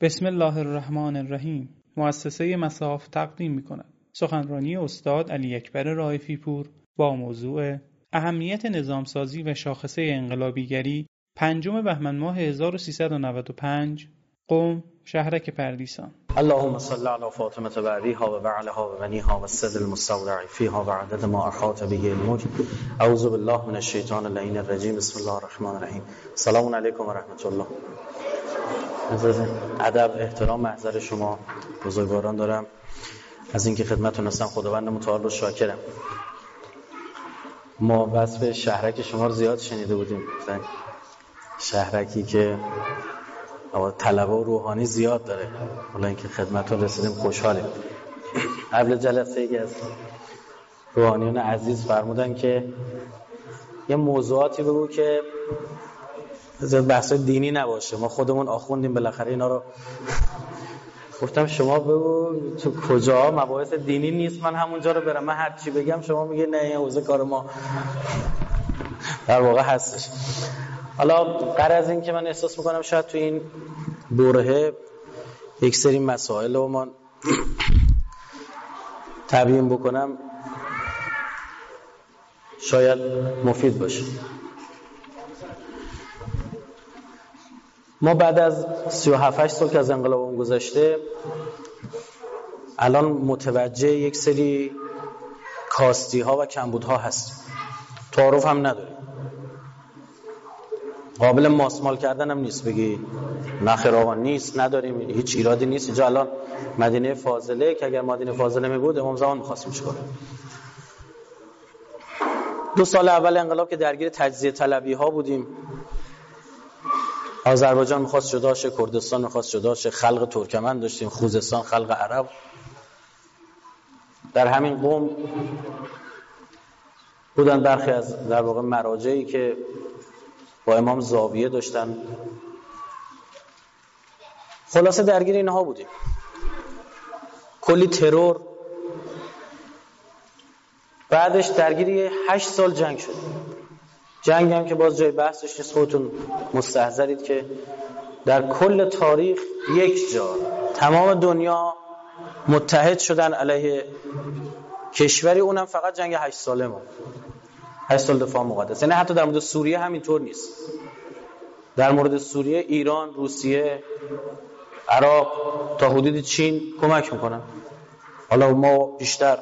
بسم الله الرحمن الرحیم. مؤسسه مصاف تقدیم می‌کند سخنرانی استاد علی اکبر رائفی پور با موضوع اهمیت نظامسازی و شاخصه انقلابیگری 5 بهمن ماه 1395 قم شهرک پردیسان. اللهم صل علی فاطمه بعدیها و بعلها و بنیها و السد المستودع فیها و عدد ما احاط به الملک. اعوذ بالله من الشیطان اللعین الرجیم. بسم الله الرحمن الرحیم. سلام علیکم و رحمت الله. ادب، احترام، محضر شما بزرگواران دارم از اینکه خدمتتون هستم. خداوند متعال رو شاکرم. ما وصف شهرک شما رو زیاد شنیده بودیم، شهرکی که طلبه و روحانی زیاد داره. حالا اینکه خدمتتون رسیدیم خوشحالیم. قبل جلسه یکی از روحانیان عزیز فرمودن که یه موضوعاتی بگو که بحث دینی نباشه، ما خودمون آخوندیم بالاخره اینا رو. گفتم شما بگو تو کجا مباحث دینی نیست من همونجا رو برم، من هر چی بگم شما میگه نه این حوزه کار ما در واقع هستش. حالا غرض از این که من احساس میکنم شاید تو این دوره یک سری مسائل رو من تبیین بکنم شاید مفید باشه. ما بعد از 37 سال که از انقلاب گذشته الان متوجه یک سری کاستی ها و کمبودها هستیم. تعارف هم نداریم، قابل ماسمال کردن هم نیست. بگی نخیر آقا نیست، نداریم، هیچ ایرادی نیست. اینجا الان مدینه فاضله که اگر مدینه فاضله می بود امام زمان می‌خواستیم چیکار. 2 سال اول انقلاب که درگیر تجزیه طلبی ها بودیم، آذربایجان می‌خواست جدا شه، کردستان می‌خواست جدا شه، خلق ترکمن داشتیم، خوزستان خلق عرب. در همین قم بودن برخی از در واقع مراجعی که با امام زاویه داشتن. خلاصه درگیر اینها بودیم. کلی ترور، بعدش درگیری 8 سال جنگ شد. جنگ هم که باز جای بحثش نیست، خودتون مستحضرید که در کل تاریخ یک جا تمام دنیا متحد شدن علیه کشوری، اونم فقط جنگ 8 ساله ما 8 سال دفاع مقدس. یعنی حتی در مورد سوریه همینطور نیست. در مورد سوریه ایران، روسیه، عراق، تا حدود چین کمک میکنن، حالا ما بیشتر.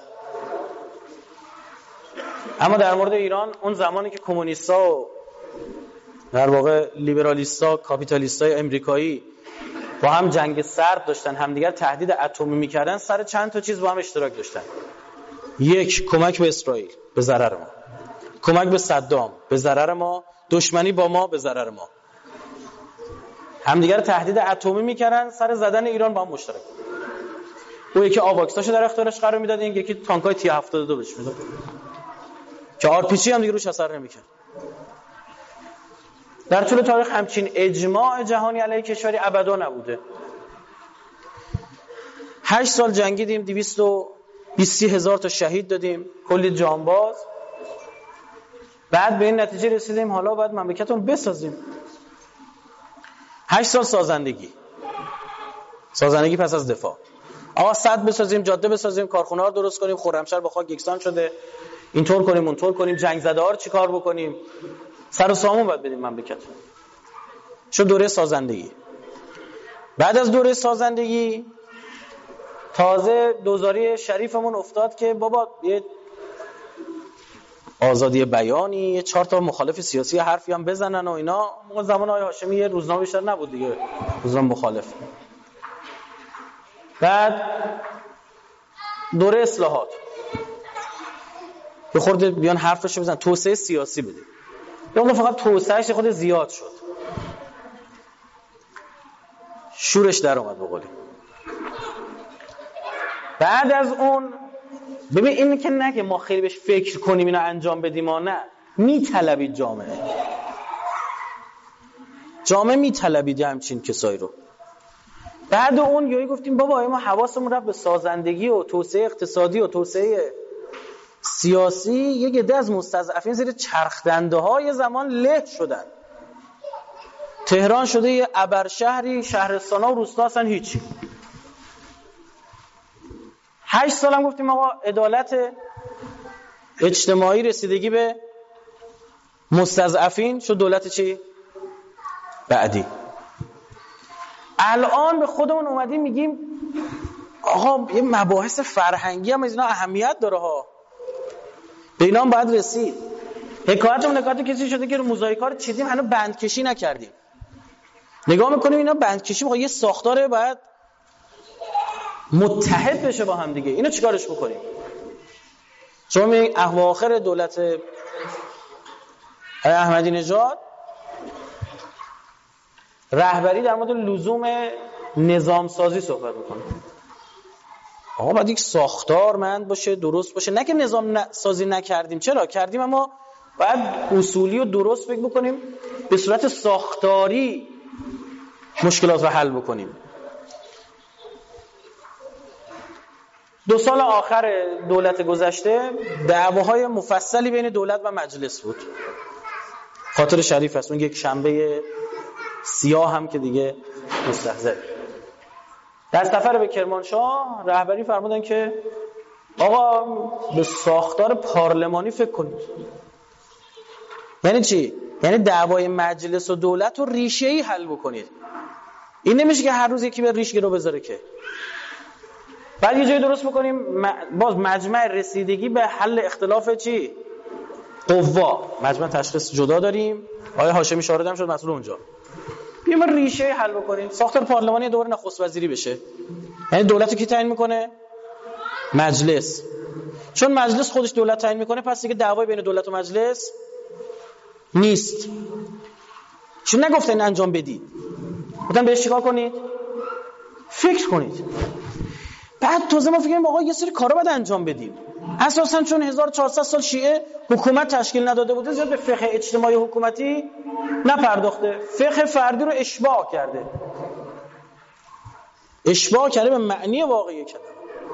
اما در مورد ایران اون زمانی که کمونیست‌ها و در واقع لیبرالیست‌ها، کاپیتالیست‌های امریکایی با هم جنگ سرد داشتن، همدیگر تهدید اتمی میکردن، سر چند تا چیز با هم اشتراک داشتن. 1. کمک به اسرائیل به ضرر ما، کمک به صدام به ضرر ما، دشمنی با ما به ضرر ما. همدیگر تهدید اتمی میکردن، سر زدن ایران با هم مشترک. اون یکی آواکساشو در اختیارش قرار میداد، این یکی تانکای تی 72 بهش میداد که آرپیچی هم دیگه روش اثر نمیکرد. در طول تاریخ همچین اجماع جهانی علیه کشوری ابدا نبوده. 8 سال جنگیدیم، 220,000 تا شهید دادیم، کلی جانباز. بعد به این نتیجه رسیدیم حالا باید مملکتمون بسازیم. 8 سال سازندگی پس از دفاع. آقا سد بسازیم، جاده بسازیم، کارخونه ها درست کنیم، خرمشهر با خاک یکسان شده، اینطور کنیم اونطور کنیم، جنگ زده ها رو چیکار بکنیم، سر و سامون باید بدیم مملکت. چون دوره سازندگی. بعد از دوره سازندگی تازه دوزاری شریفمون افتاد که بابا یه آزادی بیانی، یه 4 تا مخالف سیاسی حرفی هم بزنن و اینا. موقع زمان آقای هاشمی یه روزنامه بیشتر نبود دیگه، روزنامه مخالف. بعد دوره اصلاحات، به خورده بیان حرفشو بزنن، توسعه سیاسی بده. یا اون فقط توسعهش خود زیاد شد، شورش در اومد بقولی. بعد از اون ببین این که نه که ما خیلی بهش فکر کنیم اینو انجام بدیم ها، نه، میطلبید جامعه میطلبید همچین کسایی رو. بعد اون یهو گفتیم بابا ما حواسمون رفت به سازندگی و توسعه اقتصادی و توسعه سیاسی. یک عده از مستضعفین زیر چرخ دنده های زمان له شدن، تهران شده یه ابرشهری، شهرستان‌ها و روستا اصلا هیچی. 8 سالم گفتیم آقا عدالت اجتماعی، رسیدگی به مستضعفین، شد دولت چی؟ بعدی. الان به خودمون اومدیم میگیم آقا یه مباحث فرهنگی هم از اینا اهمیت داره ها، به اینا هم باید رسید. حکایت کسی شده که رو موزاییک‌ها رو چیدیم هنوز بندکشی نکردیم. نگاه میکنیم اینا بندکشی میخواد، یه ساختاره باید متحد بشه با هم دیگه. اینو چیکارش بکنیم؟ شما میگید اواخر دولت احمدی نژاد رهبری در مورد لزوم نظام سازی صحبت میکنه. آقا باید یک ساختارمند باشه، درست باشه. نه که نظام سازی نکردیم، چرا کردیم، اما باید اصولی و درست فکر بکنیم، به صورت ساختاری مشکلات رو حل بکنیم. 2 سال آخر دولت گذشته دعواهای مفصلی بین دولت و مجلس بود. خاطر شریف است، اون یک شنبه سیاه هم که دیگه مستحضر. در سفر به کرمانشاه رهبری فرمودن که آقا به ساختار پارلمانی فکر کنید. یعنی چی؟ یعنی دعوای مجلس و دولت رو ریشه‌ای حل بکنید. این نمیشه که هر روز یکی به ریشه رو بذاره که. بعد یه جایی درست بکنیم باز مجمع رسیدگی به حل اختلاف چی؟ قوا. مجمع تشخیص جدا داریم. آقای هاشمی شارد هم شد مسئول اونجا. بیایم ریشه حل بکنیم. ساختار پارلمانی دوباره نخست وزیری بشه. یعنی دولت کی تعیین میکنه؟ مجلس. چون مجلس خودش دولت تعیین میکنه، پس دیگه دعوای بین دولت و مجلس نیست. چون نگفتن انجام بدید، گفتن بهش چیکار کنید؟ فکر کنید. بعد تازه ما فکر کنیم آقا یه سری کارا باید انجام بدیم. اساساً چون 1400 سال شیعه حکومت تشکیل نداده بوده، زیاد به فقه اجتماعی حکومتی نپرداخته، فقه فردی رو اشباع کرده. اشباع کرده به معنی واقعی کلمه.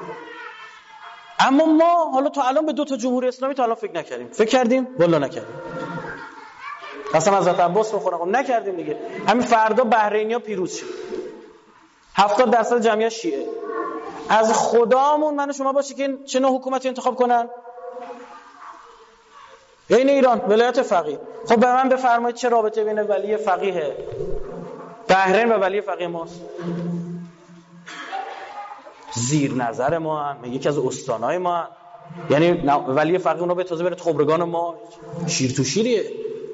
اما ما حالا تا الان به 2 تا جمهوری اسلامی تا الان فکر نکردیم. فکر کردیم؟ والله نکردیم. قسم حضرت عباس بخورم نکردیم دیگه. همین فردا بحرینیا پیروز شد. 70% جمعیت شیعه. از خدامون من و شما باشه که چه نوع حکومتی انتخاب کنن؟ این ایران ولایت فقیه. خب به من بفرمایید چه رابطه بین ولی فقیه بحرین و ولی فقیه ماست؟ زیر نظر ما هم، یکی از استانای ما هم. یعنی ولی فقیه اونو به تازه بره خبرگان ما، شیر تو شیریه.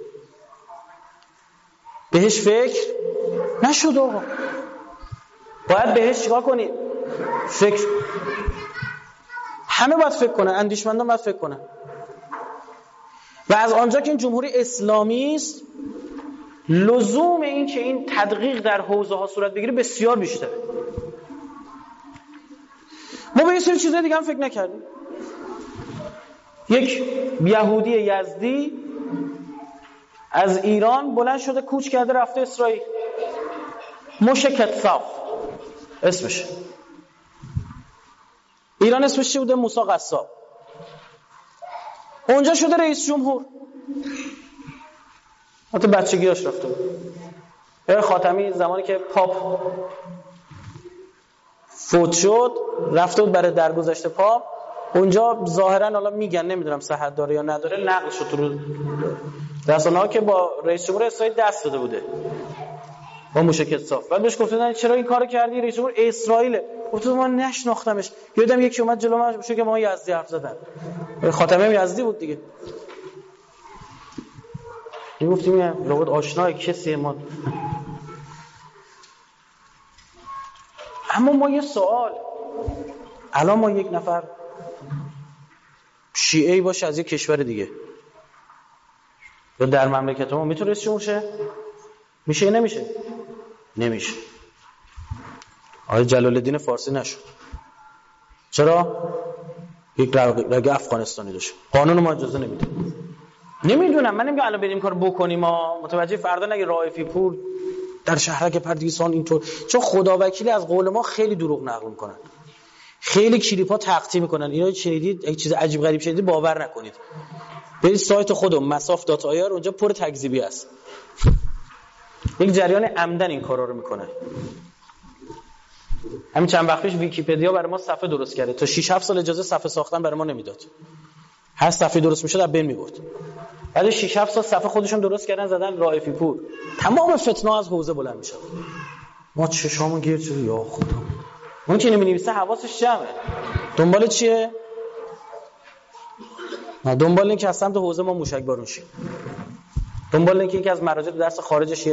بهش فکر نشد آقا. باید بهش چیکار کنیم؟ فکر. همه باید فکر کنن، اندیشمندان باید فکر کنن. و از آنجا که این جمهوری اسلامی است، لزوم این که این تدقیق در حوزه ها صورت بگیره بسیار بیشتره. ما به یه سری چیزای دیگه هم فکر نکردیم. یک یهودی یزدی از ایران بلند شده کوچ کرده رفته اسرائیل. موشه کتساف اسمش. ایران اسمش چی بوده؟ موسی قصاب. اونجا شده رئیس جمهور. حتی بچگیاش رفته بود. خاتمی زمانی که پاپ فوت شد رفته بود برای درگذشت پاپ. اونجا ظاهرا حالا میگن، نمیدونم صحت داره یا نداره، نقل شد تو رسانه‌ها که با رئیس جمهور اسرائیل دست داده بوده با موشه کتساف. بعد بهش گفتن چرا این کارو کردی؟ رئیس جمهور اسرائیل. گفت ما نشناختمش. یادم یکی اومد جلو من که ما یزدی حرف زدن. خاتمی هم یزدی بود دیگه. گفتیم لابد آشنای کسی ما. اما ما یه سوال، الان ما یک نفر شیعه‌ای باشه از یک کشور دیگه یا در مملکت ما میتونه رئیس جمهور شه؟ میشه نمیشه؟ نمیشه. آقای جلال الدین فارسی نشد. چرا؟ یک رگ افغانستانی داشت. قانون ما اجازه نمیده. نمیدونم، من نمیگم الان بریم کارو بکنیم، ما متوجه فردا نگه رائفی پور در شهرک پردیسان اینطور، چون خدا وکیلی از قول ما خیلی دروغ نقل میکنن، خیلی کلیپا تقطیع میکنن. اینا شنیدید یک چیز عجیب غریب شنیدید باور نکنید. برید سایت خودم مساف.ir اونجا پر تکذیبی است. یک جریان عمدن این کارا رو میکنه. همین چند وقت پیش ویکی‌پدیا برای ما صفحه درست کرده، تا 6 7 سال اجازه صفحه ساختن برای ما نمیداد. هر صفحه درست میشد از بین میبرد. بعد 6 7 سال صفحه خودشون درست کردن زدن رائفی پور. تمام فتنه از حوزه بلند میشد. ما چشامون گیر شد، یا خدا. اون که نمی‌نویسه حواسش جمعه. دنبال چیه؟ نه دنبال این که از سمت حوزه ما موشک بارون شیم. دنبال این که یکی از مراجع درس خارجش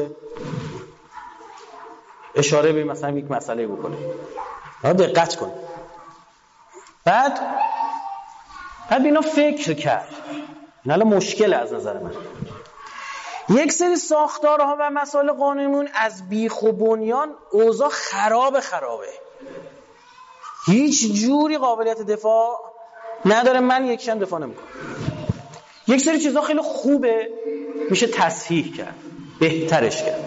اشاره به مثلا یک مسئله بکنه. دقت کن. بعد اینا فکر کرد. این حالا مشکل از نظر من. یک سری ساختارها و مسائل قانونیمون از بیخ و بنیان اوضاع خرابه. هیچ جوری قابلیت دفاع نداره. من یکشم دفاع نمیکنم. یک سری چیزا خیلی خوبه، میشه تصحیح کرد، بهترش کرد.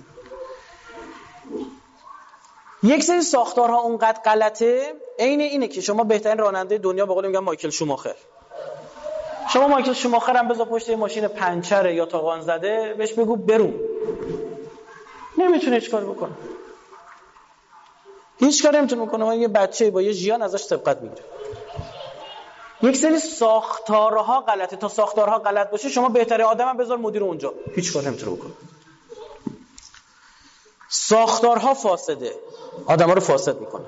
یک سری ساختارها اونقدر غلطه، اینه که شما بهترین راننده دنیا به قول میگن مایکل شوماخر. شما مایکل شوماخر هم بذار پشت یه ماشین پنچره یا تاقان زده، بهش بگو برو، نمیتونه هیچ کاری بکنه. هیچ کاری نمیتونه بکنه. من یه بچه با یه ژیان ازش سبقت میگیره. یک سری ساختارها غلطه. تا ساختارها غلط باشه شما بهترین آدمم بذار مدیر اونجا، هیچ کاری نمیتونه بکنه. ساختارها فاسده، آدم‌ها رو فاسد میکنه.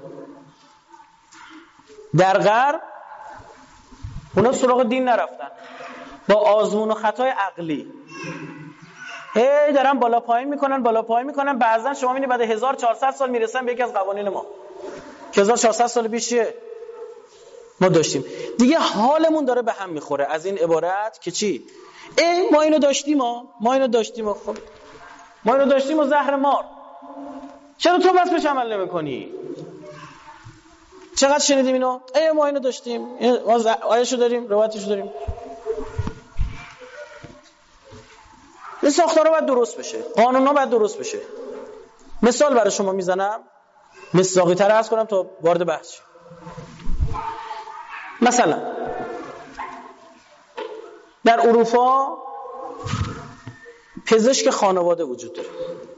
در غرب اونا سراغ دین نرفتن، با آزمون و خطای عقلی هی دارن بالا پایین میکنن. بعضن شما میبینید بعد 1400 سال میرسن به یکی از قوانین ما که 1400 سال پیش ما داشتیم. دیگه حالمون داره به هم میخوره از این عبارت که چی؟ ما اینو داشتیم خب ما اینو داشتیم و زهر مار. چرا تو بس بهش عمل نمی‌کنی؟ چقدر شنیدیم اینو؟ ما اینو داشتیم، ما آیه‌شو داریم، روایتشو داریم. این ساختارا باید درست بشه، قانونا باید درست بشه. مثال برای شما میزنم، مصداقی‌تر عرض کنم تا وارد بحث شیم. مثلا در اروپا پزشک خانواده وجود داره.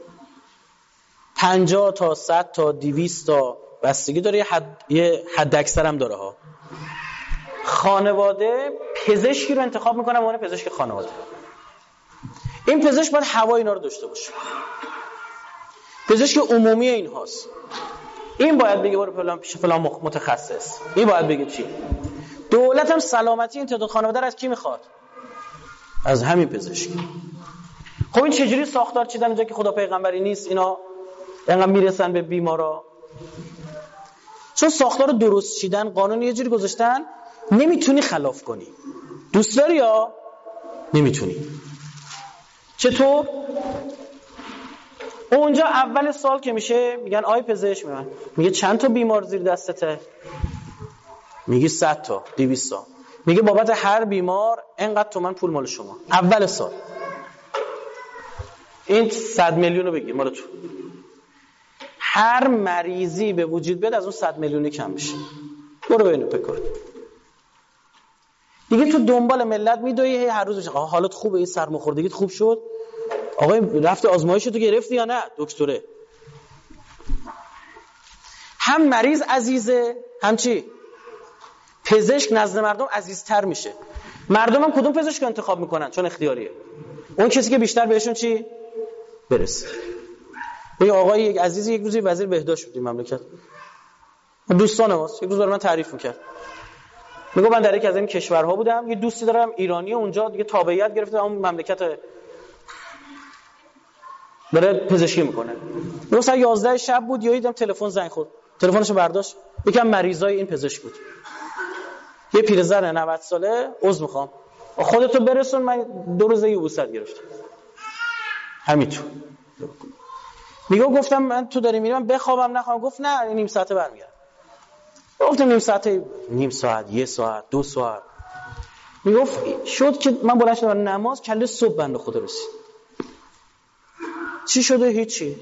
50 تا 100 تا 200 تا بستگی داره، یه حد اکثر هم داره ها. خانواده پزشکی رو انتخاب میکنه، اون پزشک خانواده. این پزشک باید هوا اینا رو داشته باشه. پزشک عمومی این هاست. این باید بگه برو پیش فلان متخصص. این باید بگه چی؟ دولت هم سلامتی این تعداد خانواده رو از کی میخواد؟ از همین پزشک. خب این چجوری ساختار چیدن اونجا که خدا پیغمبری نیست؟ اینا اینقدر میرسن به بیمارا. چون ساختار رو درست چیدن، قانون یه جوری گذاشتن نمیتونی خلاف کنی. دوست داری یا نمیتونی؟ چطور؟ اونجا اول سال که میشه میگن آی پزشک، میگه چند تا بیمار زیر دستته؟ میگه 100 تا 200 تا. میگه بابت هر بیمار اینقدر تومن پول مال شما. اول سال این 100 میلیون رو بگیر مال تو. هر مریضی به وجود بیاد از اون 100 میلیونی کم میشه. برو ببینو بکن. دیگه تو دنبال ملت میدوی، هر روز میشه حالت خوبه، این سرماخوردگیت خوب شد؟ آقای رفت آزمایشتو گرفتی یا نه دکتره؟ هم مریض عزیزه، هم چی؟ پزشک نزد مردم عزیزتر میشه. مردم هم کدوم پزشک انتخاب میکنن؟ چون اختیاریه. اون کسی که بیشتر بهشون چی؟ برسه. یه آقای یک عزیزی یک روزی وزیر بهداشت بود این مملکت. دوستان ماست. یک روز برای من تعریف میکرد. میگه من در یک از این کشورها بودم، یه دوستی دارم ایرانی، اونجا دیگه تابعیت گرفته اون مملکت، داره پزشکی میکنه. میگه ساعت 11 شب بود، یا دیدم تلفن زنگ خورد. تلفنشو برداشت. یکم مریضای این پزشک بود. یه پیرزن 90 ساله، عضو میخوام. خودتو برسون، من 2 روزه یبوست گرفتم. همینطور. گفتم من تو داری میری، من بخوابم نخوام؟ گفت نه نیم ساعته برمیگردم. گفتم نیم ساعت، 1 ساعت، 2 ساعت. میگفت شد که من بلند شدم نماز، کله صبح بنده خدا رسید. چی شده؟ هیچی.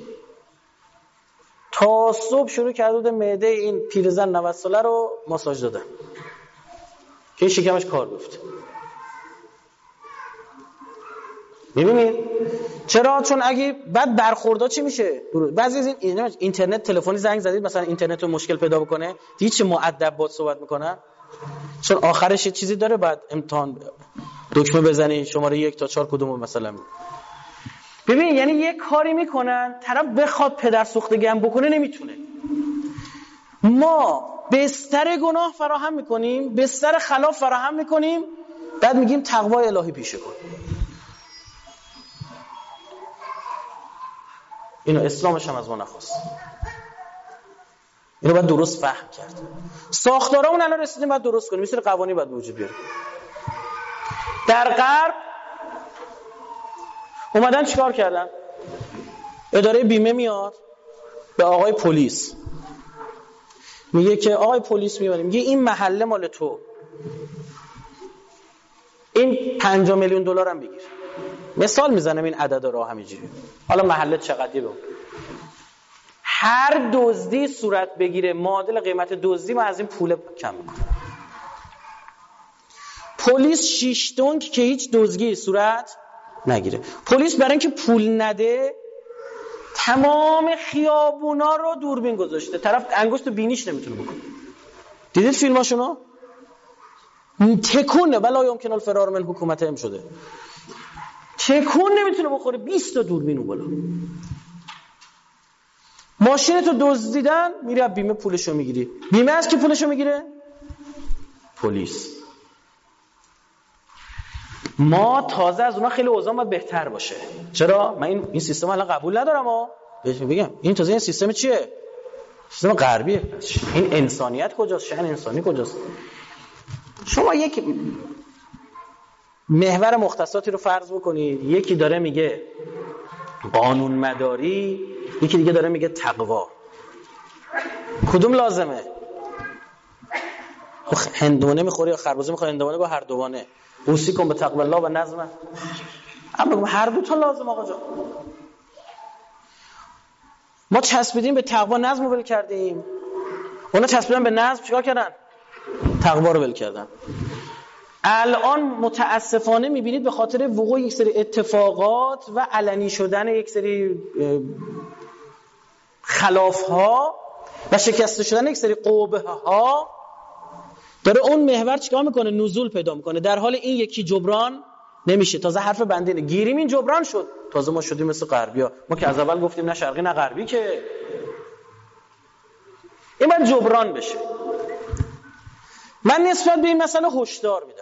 تا صبح شروع کرده بود معده این پیرزن 90 ساله رو ماساژ دادن که شکمش کار گفت. می‌بینید چرا؟ چون اگه بعد برخوردها چی میشه؟ بعضی از این اینترنت تلفنی زنگ زدید مثلا اینترنت رو مشکل پیدا بکنه، دیگه چه مؤدب باهات صحبت میکنن، چون آخرش یه چیزی داره بعد امتحان دکمه بزنی شماره 1 تا 4 کدومو مثلا. ببین یعنی یه کاری میکنن طرف بخواد پدر سوختگی هم بکنه نمیتونه. ما بستر گناه فراهم میکنیم، بستر خلاف فراهم میکنیم، بعد میگیم تقوای الهی پیشه کن. اینو اسلامش هم از ما نخواست. اینو باید درست فهم کرد. ساختارامون الان رسیدیم باید درست کنیم، مثل قوانین باید وجود بیاره. در غرب اومدن چیکار کردن؟ اداره بیمه میاد به آقای پلیس میگه که آقای پلیس میگه این محله مال تو، این 5 میلیون دلار هم بگیر. مثال میزنم این عدد رو همینجوری. حالا محله چقدری رو هر دزدی صورت بگیره معادل قیمت دزدی ما از این پول کم میکنه. پلیس 6 دنگ که هیچ دزدی صورت نگیره. پلیس برای اینکه پول نده تمام خیابونا رو دوربین گذاشته، طرف انگشت بینیش نمیتونه بکنه. دیدید فیلماشونو؟ تکونه ولا یمکن الفرار من حکومت هم شده، تکون نمیتونه بخوره، 20 تا دوربینو بالا. ماشینتو دزدیدن میره بیمه پولشو میگیری. بیمه از کی پولشو میگیره؟ پلیس. ما تازه از اونا خیلی اوضاع ما بهتر باشه. چرا؟ من این سیستم الان قبول ندارم. بگم این تازه این سیستم چیه؟ سیستم غربیه. این انسانیت کجاست؟ شأن انسانی کجاست؟ شما یک محور مختصاتی رو فرض بکنید، یکی داره میگه قانون مداری، یکی دیگه داره میگه تقوا. کدوم لازمه؟ هندوانه میخوری یا خربزه میخوری؟ هندوانه با هر دوانه. اوصی کن به تقوا الله و نظم. اما هر دو تا لازم آقا جان. ما چسبیدیم به تقوا، نظم رو ول کردیم. اونا چسبیدن به نظم، چیکار کردن؟ تقوا رو ول کردن. الان متاسفانه میبینید به خاطر وقوع یک سری اتفاقات و علنی شدن یک سری خلاف‌ها و شکست شدن یک سری قبه‌ها داره اون محور چیکار میکنه؟ نزول پیدا میکنه. در حال این یکی جبران نمیشه. تازه حرف بنده اینه گیریم این جبران شد، تازه ما شدیم مثل غربی‌ها. ما که از اول گفتیم نه شرقی نه غربی، که این باید جبران بشه. من نسبت به این مسئله هشدار میدم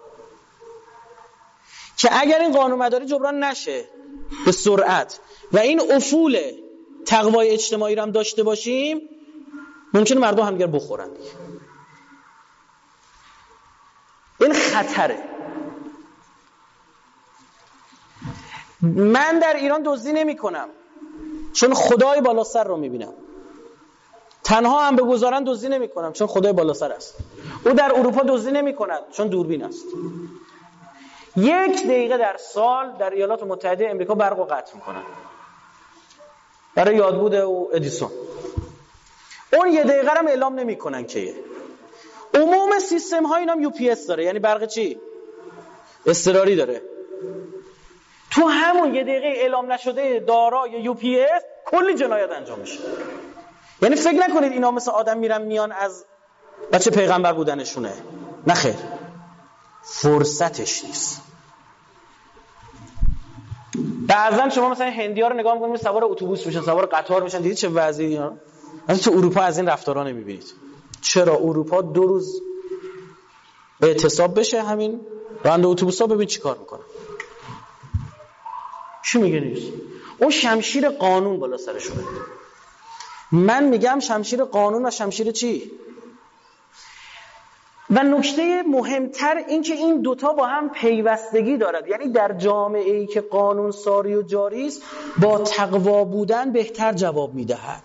که اگر این قانون مداری جبران نشه به سرعت و این افول تقوای اجتماعی رو هم داشته باشیم، ممکنه مردم همدیگر بخورن. این خطره. من در ایران دزدی نمی کنم چون خدای بالا سر رو میبینم. تنها هم بگذارن دزدی نمی کنم چون خدای بالا سر است. او در اروپا دزدی نمی کند چون دوربین است. 1 دقیقه در سال در ایالات متحده امریکا برق رو قطع میکنن برای یادبود او ادیسون. اون 1 دقیقه هم اعلام نمی کنن که عموم سیستم ها اینام UPS داره، یعنی برق چی؟ اضطراری داره. تو همون 1 دقیقه اعلام نشده دارای UPS کلی جنایت انجام میشه. یعنی فکر نکنید اینا مثل آدم میرن میان از بچه پیغمبر بودنشونه. نه خیر، فرصتش نیست. بعضن شما مثلا هندی‌ها رو نگاه می‌کنید سوار اتوبوس میشن، سوار قطار میشن، دیدید چه وضعی ها؟ مثلا تو اروپا از این رفتارا نمی‌بینید. چرا؟ اروپا 2 روز اعتصاب بشه همین راننده اتوبوسا ببین چیکار میکنه. چی میگه نیست؟ اون شمشیر قانون بالا سرشونه. من میگم شمشیر قانون و شمشیر چی؟ و نکته مهمتر این که این دوتا با هم پیوستگی دارد. یعنی در جامعه‌ای که قانون ساری و جاری است با تقوا بودن بهتر جواب میدهد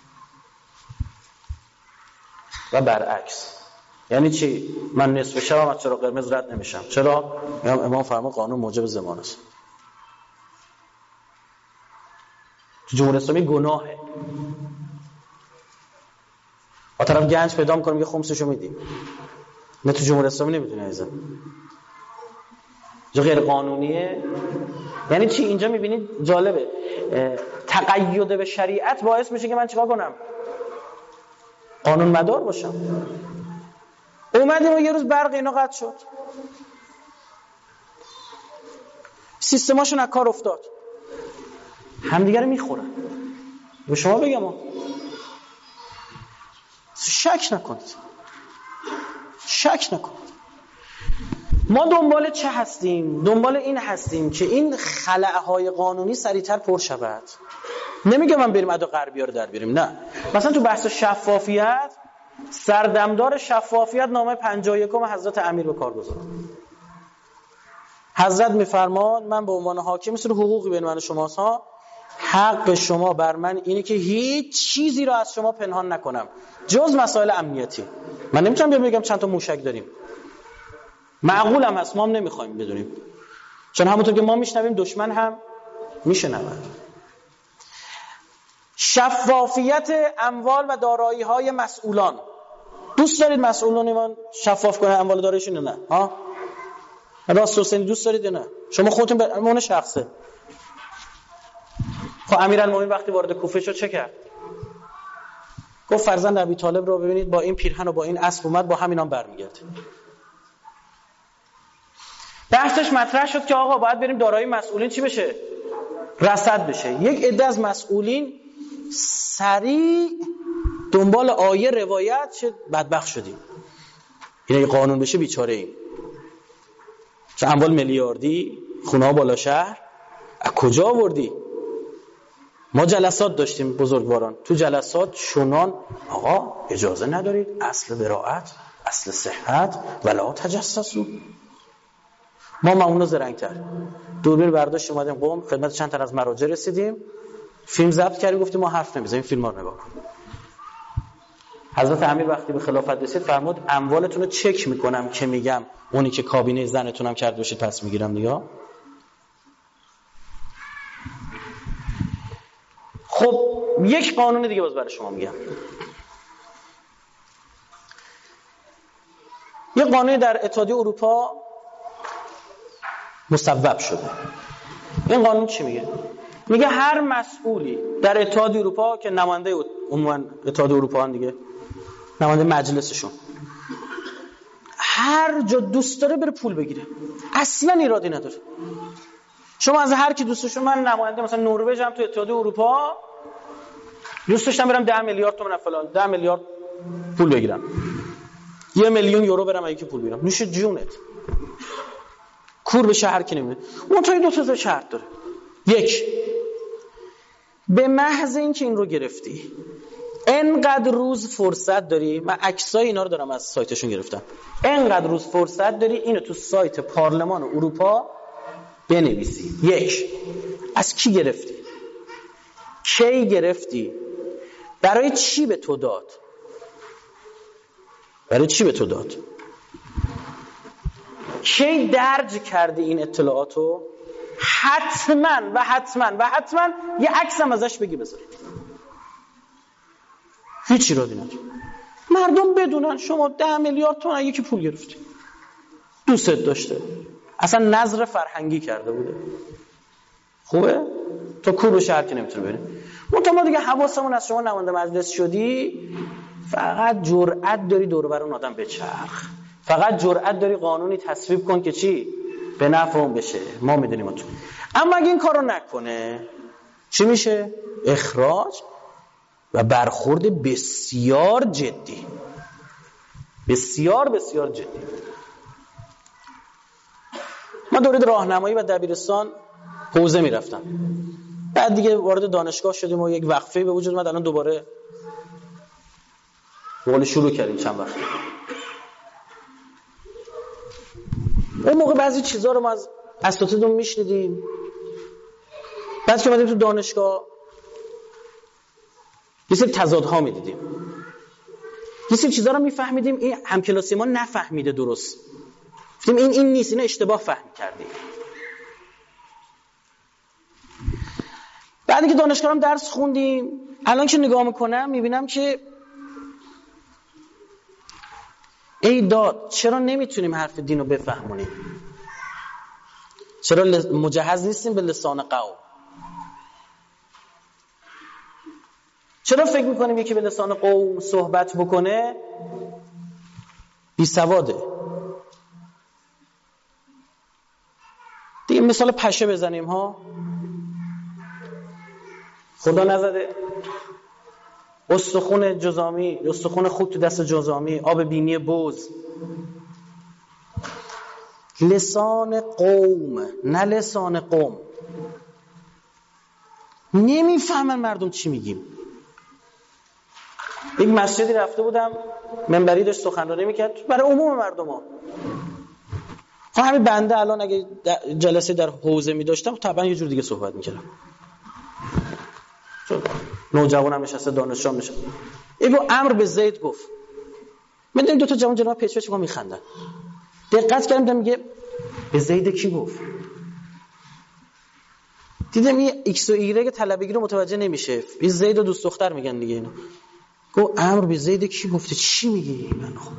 و برعکس. یعنی چی؟ من نصف شبم از چراغ قرمز رد نمیشم. چرا؟ میگم امام فرمان قانون موجب زمان است. تو جمهوری اسلامی گناهه. با طرف گنج پیدا می‌کنیم یه خمسشو میدیم. نه تو جمهوری اسلامی نمیتونه عزیزم. جو غیر قانونیه یعنی چی؟ اینجا میبینید جالبه، تقید به شریعت باعث میشه که من چیکار کنم؟ قانون مدار باشم. اومدیم و یه روز برق اینا قطع شد، سیستماشون از کار افتاد، همدیگه رو میخورن. به شما بگم شک نکنید، شک نکنید. ما دنبال چه هستیم؟ دنبال این هستیم که این خلأهای قانونی سریعتر پر شود. نمیگم من بریم ادا غربی‌ها رو در بیاریم، نه. مثلا تو بحث شفافیت، سردمدار شفافیت نامه 51 حضرت امیر به کار گذاشت. حضرت میفرمان من به عنوان حاکم مثل حقوقی بین من و شماست ها، حق شما بر من اینه که هیچ چیزی رو از شما پنهان نکنم جز مسائل امنیتی. من نمیتونم بگم چند تا موشک داریم، معقول هم هست، ما هم نمیخوایم بدونیم، چون همونطور که ما میشنویم دشمن هم میشنود. شفافیت اموال و دارایی های مسئولان. دوست دارید مسئولان ایمان شفاف کنه اموال داراییشون نه؟ ها؟ راست حسینی دوست دارید نه؟ شما خودتون به عنوان شخصه. خب امیرالمومنین وقتی وارد کوفه شد چه کرد؟ گفت فرزند ابی طالب رو ببینید با این پیرهن و با این اسب اومد، با همینام برمیگرده. بحثش مطرح شد که آقا باید بریم دارایی مسئولین چی بشه؟ رصد بشه. یک عده از مسئولین سریع دنبال آیه روایت شد، بدبخت شدیم. این اگه قانون بشه بیچاره ایم. چه اموال میلیاردی، خونه ها بالا شهر، از کجا آوردی؟ ما جلسات داشتیم بزرگواران، تو جلسات چنان آقا اجازه ندارید، اصل براءت، اصل صحت، ولا تجسسوا. ما اونو زرنگ‌تر دوربین برداشت اومدیم قم، خدمت چند تا از مراجع رسیدیم، فیلم ضبط کردیم، گفتیم ما حرف نمیزنیم، فیلم‌ها رو نگاه کن. حضرت امیر وقتی به خلافت رسید فرمود اموالتون رو چک میکنم که میگم اونی که کابینه زنتونم کرده باشید پس میگیرم دیگه. خب یک قانون دیگه باز برای شما میگم. یه قانونی در اتحادیه اروپا مصوب شده. این قانون چی میگه؟ میگه هر مسئولی در اتحادیه اروپا که نماینده عموما اتحادیه اروپا هن دیگه، نماینده مجلسشون، هر جا دوست داره بره پول بگیره، اصلا ایرادی نداره. شما از هر کی دوستشون، من نماینده مثلا نروژ هم تو اتحادیه اروپا دوست داشتم برم 10 میلیارد تومان فلان 10 میلیارد پول بگیرم، 1 میلیون یورو برم اگه پول بگیرم، نوش جونت. کور به شهر که نمیده. منتهای دو تا شرط داره. یک، به محض اینکه این رو گرفتی انقدر روز فرصت داری، من عکسای اینا رو دارم از سایتشون گرفتم، انقدر روز فرصت داری اینو تو سایت پارلمان اروپا بنویسی. یک، از کی گرفتی؟ کی گرفتی؟ برای چی به تو داد؟ برای چی به تو داد؟ کی درج کردی این اطلاعاتو؟ حتما و حتما و حتما یه عکس هم ازش بگی بذارید. هیچی را دینه مردم بدونن شما 10 میلیارد تومان یکی پول گرفتی، دوست داشته، اصلا نظر فرهنگی کرده بوده. خوبه؟ تو کور به شهر که نمیتونه بریم. ما دیگه حواسمون از شما نماینده مجلس شدی، فقط جرأت داری دور و بر اون آدم بچرخ، فقط جرأت داری قانونی تصویب کن که چی؟ به نفع اون بشه. ما میدونیم تو. اما اگه این کارو نکنه چی میشه؟ اخراج و برخورد بسیار جدی، بسیار بسیار جدی. ما دوره راهنمایی و دبیرستان حوزه میرفتم، بعد دیگه وارد دانشگاه شدیم و یک وقفه به وجود اومد، الان دوباره ولی شروع کردیم چند وقت. اون موقع بعضی چیزا رو ما از اساتیدمون میشنیدیم، بعد که اومدیم تو دانشگاه یه سری تضادها میدیدیم، یه سری چیزا رو میفهمیدیم این همکلاسی ما نفهمیده درست، گفتیم این نیست، اینو اشتباه فهم کردیم. بعدی که دانشگاه هم درس خوندیم، الان که نگاه میکنم میبینم که ای داد چرا نمیتونیم حرف دین رو بفهمونیم؟ چرا مجهز نیستیم به لسان قوم؟ چرا فکر میکنیم یکی به لسان قوم صحبت بکنه بی سواده؟ دیگه مثال پشه بزنیم ها، خدا نزده استخون جزامی، استخون خوب تو دست جزامی، آب بینی بز. لسان قوم، نه لسان قوم. نمیفهمن مردم چی میگیم. یک مسجدی رفته بودم، منبری داشت سخنرانی میکرد برای عموم مردم ها. خب همین بنده الان اگه جلسه در حوزه میداشتم طبعا یه جور دیگه صحبت میکردم. نوجوانم نشسته، دانشجو هم نشسته. ایگو امر به زید گفت. من دیدم دو تا جوان جناب پیچ پیچ میخندن. دقت کردم میگه به زید کی گفت؟ دیدم یه ایکس و ایگرگ طلبگی رو متوجه نمیشه. به زید و دوست دختر میگن دیگه اینا. گفت امر به زید کی گفته؟ چی میگی من خب؟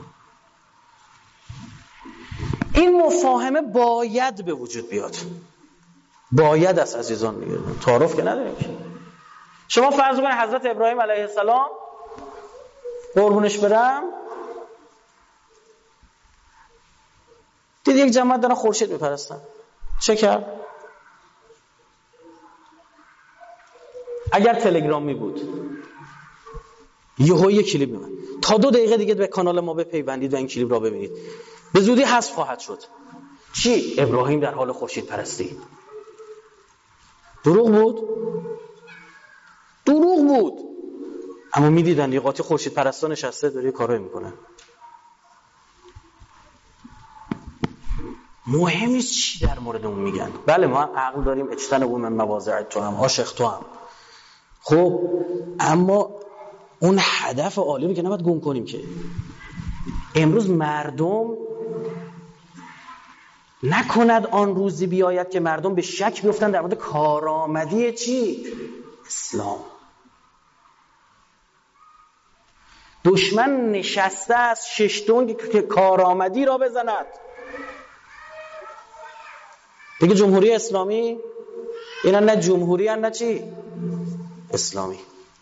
این مفاهمه باید به وجود بیاد. باید از عزیزان میگه. تعارف که نداریم که. شما فرض کنید حضرت ابراهیم علیه السلام قربونش برم دید یک جماعت دارن خورشید میپرستن. چه کرد؟ اگر تلگرامی بود یهو یک کلیپ میاد تا 2 دقیقه دیگه به کانال ما بپیوندید و این کلیپ را ببینید، به زودی حذف خواهد شد. چی؟ ابراهیم در حال خورشید پرستی. دروغ بود؟ دروغ بود. اما میدیدن یه قاطی خورشید پرستا نشسته داره کارایی میکنه. مهم نیست چی در مورد اون میگن. بله ما هم عقل داریم، اجتنبوا من مواضع تو هم، عاشق تو هم. خب اما اون هدف عالی رو که نباید گم کنیم که. امروز مردم نکند آن روزی بیاید که مردم به شک بیفتن در مورد کارآمدی چی؟ اسلام. دشمن نشسته از 6 دنگ که کارآمدی را بزند. دیگه جمهوری اسلامی اینا نه جمهوری نه چی؟ اسلامی.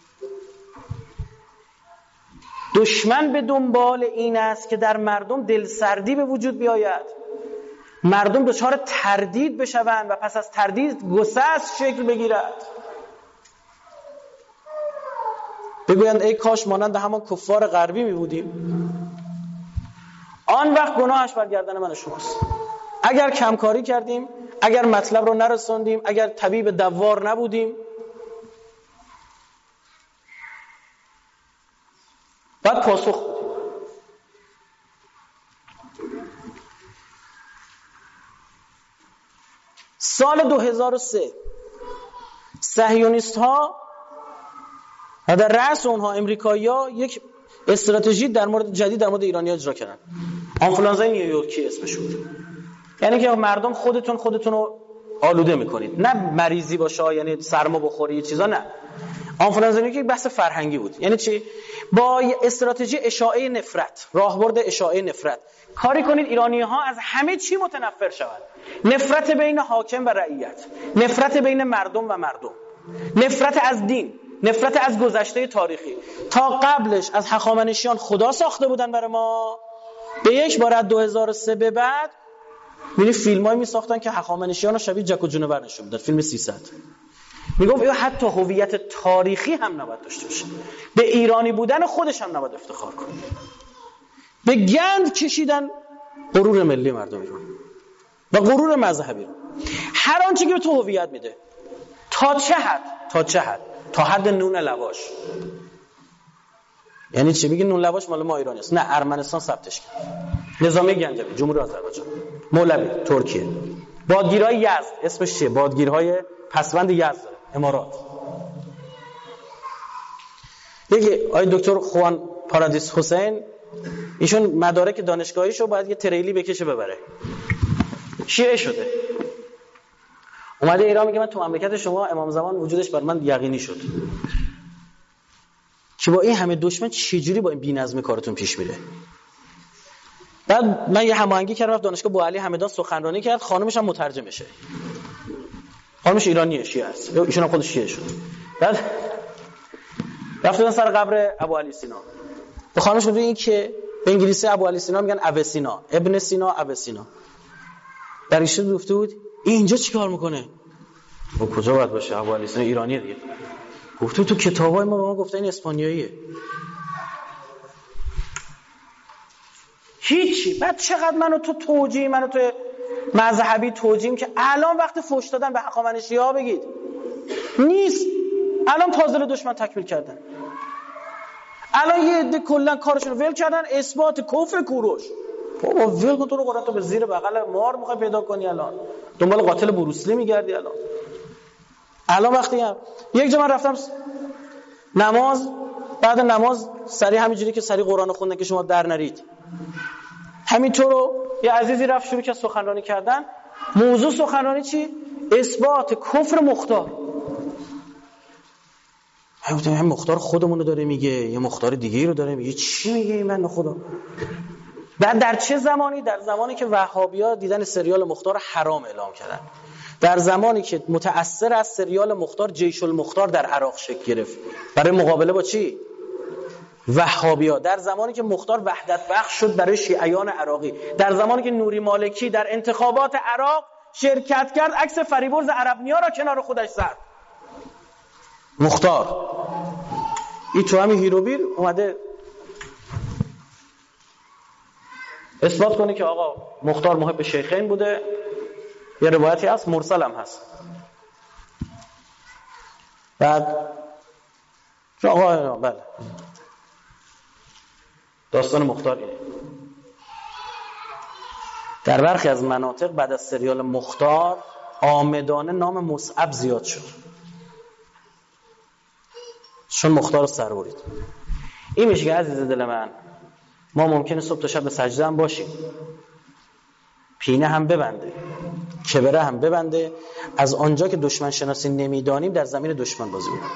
دشمن به دنبال این است که در مردم دلسردی به وجود بیاید، مردم دچار تردید بشوند و پس از تردید گسست شکل بگیرد، بگویند ای کاش مانند همان کفار غربی می بودیم. آن وقت گناهش بر گردن من و شماست. اگر کمکاری کردیم، اگر مطلب رو نرساندیم، اگر طبیب دوار نبودیم، باید پاسخ بدیم. سال 2003 صهیونیست ها و در رأس اونها امریکایی‌ها یک استراتژی در مورد جدید در مورد ایرانی‌ها اجرا کردن. آنفولانزای نیویورکی اسمش بود. یعنی که مردم خودتون رو آلوده میکنید، نه مریضی باشه، یعنی سرما بخوری چیزا، نه. آنفولانزا نیویورکی یک بحث فرهنگی بود. یعنی چی؟ با استراتژی اشاعه نفرت، راهبرد اشاعه نفرت کاری کنید ایرانی‌ها از همه چی متنفر شوند. نفرت بین حاکم و رعیت، نفرت بین مردم و مردم، نفرت از دین، نفرت از گذشته تاریخی. تا قبلش از هخامنشیان خدا ساخته بودن برای ما، به یک بار از 2003 به بعد می‌بینی فیلمایی می‌ساختن که هخامنشیانو شبیه جک و جونور نشون میدن. فیلم 300 میگم یا حتی هویت تاریخی هم نباید داشته باشه، به ایرانی بودن خودش هم نباید افتخار کنه. به گند کشیدن غرور ملی مردم ایران و غرور مذهبی رو. هر آنچه که به تو هویت میده، تا چه حد؟ تا حد نون لواش. یعنی چی؟ میگه نون لواش مال ما ایرانی است. نه، ارمنستان ثبتش کرد، نظامی گنجوی، جمهوری آذربایجان، مولوی، ترکیه، بادگیرهای یزد، اسمش چیه؟ بادگیرهای پسوند یزد، امارات. یکی آقای دکتر خوان پارادیس حسین، ایشون مدارک دانشگاهیشو باید یه تریلی بکشه ببره، شیعه شده، اومده ایران میگه من تو مملکت شما امام زمان وجودش بر من یقینی شد. که با این همه دشمن چجوری با این بی‌نظمی کارتون پیش میره؟ بعد من یه هماهنگی کردم رفت دانشگاه بوعلی همدان سخنرانی کرد، خانمش هم مترجمشه. خانمش ایرانیه، شیعه است، ایشون هم خودش شیعه شد. بعد رفتن سر قبر ابوعلی سینا. به خانمش میگه این که به انگلیسی ابوعلی سینا میگن اوسینا، ابن سینا اوسینا. در ایشون گفته بود این اینجا چیکار میکنه؟ و کجا باید باشه؟ ابوعلی سینا ایرانیه دیگه. گفته تو کتابای ما به ما گفته این اسپانیاییه. هیچی. بعد چقدر منو تو توجیه، منو تو مذهبی توجیه که الان وقت فحش دادن به هخامنشی ها بگید نیست. الان پازل دشمن تکمیل کردن. الان یه عده کلا کارشون رو ول کردن، اثبات کفر کوروش. بابا ول کن تو رو قرآن، تو به زیر بغل مار میخوای پیدا کنی، الان دنبال قاتل بروسلی میگردی. الان وقتی هم یک جا من رفتم نماز، بعد نماز سریع همینجوری که سریع قرآن خوندن که شما در نرید، همینطور رو یه عزیزی رفت شروع کرد سخنرانی کردن. موضوع سخنرانی چی؟ اثبات کفر مختار. هم مختار خودمون رو داره میگه، یه مختار دیگه رو داره میگه. چی میگه این بنده خدا؟ بعد در چه زمانی؟ در زمانی که وهابی‌ها دیدن سریال مختار حرام اعلام کردن، در زمانی که متأثر از سریال مختار جیش المختار در عراق شکل گرفت برای مقابله با چی؟ وهابی‌ها. در زمانی که مختار وحدت بخش شد برای شیعیان عراقی، در زمانی که نوری مالکی در انتخابات عراق شرکت کرد، عکس فریبرز عربنیا را کنار خودش زد. مختار این تو همین هیروبیر اومده اثبات کنه که آقا مختار محب شیخین بوده. یه روایتی هست مرسل هم هست. بعد آقا بله داستان مختار اینه. در برخی از مناطق بعد از سریال مختار آمدانه نام مصعب زیاد شد، چون مختار رو سر برید. این میشه که عزیز دل من، ما ممکنه صبح تا شب به سجده هم باشیم، پینه هم ببنده، کبره هم ببنده، از آنجا که دشمن شناسی نمیدانیم در زمین دشمن بازی بکنیم.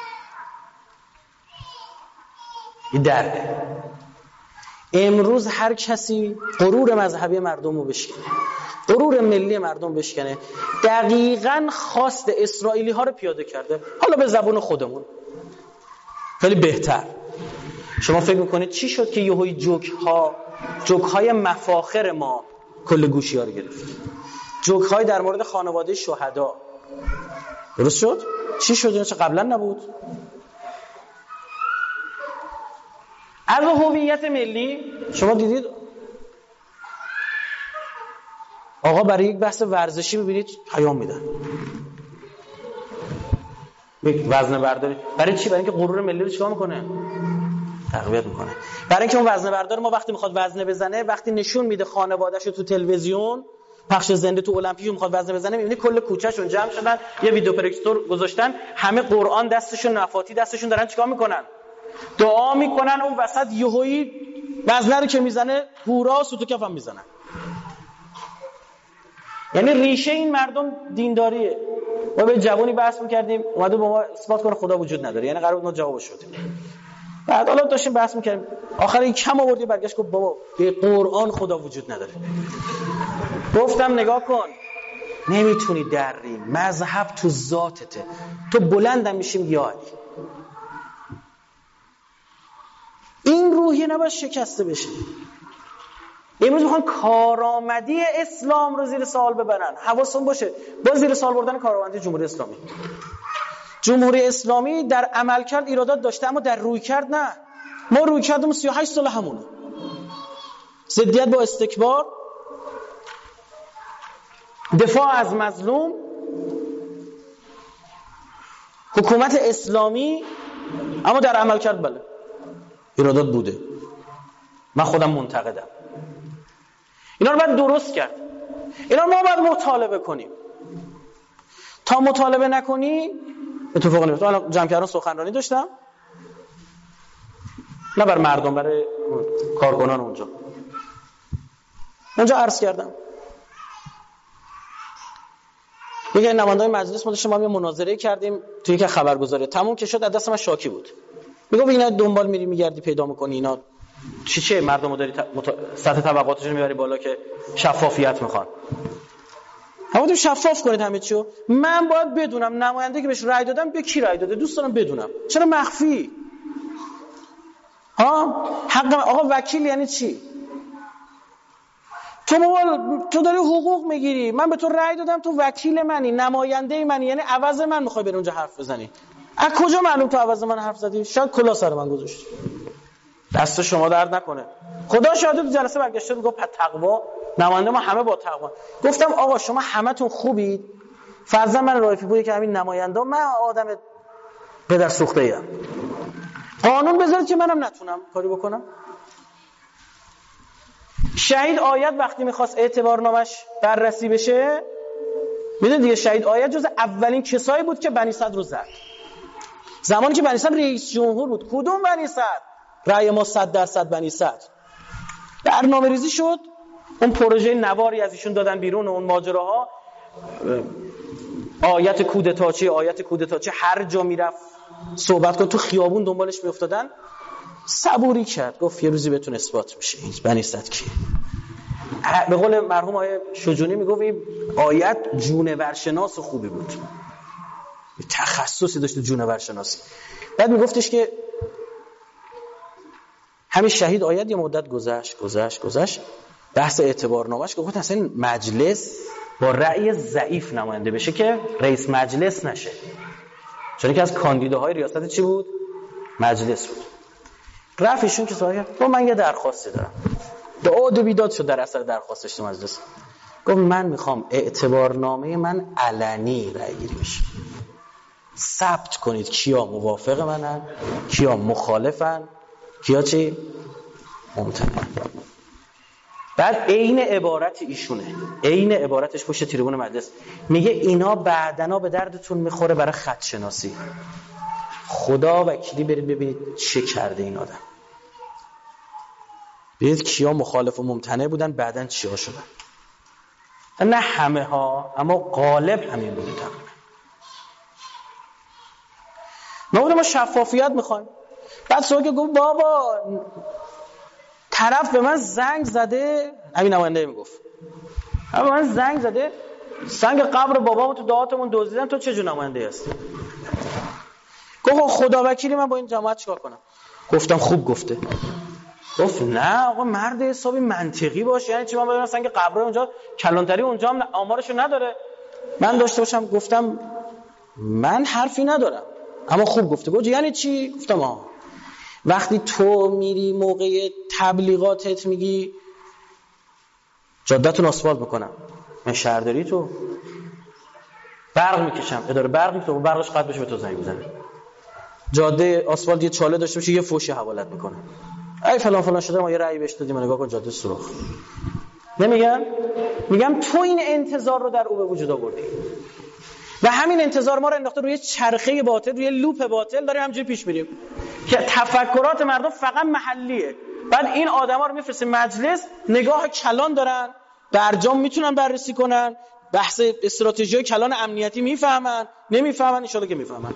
این درده. امروز هر کسی غرور مذهبی مردم رو بشکنه، غرور ملی مردم بشکنه، دقیقاً خواست اسرائیلی ها رو پیاده کرده، حالا به زبون خودمون خیلی بهتر. شما فکر میکنید چی شد که یهوی جوک های مفاخر ما کل گوشی ها رو گرفت؟ جوک های در مورد خانواده شهدا درست شد؟ چی شد؟ اینا چه قبلا نبود؟ از هویت ملی شما دیدید آقا برای یک بحث ورزشی میبینید پیام میدن، وزنه برداری. برای چی؟ برای اینکه غرور ملی رو چیکار میکنه؟ تقویت میکنه. برای اینکه اون وزنه بردار ما وقتی میخواد وزنه بزنه، وقتی نشون میده خانواده‌شو تو تلویزیون پخش زنده تو المپیک میخواد وزنه بزنه، میبینی کل کوچه‌شون جمع شدن، یه ویدیو پروژکتور گذاشتن، همه قرآن دستشون، نفاتی دستشون، دارن چیکار میکنن؟ دعا میکنن. اون وسط یهویی وزنه رو که میزنه هورا سوت کف هم میزنن. یعنی ریشه این مردم دینداریه. ما به جوانی بحث میکردیم، اومده با ما اثبات کنه خدا وجود نداره، یعنی قرار بود ما جواب شد. بعد حالا داشتیم بحث میکردیم، آخر این کم آوردی برگشت گفت بابا به قرآن خدا وجود نداره. گفتم نگاه کن، نمیتونی دری، مذهب تو ذاتته. تو بلندم میشیم یا علی. این روحیه نباید شکسته بشه. امروز میخوان کارآمدی اسلام رو زیر سوال ببرن. حواستون باشه با زیر سوال بردن کارآمدی جمهوری اسلامی. جمهوری اسلامی در عملکرد ایرادات داشته، اما در رویکرد نه. ما رویکردمون 38 سال همونه. ضدیت با استکبار، دفاع از مظلوم، حکومت اسلامی، اما در عملکرد بله ایرادات بوده. من خودم منتقدم. اینا رو باید درست کرد. اینا رو ما باید مطالبه کنیم. تا مطالبه نکنی اتفاقی نمیفته. الان جمع کردن سخنرانی داشتم، نه بر مردم، برای کارکنان اونجا عرض کردم. میگه نمایندگان مجلس ما داشتیم، ما یه مناظره کردیم توی یک خبرگزاری، تموم که شد از دست من شاکی بود. میگه اینا دنبال میری میگردی پیدا میکنی، اینا چیه مردمو داری سطح طبقاتشون میبری بالا که شفافیت میخوان؟ همون شفاف کنید همه چیو. من باید بدونم نماینده که بهش رأی دادم به کی رأی داده، دوست دارم بدونم. چرا مخفی؟ حق آقا وکیل یعنی چی؟ تو داری حقوق میگیری، من به تو رأی دادم، تو وکیل منی، نماینده منی، یعنی عوض من میخوای بری اونجا حرف بزنی. از کجا معلوم تو عوض من حرف زدی؟ شاید کلا سر من گذاشتی. دست شما درد نکنه. خدا شاهد تو جلسه برگشته میگه تقوا نماینده ما همه با تقوا. گفتم آقا شما همتون خوبید، فرضاً من رایفی پوری که همین نماینده، من آدم به در سوخته ایم، قانون بذارید که منم نتونم کاری بکنم. شهید آید وقتی میخواست اعتبارنامش بررسی بشه، میدونید دیگه شهید آید جز اولین کسایی بود که بنی صدر رو زد. زمانی که بنی صدر رئیس جمهور بود. کدوم بنی صدر؟ رأی ما 100% بنی صدر. برنامه ریزی شد، اون پروژه نواری از ایشون دادن بیرون، اون ماجراها، آیت کودتاچی هر جا میرفت صحبت کن، تو خیابون دنبالش میافتادن. صبوری کرد، گفت یه روزی بهتون اثبات میشه این بنی صدر کیه. به قول مرحوم آقای شجونی میگفت این آیت جونورشناس خوبی بود، تخصصی داشت تو جونورشناسی. بعد میگفتش که همین شهید آید یه مدت گذشت بحث اعتبارنامه‌اش گفت اصلا مجلس با رأی ضعیف نماینده بشه که رئیس مجلس نشه، چون که از کاندیداهای ریاست چی بود؟ مجلس بود. رفت ایشون که سوال کرد، من یه درخواستی دارم. داد و بیداد شد در اثر درخواستش تو مجلس. گفت من میخوام اعتبارنامه من علنی رأی گیری بشه، ثبت کنید کیا موافق منن، کیا مخالفن، کیا چی؟ ممتنع. بعد عین عبارت ایشونه، عین عبارتش پشت تریبون مجلس میگه اینا بعدنا به دردتون میخوره برای خط شناسی. خدا وکیلی برید ببینید چه کرده این آدم. ببینید کیا مخالف و ممتنع بودن، بعدن چیا شدن. نه همه ها، اما غالب همین بوده تقریبا. ما شفافیت میخوایم. بعد سوال گفت بابا طرف به من زنگ زده، همین نماینده میگفت به من زنگ زده، سنگ قبر بابامو تو دعاتمون دزدیدن، تو چه جور نماینده هستی؟ گفت خدا وکیلی من با این جماعت چیکار کنم؟ گفتم خوب گفته. گفت نه آقا مرد حسابی منطقی باش، یعنی چی من بدونم سنگ قبر اونجا کلانتری اونجا هم آمارشو نداره من داشته باشم؟ گفتم من حرفی ندارم اما خوب گفته. گفت یعنی چی؟ گفتم وقتی تو میری موقع تبلیغاتت میگی جاده‌تون آسفالت میکنم، من شهرداری تو برق میکشم، اداره برق میکشم، برقش قطع بشه به تو زنگ میزنه، جاده آسفالت یه چاله داشته باشه یه فوشی حوالت میکنه، ای فلان شده ما یه رأی بهش دادیم نگاه کن جاده سوراخ. میگم تو این انتظار رو در او به وجود آوردی و همین انتظار ما رو انداخته روی چرخه باطل، روی لوپ باطل، داریم همینجوری پیش میریم که تفکرات مردم فقط محلیه. بعد این آدما رو میفرسته مجلس، نگاه کلان دارن، برجام میتونن بررسی کنن، بحث استراتژی کلان امنیتی میفهمن، نمیفهمن، ان شاءالله که میفهمن.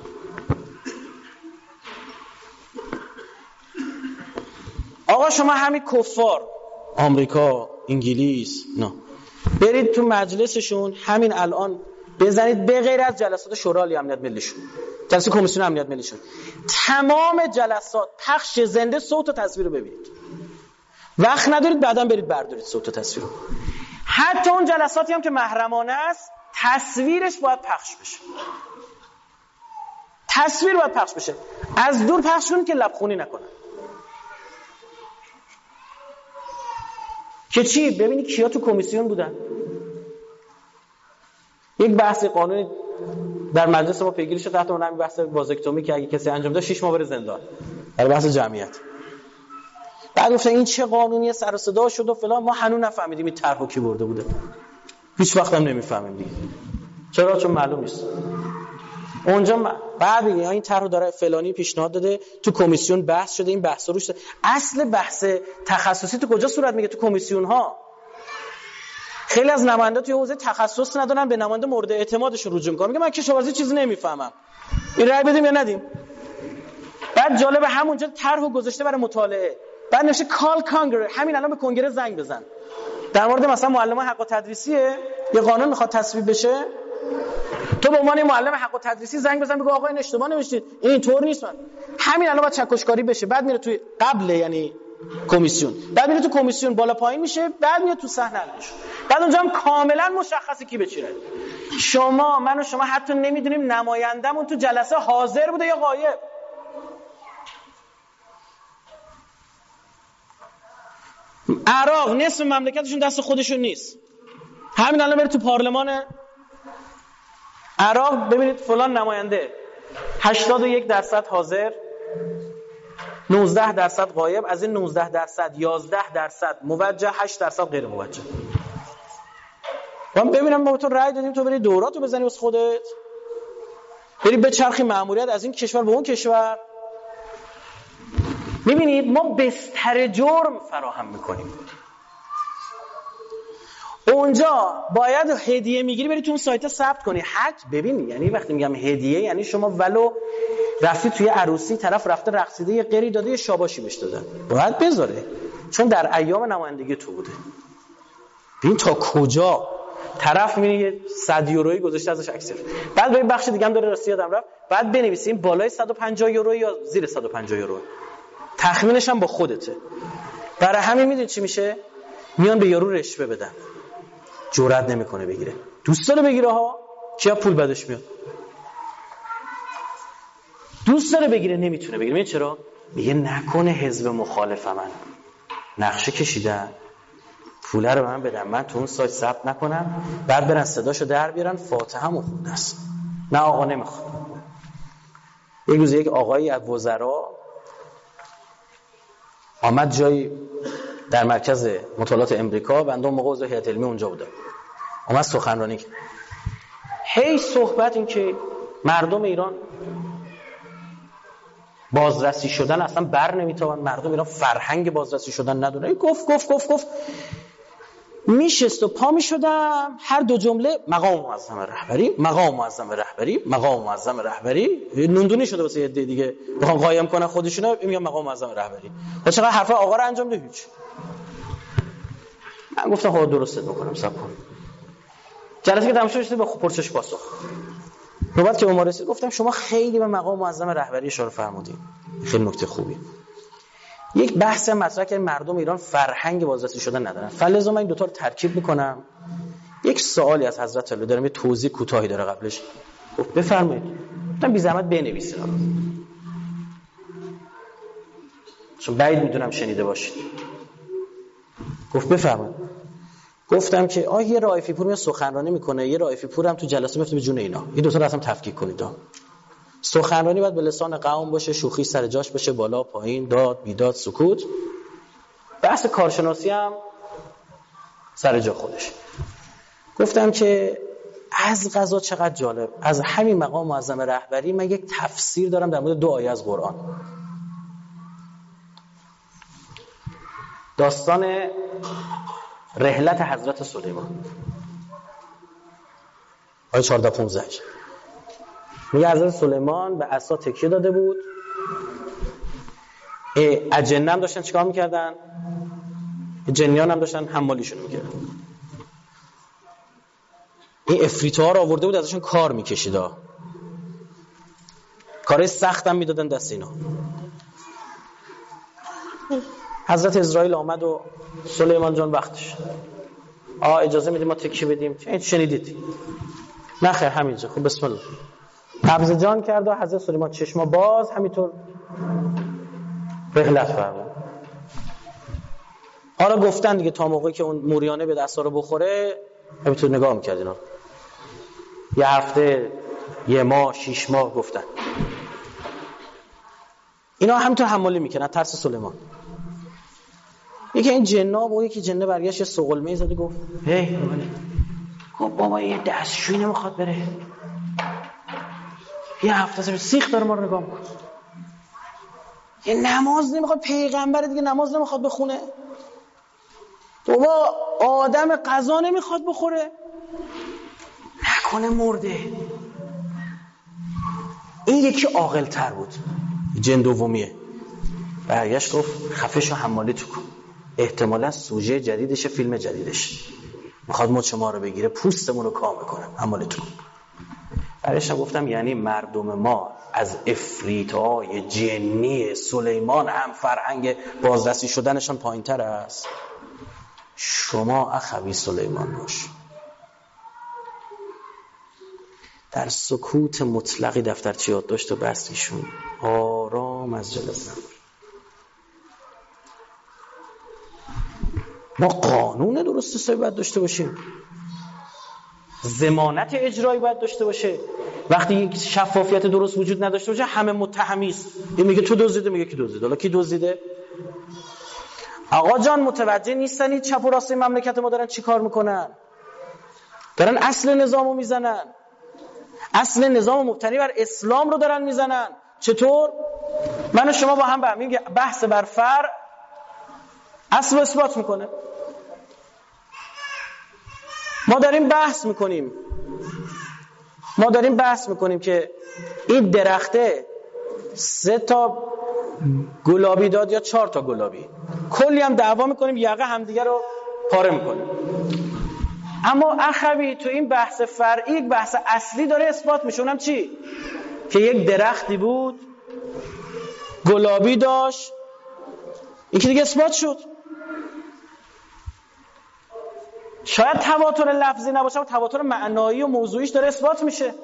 آقا شما همین کفار آمریکا، انگلیس، نه برید تو مجلسشون همین الان بزنید، به غیر از جلسات شورای امنیت ملیشون، جلسه کمیسیون امنیت ملیشون، تمام جلسات پخش زنده صوت و تصویر رو ببینید. وقت ندارید بعداً برید بردارید صوت و تصویر رو. حتی اون جلساتی هم که محرمانه است تصویرش باید پخش بشه، تصویر باید پخش بشه، از دور پخش کنید که لبخونی نکنن. که چی؟ ببینید کیا تو کمیسیون بودن. یک بحث قانونی در مجلس ما پیگیری شد تحت عنوان بحث وازکتومی که اگه کسی انجام داد 6 ماه بره زندان، در بحث جمعیت. بعد گفتن این چه قانونیه، سر و صدا شد و فلان، ما هنوز نفهمیدیم این طرحو کی برده بوده، هیچ وقت هم نمیفهمیم دیگه. چرا؟ چون معلوم نیست. اونجا بعد این طرحو داره فلانی پیشنهاد داده، تو کمیسیون بحث شده، این بحثا روش شده. اصل بحث تخصصی تو کجا صورت میگه؟ تو کمیسیون ها. خیلی از نماینده توی حوزه تخصص ندارن، به نماینده مورد اعتمادشون رجوع میکنن، میگه من کشاورزی چیزی نمیفهمم، این رأی بدیم یا ندیم. بعد جالب همونجا طرحو گذاشته برای مطالعه، بعد نوشته کال کانگره، همین الان به کنگره زنگ بزن. در مورد مثلا معلمان حق التدریسیه، یه قانون میخواد تصویب بشه، تو به عنوان معلم حق التدریسی زنگ بزن بگو آقا این اشتباه نوشتید، این اینطور نیست، من همین الان باید چکشکاری بشه. بعد میره توی قبل یعنی کمیسیون، بعد میره تو کمیسیون بالا پایین میشه، بعد میاد تو صحنه حلش. بعد اونجا هم کاملا مشخصه کی به چیه. شما من و شما حتی نمیدونیم نمایندمون تو جلسه حاضر بوده یا غایب. عراق نصف مملکتشون دست خودشون نیست. همین الان برید تو پارلمان عراق ببینید فلان نماینده 81% حاضر، 19% غایب. از این 19% 11% موجه، 8% غیر موجه. من ببینم ما به تو رأی دادیم تو بری دوراتو بزنی واسه خودت، بری بچرخی مأموریت از این کشور به اون کشور. میبینید ما بستر جرم فراهم میکنیم. اونجا باید هدیه میگیری بری تو اون سایت ثبت کنی. حج ببین، یعنی وقتی میگم هدیه یعنی شما ولو رفتی توی عروسی طرف رفته رقصیده یه قری داده یه شاباشی بهش دادن، باید بذاره، چون در ایام نمایندگی تو بوده. ببین تا کجا طرف میره یه 100 یورویی گذاشته ازش اکسل. بعد به این بخش دیگه هم داره راستی یادم رفت، بعد بنویسیم بالای 150 یورو یا زیر 150 یورو. تخمینش هم با خودته. برای همین میدونید چی میشه؟ میان به یارو رشوه بدن. جرئت نمیکنه بگیره. دوست داره بگیره ها، کیا پول بدش میاد. دوست داره بگیره نمیتونه بگیره. میگه چرا؟ میگه نکنه حزب مخالف من نقشه کشیدن پول رو من بدم، من تو اون سایت ثبت نکنم، بعد برن صداشو در بیارن فاتحه‌مو خونده است. نه آقا نمیخواد. یک روز یک آقایی از وزرا آمد جایی در مرکز مطالعات امریکا، بنده اون موقع عضو هیئت علمی اونجا بودم، آمد سخنرانی کرد. هی صحبت این که مردم ایران بازرسی شدن اصلا بر نمیتابن، مردم ایران فرهنگ بازرسی شدن نداره. گفت میشست و پا میشدم هر دو جمله مقام معظم رهبری، مقام معظم رهبری، مقام معظم رهبری. نوندونی شده واسه یه عده دیگه بخوام قایم کنن خودشونو، میگم مقام معظم رهبری. و چقدر حرف آقا رو انجام ده هیچ. من گفتم خدا درست میکنم، صبر کن. جلسه که تمام شد به پرسش پاسخ. نوبت که عمر رسید گفتم شما خیلی به مقام معظم رهبری اشاره فرمودین، خیلی نکته خوبی. یک بحث مطرح که مردم ایران فرهنگ بازرسی شدن ندارن، فلذا من این دو تا رو ترکیب میکنم. یک سوالی از حضرت علی دارم، یه توضیح کوتاهی داره قبلش. گفت بفرمایید. گفتم بی زحمت بنویسید چون بعید میدونم شنیده باشید. گفت بفرمایید. گفتم که یه رائفی پور میاد سخنرانی میکنه، یه رائفی پور هم تو جلسه میفته به جون اینا. این دو تا رو اصلا تفکیک کنید. سخنرانی باید به لسان قوم باشه، شوخی سر جاش باشه، بالا پایین، داد بیداد، سکوت. بحث کارشناسی هم سر جا خودش. گفتم که از قضا چقدر جالب، از همین مقام معظم رهبری من یک تفسیر دارم در مورد 2 آیه از قرآن. داستان رحلت حضرت سلیمان، آیه 14-15. میگه حضرت سلیمان به عصا تکیه داده بود. اجنه هم داشتن چیکار میکردن؟ جنیان هم داشتن حمالیشون میکردن. این افریت‌ها رو آورده بود ازشون کار میکشید، کارهای سخت هم میدادن دست اینا. حضرت اسرائیل آمد و سلیمان جان وقتش اجازه میدیم ما تکیه بدیم؟ این شنیدید؟ نه خیر همینجا. خب بسم الله. قبض جان کرد و حضرت سلیمان چشما باز همینطور رحلت فرمود. حالا گفتن دیگه تا موقعی که اون موریانه به دستا رو بخوره همینطور نگاه میکرد اینا. یه هفته، یه ماه، 6 ماه گفتن. اینا همینطور حمالی میکنن ترس سلیمان. یکی این جناب و یکی جنه برگشت یه سقلمه زد و گفت هی بابا یه دستشویی نمیخواد بره، یه هفته سیخ داره ما رو نگاه میکنه، یه نماز نمیخواد، پیغمبر دیگه نماز نمیخواد بخونه، بابا آدم غذا نمیخواد بخوره، نکنه مرده. این یکی عاقل تر بود، جن دومیه. برگشت گفت خفه شو حمالی تو کن، احتمالا سوژه جدیدشه، فیلم جدیدش میخواد مچ ما رو بگیره، پوستمون رو کام کنه، حمالی تو کن. برایش گفتم یعنی مردم ما از افریت‌های جنی سلیمان هم فرهنگ بازرسی شدنشان پایین‌تر است. شما اخوی سلیمان باش. در سکوت مطلقی دفترچه یادداشت و بست ایشون آرام از جلسه. ما قانون درست حسابی باید داشته باشیم، ضمانت اجرایی باید داشته باشه. وقتی یک شفافیت درست وجود نداشته باشه همه متهمی است. این میگه تو دزدیده، میگه کی دزدیده. حالا کی دزدیده؟ آقا جان متوجه نیستنید چپ و راست مملکت ما دارن چی کار میکنن؟ دارن اصل نظامو میزنن، اصل نظام مبتنی بر اسلام رو دارن میزنن. چطور؟ من و شما با هم به همین بحث بر فرع اصل رو اثبات میکنه. ما داریم بحث میکنیم که این درخته 3 تا گلابی داد یا 4 تا گلابی، کلی هم دعوا میکنیم، یقه همدیگه رو پاره میکنیم. اما اخوی تو این بحث فرعی یک بحث اصلی داره اثبات میشه. اونم چی؟ که یک درختی بود گلابی داشت، این که دیگه اثبات شد. شاید تواتر لفظی نباشه اما تواتر معنایی و موضوعیش داره اثبات میشه.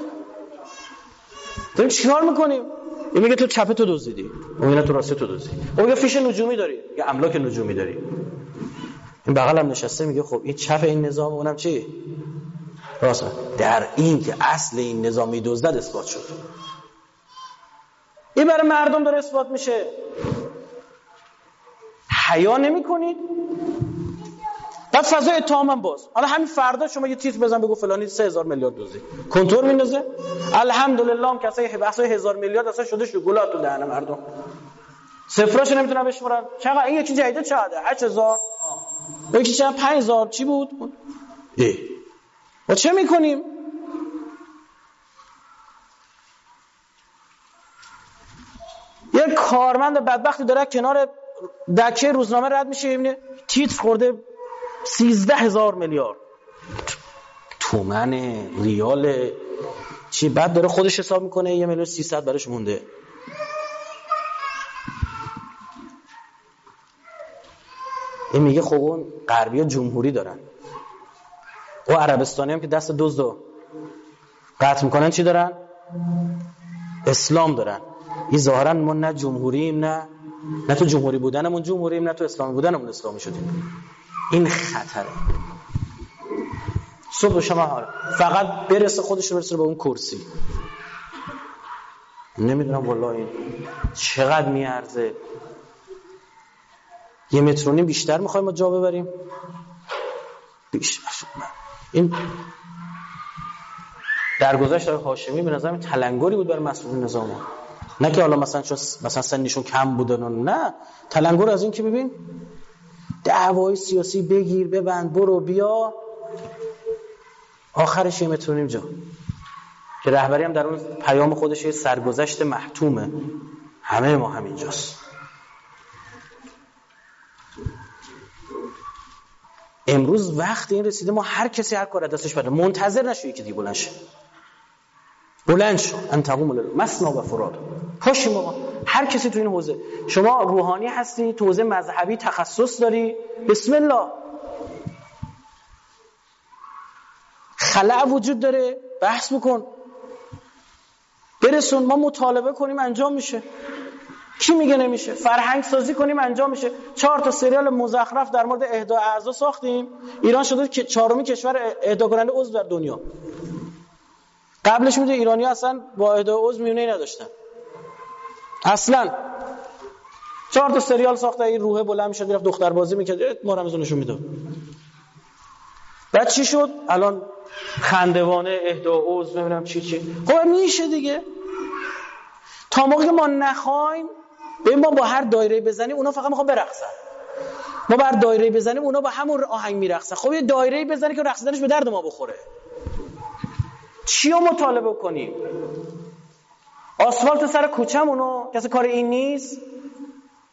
داریم چیکار میکنیم؟ این میگه تو چپه تو دزدیدی، اون میگه تو راسته تو دزدیدی، اون میگه فیش نجومی داری یا املاک نجومی داری. این بغل هم نشسته میگه خب این چپ این نظام، اونم چی؟ راسته. در این که اصل این نظامی دزدد اثبات شد. این برای مردم داره اثبات میشه. حیا نمیکنید؟ بعد فضای اتهام هم باز. حالا همین فردا شما یه تیتر بزن بگو فلانی 3000 میلیارد دزدید، کنتور میندازه. الحمدلله هم کسایی بحثای 1000 میلیارد اصلا شده گلات تو دهن مردم، صفراشو نمیتونن بشمرن. چقدر این یکی جدیده چقدره؟ 8000 یکی چقدر 5000 چی بود؟ ما چه میکنیم؟ یه کارمند بدبختی داره کنار دکه روزنامه رد میشه، میبینه تیتر خورده 13000 میلیارد تومن ریال چی، بعد داره خودش حساب میکنه 1,300,000 براش مونده. این میگه خب اون غربی‌ها جمهوری دارن، و عربستانی هم که دست دزدو قطع میکنن چی دارن؟ اسلام دارن. این ظاهرا ما نه جمهوریم، نه تو جمهوری بودنمون جمهوریم، نه تو اسلامی بودنمون اسلامی شدیم. این خطره. صبح شما فقط برسه خودش رو برسه به اون کرسی. نمیدونم والله این چقدر میارزه. 1.5 متر بیشتر میخوایم ما جا ببریم. بیشتر. این درگذشت آقای هاشمی به نظرم تلنگری بود برای مسئولین نظام. نه که حالا مثلا چون مثلا سنشون کم بودن، نه، تلنگر از این که ببین دعوای سیاسی بگیر ببند برو بیا، آخرش 1.5 متر جا. که رهبری هم در اون پیام خودش یه سرگذشت محتومه، همه ما همینجاست. امروز وقت این رسیده ما هر کسی هر کار دستش بده، منتظر نشوی که دیگه بلند شو ان تقوم مثنا و فراد. پاشیم آقا، هر کسی تو این حوزه. شما روحانی هستی، تو حوزه مذهبی تخصص داری، بسم الله. خلأ وجود داره، بحث بکن، برسون، ما مطالبه کنیم انجام میشه. کی میگه نمیشه؟ فرهنگ سازی کنیم انجام میشه. 4 تا سریال مزخرف در مورد اهدای اعضا ساختیم، ایران شده که 4مین کشور اهدا کننده عضو در دنیا. قبلش میده ایرانی اصلا با اهدای عضو میونه‌ای نداشتن اصلا. 4 تا سریال ساخته، این روحه بلند میشد میرفت دختر بازی میکرد، ما رو نشون میداد. بعد چی شد؟ الان خندوانه اهدا عضو نمیدونم چی. خب میشه دیگه. تا موقعی ما نخوایم ببین ما با هر دایره بزنیم اونا فقط میخوان برقصن، ما بر دایره بزنیم اونا با همون آهنگ میرقصن. خب یه دایره بزنی که رقصیدنش به درد ما بخوره. چی رو مطالبه کنیم؟ آسفالت سر کوچه‌مونو کسی کار این نیست؟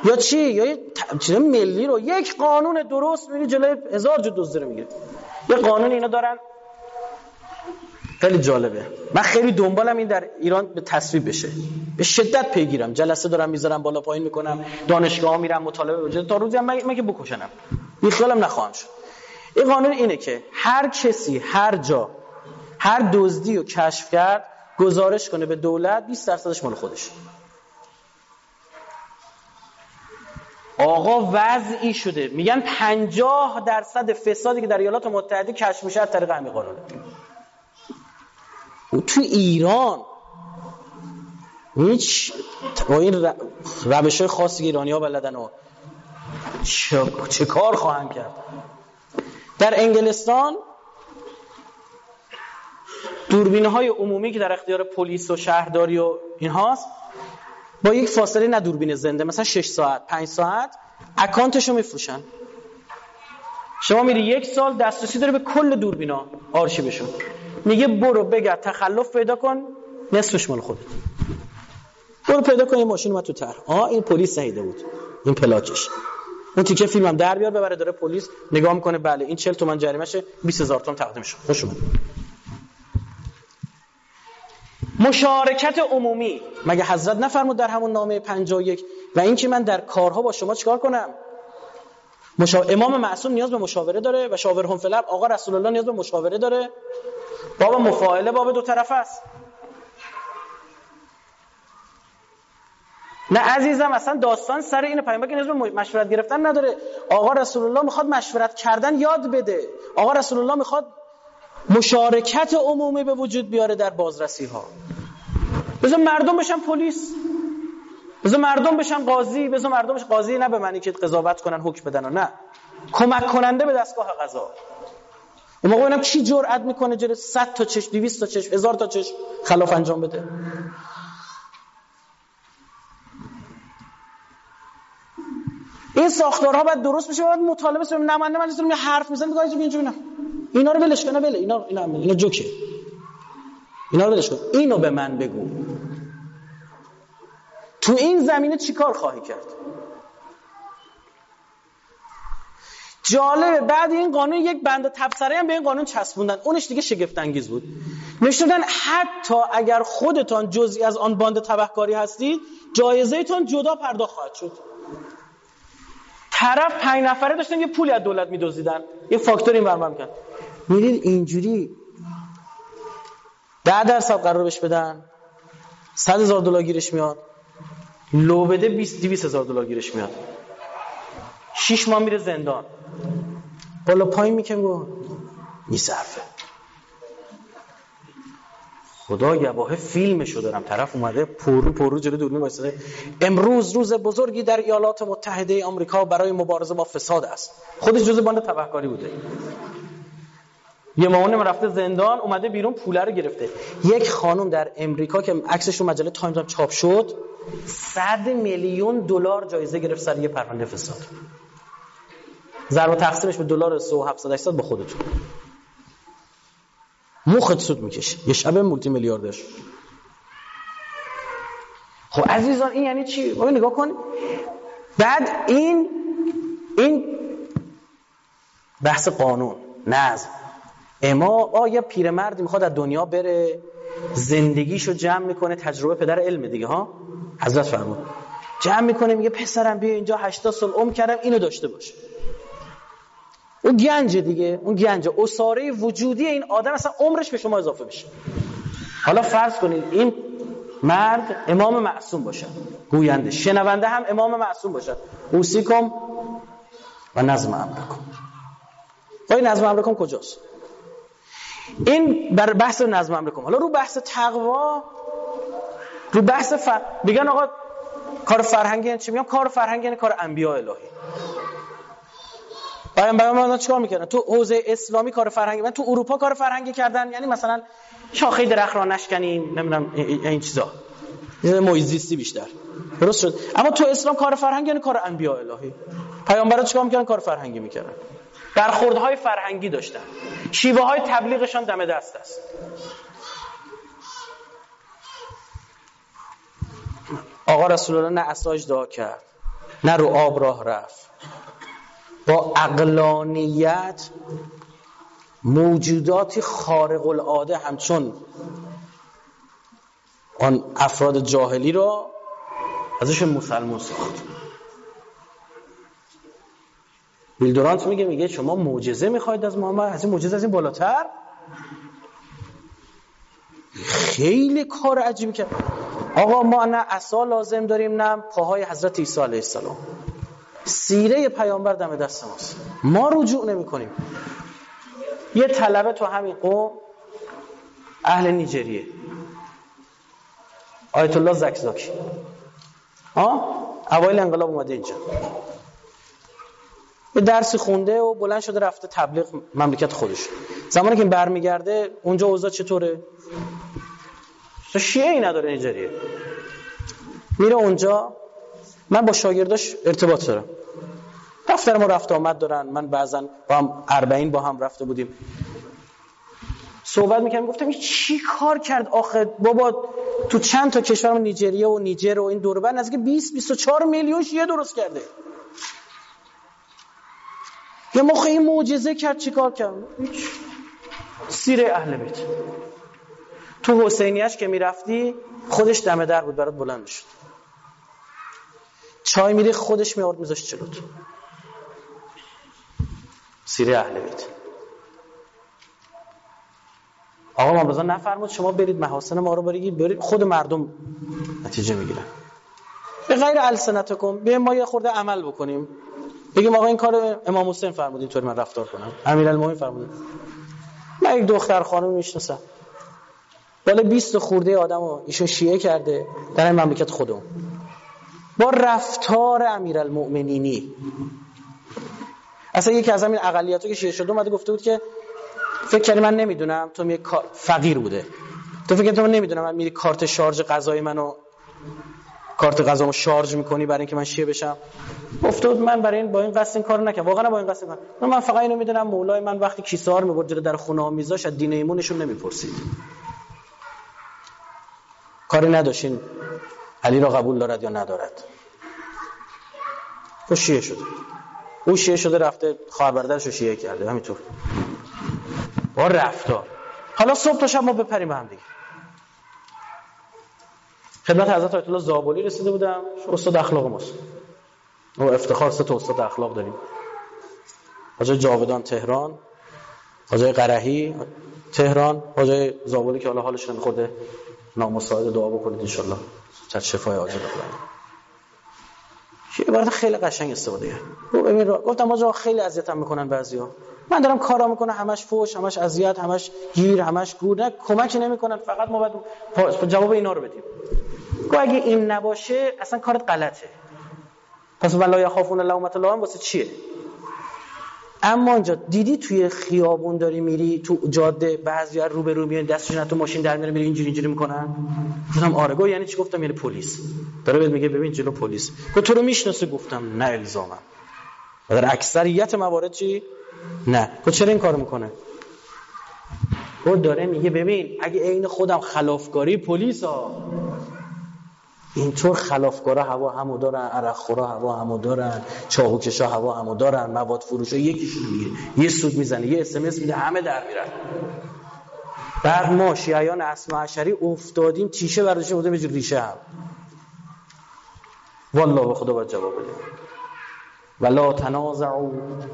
یا چی؟ یا چیز ملی رو یک قانون درست میگه جلوی 1000 جو دزد رو میگیره. یه قانون اینا دارن خیلی جالبه. من خیلی دنبالم این در ایران به تصویب بشه. به شدت پیگیرم. جلسه دارم میذارم بالا پایین میکنم، دانشگاه میرم مطالعه وجود تا روزی من که بکشنم. بیخیالم نخواهم شد. این قانون اینه که هر کسی هر جا هر دزدی رو کشف کرد گزارش کنه به دولت، 20% مال خودش. آقا وضعی شده میگن 50% فسادی که در ایالات متحده کشف میشه از طریق همین قانونه. تو ایران هیچ این روش‌های خاصی که ایرانی‌ها بلدن و چه کار خواهند کرد. در انگلستان دوربین‌های عمومی که در اختیار پلیس و شهرداری و اینهاست، با یک فاصله نه دوربین زنده، مثلا 6 ساعت 5 ساعت اکانتشو میفروشن. شما میری 1 سال دسترسی داره به کل دوربینا آرشیوشون. میگه برو بگرد تخلف پیدا کن، نصفش مال خودت. برو پیدا کن این ماشین اومد تو طرح. این پلیس ندیده بود، این پلاکش. اون تیکه فیلمم در بیار ببره داره پلیس نگاه میکنه، بله این 40 تومن جریمهشه، 20000 تومن تقدیم شد. خوش اومد. مشارکت عمومی مگه حضرت نفرمود در همون نامه 51 و این که من در کارها با شما چیکار کنم؟ امام معصوم نیاز به مشاوره داره و شاورهم فی الامر. آقا رسول الله نیاز به مشاوره داره. باب مفاعله باب دو طرفه است. نه عزیزم اصلا داستان سر اینه. پیامبر که نیاز به مشورت گرفتن نداره. آقا رسول الله میخواد مشورت کردن یاد بده. آقا رسول الله میخواد مشارکت عمومی به وجود بیاره در بازرسی ها. بذار مردم بشن پلیس، بذار مردم بشن قاضی، بذار مردم بشن قاضی، نه به معنی که قضاوت کنن حکم بدن، نه، کمک کننده به دستگاه قضا. اون موقع ببینم کی جرأت میکنه جلوی 100 تا چشم، 200 تا چشم، 1000 تا چشم خلاف انجام بده. این ساختارها باید درست بشه، باید مطالبه بشه. نماینده مجلس رو حرف میزنه میگه اینجا اینجوری نه، اینا رو ولش کن، بله اینا جوکه، اینا رو ولش کن، اینو به من بگو تو این زمینه چیکار خواهی کرد. جالبه بعد این قانون یک بند تبصره هم به این قانون چسبوندن. اونش دیگه شگفت انگیز بود. نوشتن حتی اگر خودتان جزئی از آن باند تبهکاری هستید جایزه‌تان جدا پرداخت خواهد شد. طرف 5 نفره داشتن یه پولی از دولت می‌دزدیدن، یه فاکتور این برام می‌کرد. می‌دید اینجوری 10% قرار بهش بدن، $100,000 گیرش میاد. لو بده 200,000 دلار گیرش میاد. 6 ماه میره زندان. بالا پایین میکنه میصرفه. خدا گواه فیلمشو دارم. طرف اومده پرو جلوی دوربین وایساده. امروز روز بزرگی در ایالات متحده آمریکا برای مبارزه با فساد است. خودش جزء باند تبهکاری بوده. یه مامانم رفته زندان، اومده بیرون پوله رو گرفته. یک خانم در امریکا که عکسش رو مجله تایمز هم چاپ شد، $100 میلیون جایزه گرفت سر یه پرونده فساد. ضرب و تقسیمش به دلار 3700 با خودتون مخت سود میکشه. یه شب مولتی میلیاردر. خب عزیزان این یعنی چی؟ بابا نگاه کن. بعد این بحث قانون، نظم. اما یه پیرمردی میخواد از دنیا بره، زندگیشو جمع میکنه، تجربه پدر علم دیگه ها، حضرت فرمود جمع میکنه، میگه پسرم بیا اینجا 80 سال عمر کردم اینو داشته باش. اون گنج دیگه، اون گنج اساره وجودی این آدم اصلا عمرش به شما اضافه بشه. حالا فرض کنید این مرد امام معصوم باشه، گوینده، شنونده هم امام معصوم باشه. اوصیکم و نظم امرکم. این نظم امرکم کجاست؟ این بر بحث نظم امرکم. حالا رو بحث تقوا، رو بحث میگن آقا کار فرهنگی یعنی چی؟ میگم کار فرهنگی یعنی کار انبیاء الهی. پیامبران چیکار میکردن؟ تو حوزه اسلامی کار فرهنگی، من تو اروپا کار فرهنگی کردن، یعنی مثلا شاخه درخت را نشکنیم، نمیدونم این چیزا، محیط زیستی بیشتر. درست شد. اما تو اسلام کار فرهنگی یعنی کار انبیاء الهی. پیامبران چیکار میکردن؟ کار فرهنگی میکردن. برخوردهای فرهنگی داشتن. شیوه‌های تبلیغشان دم دست است. آقا رسول الله نه عصا اجدها کرد، نه رو آب راه رفت. با عقلانیت موجوداتی خارق العاده همچون آن افراد جاهلی را ازشون مسلمان ساخت. ویلدورانت میگه شما معجزه میخواید از محمد؟ از این معجزه، از این بالاتر؟ خیلی کار عجیبی کرد. آقا ما نه عصا لازم داریم نه پاهای حضرت عیسی علیه السلام. سیره پیامبر دم دست ماست، ما رجوع نمی کنیم. یه طلبه تو همین قوم اهل نیجریه، آیت الله زکزاکی، اوایل انقلاب اومده اینجا، یه درسی خونده و بلند شده رفته تبلیغ مملکت خودش. زمانی که برمیگرده اونجا اوضاع چطوره؟ شیعه ای نداره نیجریه. میره اونجا، من با شاگرداش ارتباط دارم، دفتر ما رفت آمد دارن، من بعضن با هم 40 با هم رفته بودیم صحبت میکنم. گفتم این چی کار کرد آخه بابا؟ تو چند تا کشور، نیجریه و نیجر و این دور و بر، نزدیک 20-24 میلیون شیعه درست کرده. یه موقع این معجزه کرد، چی کار کرد؟ سیره اهل بیت. تو حسینیش که میرفتی خودش دم در بود برات بلند میشد، چای میری خودش میآورد میذاشت جلوت. سیره اهل بیت. آقا ما نفرمود شما برید محاسن ما رو برید، خود مردم نتیجه میگیرن. به غیر السنتکم، بیایم ما یه خورده عمل بکنیم، بگیم آقا این کار امام حسین فرمود اینطوری من رفتار کنم، امیرالمومنین فرمود. من یک دختر خانم میشناسم، بالا 20 خورده آدمو ایشون شیعه کرده در این مملکت خودمون، با رفتار امیرالمومنینی. اصلا یکی از همین اقلیت‌ها که شیعه شده اومده گفته بود که فکر کردی من نمیدونم تو می فقیر بوده، تو فکر کردی من نمیدونم من میری کارت شارژ غذای منو، کارت غذامو شارژ میکنی برای اینکه من شیعه بشم. گفته بود من برای این با این قصد این کارو نکردم، واقعا با این قصد نکردم، من فقط اینو میدونم مولای من وقتی کیسه ها رو میبرد جلو در خونه ها میذاشت از دین ایمونشون نمیپرسید، کاری نداشتین علی را قبول دارد یا ندارد. تو شیعه شده، او شیعه شده رفته خواهر برادرشو شیعه کرده، همینطور با رفتار. حالا صبح تا شب ما بپریم به هم دیگه. خدمت حضرت آیت الله زابلی رسیده بودم، استاد اخلاق ماست، ما افتخار 3 تا استاد اخلاق داریم، حاجی جاودان تهران، حاجی قرهی تهران، حاجی زابلی که حالا حالش نمیخوره، نامساعد دعا بکنید ان شاء الله چت شفای عاجل بکنه. یه عبارت خیلی قشنگ استفاده کرد. گفتم آقا خیلی اذیتم میکنن بعضیا، من دارم کارا میکنم همش فوش، همش اذیت، همش گیر، همش گور، نه کمکی نمیکنن، فقط ما باید جواب اینا رو بدیم. گفت اگه این نباشه اصلا کارت غلطه، پس ولا یخافون لومة لائم واسه چیه؟ اما اونجا دیدی توی خیابون داری میری تو جاده بعضیا رو به رو میان دستشون تو ماشین در میاره میره اینجوری میکنن. گفتم آره. گفت یعنی چی؟ گفتم یعنی پلیس داره بهت میگه ببین جلو پلیس. گفت تو رو میشناسه؟ گفتم نه الزاما، در اکثریت موارد چی نه. گفت چرا این کارو میکنه؟ گفت داره میگه ببین اگه عین خودم خلافکاری پلیسا، اینطور خلافکارا هوا همو دارن، عرق خورا هوا همو دارن، چاقوکشا هوا همو دارن، مواد فروشا یکیشون میگه یه سود میزنه یه اس ام اس میده همه در میرن. بعد ما شیعیان اثنا عشری افتادیم تیشه برداشته بودیم به ریشه هم. والله به خدا باید جواب بدیم. ولا تنازعوا،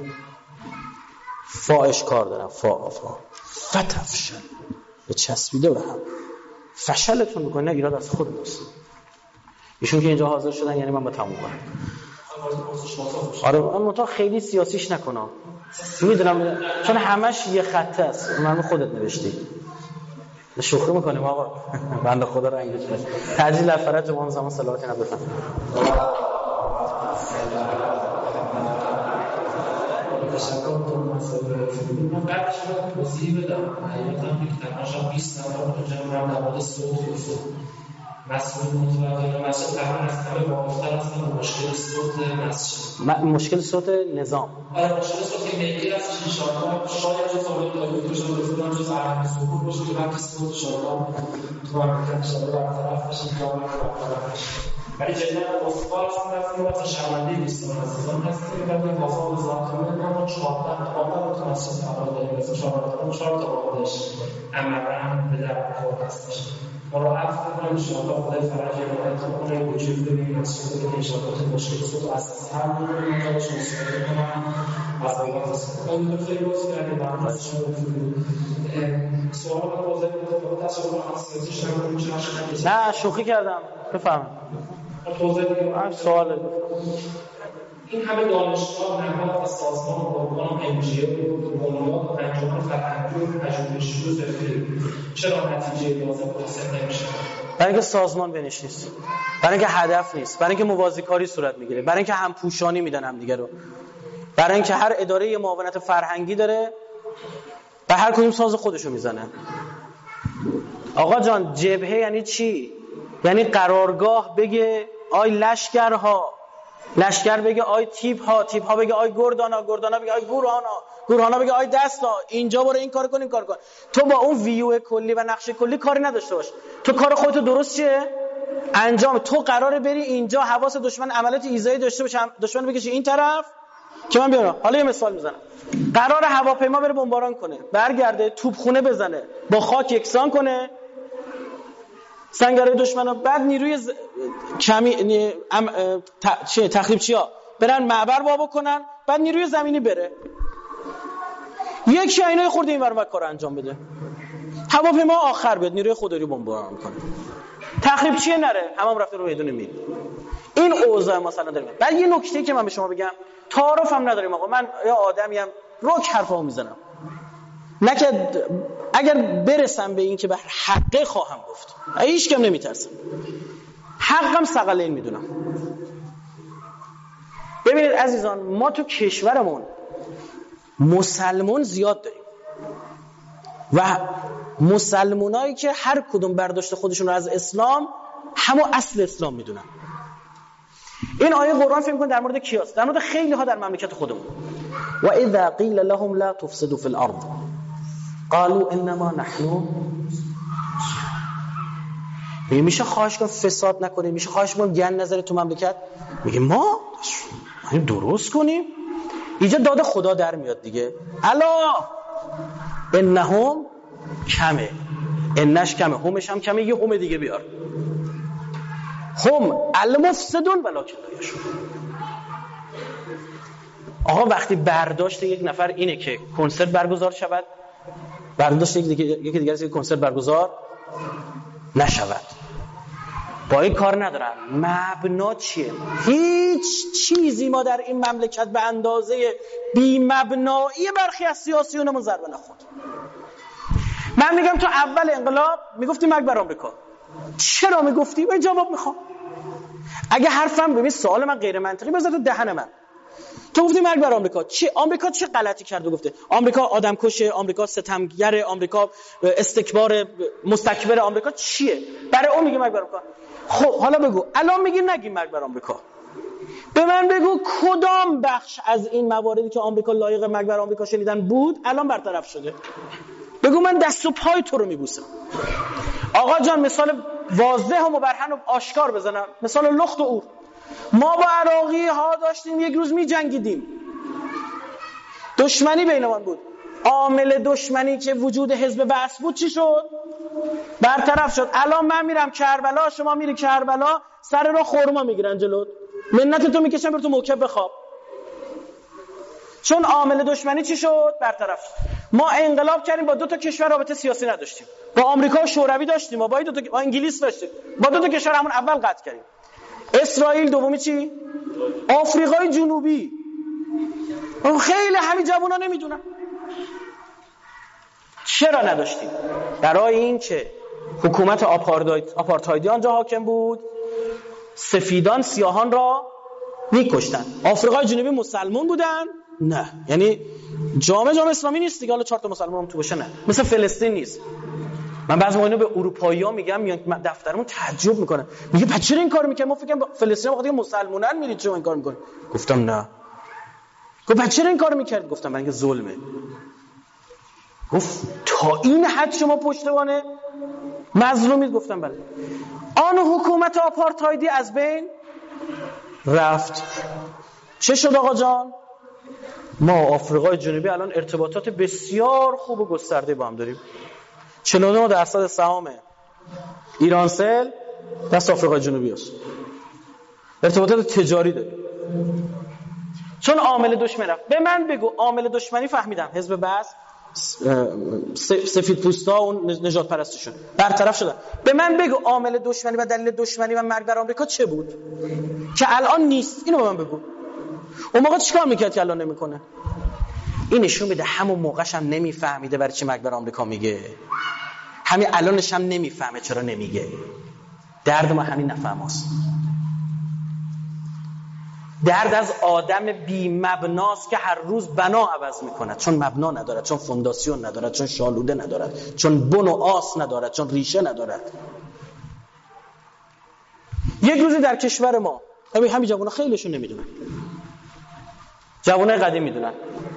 فاش کار دارن، فتفشل، به چسبیده به هم فشلتون میکنه. نه ایراد از خود ماست. ایشون که اینجا حاضر شدن یعنی من با تموم کنم. آره من تو خیلی سیاسیش نکنم، میدونم چون همش یه خطه است، من خودت نوشتی. شوخی میکنیم آقا، بنده خدا رنگش بشه. تعجیل الفرج امام زمان صلوات نبی بفرمایید. من بعدش رو توضیح بدم. حقیقتا میگم 20 نفر اونجا من در مورد صوت مسئول متوجه مسئول تقریبا از همه واقع‌تر هستن مشکل صوت مسجد. مشکل صوت نظام. آره مشکل صوت میگیر از شیشه‌ها شاید جو سوال داشته باشه بزرگان جو اهل سکوت باشه که وقتی صوت شما تو مملکت شما برطرف بشه یا برطرف بشه. ولی جدا اسقال هستیم و تشمندی دوستان عزیزان هستیم و به وفا به ذاتمون ما 14 تا متوسط اول داریم، مثل 4 تا آمدش امران به در بخور هستش. ما رو عفو کنیم انشاءالله خدای فرج ارائه کنه وجود ببینیم مسئول که انشاءالله مشکل صوت اساسی حل کنیم و داشت مصیبت کنم از بایگان تصمیم کنیم خیلی روز کردیم برم هستشون سوال من بازه بود تصور خاصیتش نکنیم چه نه شوخی کردم بفهم توضیح دیگه سوال این همه دانشگاه نهاد و سازمان و ارگان انجیو و بنیاد و انجمن فرهنگی و پژوهشی و زفری چرا نتیجه لازم حاصل نمیشه؟ برای اینکه سازمان بینش نیست، برای اینکه هدف نیست، برای اینکه موازی کاری صورت میگیره، برای اینکه همپوشانی میدن همدیگه رو، برای اینکه هر اداره معاونت فرهنگی داره و هر کدوم ساز خودشو میزنه. آقا جان جبهه یعنی چی؟ یعنی قرارگاه بگه آی لشکرها، لشکر بگه آی تیپ ها بگه آی گردانا بگه آی گورهانا بگه آی دستا، اینجا برو این کار کن این کار کن. تو با اون ویو کلی و نقشه کلی کاری نداشته باش، تو کار خودت درست چیه انجام. تو قراره بری اینجا حواس دشمن عملیات ایذایی داشته باشه، دشمن بکشه این طرف که من بیارم. حالا یه مثال میزنم، قرار هواپیما بره بمباران کنه، برگرده توپخونه بزنه، با خاک یکسان کنه سنگرهای دشمنو، بعد نیروی تخریبچی‌ها برن معبر وا بکنن، بعد نیروی زمینی بره یک شاینای خورده این ور کار انجام بده، هواپیما آخر بیاد نیروی خوداری بمباران کنه، تخریبچی نره، همم رفته رو میدون میل. این اوضاع مثلا داریم. بعد یه نکته که من به شما بگم، تعارف هم نداریم آقا، من یا آدمیم رک حرفامو میزنم، نکرد اگر برسم به این که به حقه خواهم گفت، هیچ کم نمیترسم، حقم ثقلین میدونم. ببینید عزیزان، ما تو کشورمون مسلمان زیاد داریم و مسلمانایی که هر کدوم برداشت خودشون رو از اسلام همون اصل اسلام میدونن. این آیه قرآن فکر می‌کنه در مورد کیاست؟ در مورد خیلی ها در مملکت خودمون. و اذا قیل لهم لا تفسدوا في الارض قالوا انما نحن. میشه خواهش کنم فساد نکنیم، میشه خواهش کنم گند نذارید تو مملکت. میگه ما درست کنیم، اینجا داد خدا در میاد دیگه. الا انهم کمه، انش کمه، همش هم کمه، یه هم دیگه بیار. هم المفسدون ولکن لا یشعرون. آقا وقتی برداشت یک نفر اینه که کنسرت برگزار شود، برداشت یکی دیگه است که کنسرت برگزار نشود، با این کار ندارم. مبنا چیه؟ هیچ چیزی ما در این مملکت به اندازه بی مبنایی برخی از سیاسیونمون ضربه نخورد. من میگم تو اول انقلاب میگفتی مرگ بر آمریکا، چرا میگفتی؟ من جواب میخوام. اگه حرفم ببین سوال من غیر منطقی بذار تو دهن من. تو گفتی مرگ بر آمریکا، آمریکا چه غلطی کرده؟ گفته آمریکا آدم کشه، آمریکا ستمگر، آمریکا استکبار، مستکبر، آمریکا چیه؟ برای اون میگه مرگ بر آمریکا. خب حالا بگو الان میگی نگی مرگ بر آمریکا، به من بگو کدام بخش از این مواردی که آمریکا لایق مرگ بر آمریکا شنیدن بود الان برطرف شده؟ بگو من دست و پای تو رو میبوسم. آقا جان مثال واضح و مبرهن و آشکار بزنم، مثال لخت و اور. ما با عراقی ها داشتیم یک روز می جنگیدیم، دشمنی بینمان بود، عامل دشمنی که وجود حزب بعث بود چی شد؟ برطرف شد. الان من میرم کربلا، شما میری کربلا، سر راه خورما میگیرن جلوت، منت تو میکشن بر تو موکب بخواب، چون عامل دشمنی چی شد؟ برطرف شد. ما انقلاب کردیم، با دو تا کشور رابطه سیاسی نداشتیم، با آمریکا و شوروی داشتیم، با انگلیس داشتیم، با دو تا کشور همون اول قطع کردیم. اسرائیل دومی چی؟ آفریقای جنوبی. خیلی همین جوونا نمیدونن. چرا نداشتیم؟ برای این که حکومت آپارتایدی آنجا حاکم بود، سفیدان سیاهان را میکشتن. آفریقای جنوبی مسلمان بودن؟ نه، یعنی جامعه اسلامی نیست دیگه، حالا 4 تا مسلمان هم تو باشه، نه مثل فلسطین نیست. من بعضی موقع به اروپایی‌ها میگم، میان دفترمون تعجب میکنن، میگه پس چرا این کارو میکنه؟ ما فکر کنم فلسطین وقتی مسلمانان میرید چرا این کارو میکنه؟ گفتم نه. گفت پس چرا این کارو میکرد؟ گفتم من که ظلمه. گفت تا این حد شما پشتوانه مظلومید؟ گفتم بله. آن حکومت آپارتایدی از بین رفت. چه شد آقا جان؟ ما آفریقای جنوبی الان ارتباطات بسیار خوب و گسترده با هم داریم. 49% سهام ایرانسل دست آفریقای جنوبی است. ارتباطات تجاری داریم. چون عامل دشمنی رفت. به من بگو عامل دشمنی فهمیدم، حزب بعث، سفید پوستا اون نجات پرستشون برطرف شدن. به من بگو عامل دشمنی و دلیل دشمنی و مرگ بر آمریکا چه بود که الان نیست؟ اینو به من بگو. اون موقع چیکار میکرد که الان نمیکنه؟ این نشون میده همون موقعش هم نمیفهمیده برای چی مرگ بر آمریکا میگه، همین الانش هم نمیفهمه چرا نمیگه. درد ما همین نفهماست. درد از آدم بی مبناست که هر روز بنا عوض میکند، چون مبنا ندارد، چون فونداسیون ندارد، چون شالوده ندارد، چون بن و آس ندارد، چون ریشه ندارد. یک روزی در کشور ما همین جوونا خیلیشون نمیدونن، جوانای قدیم میدونن،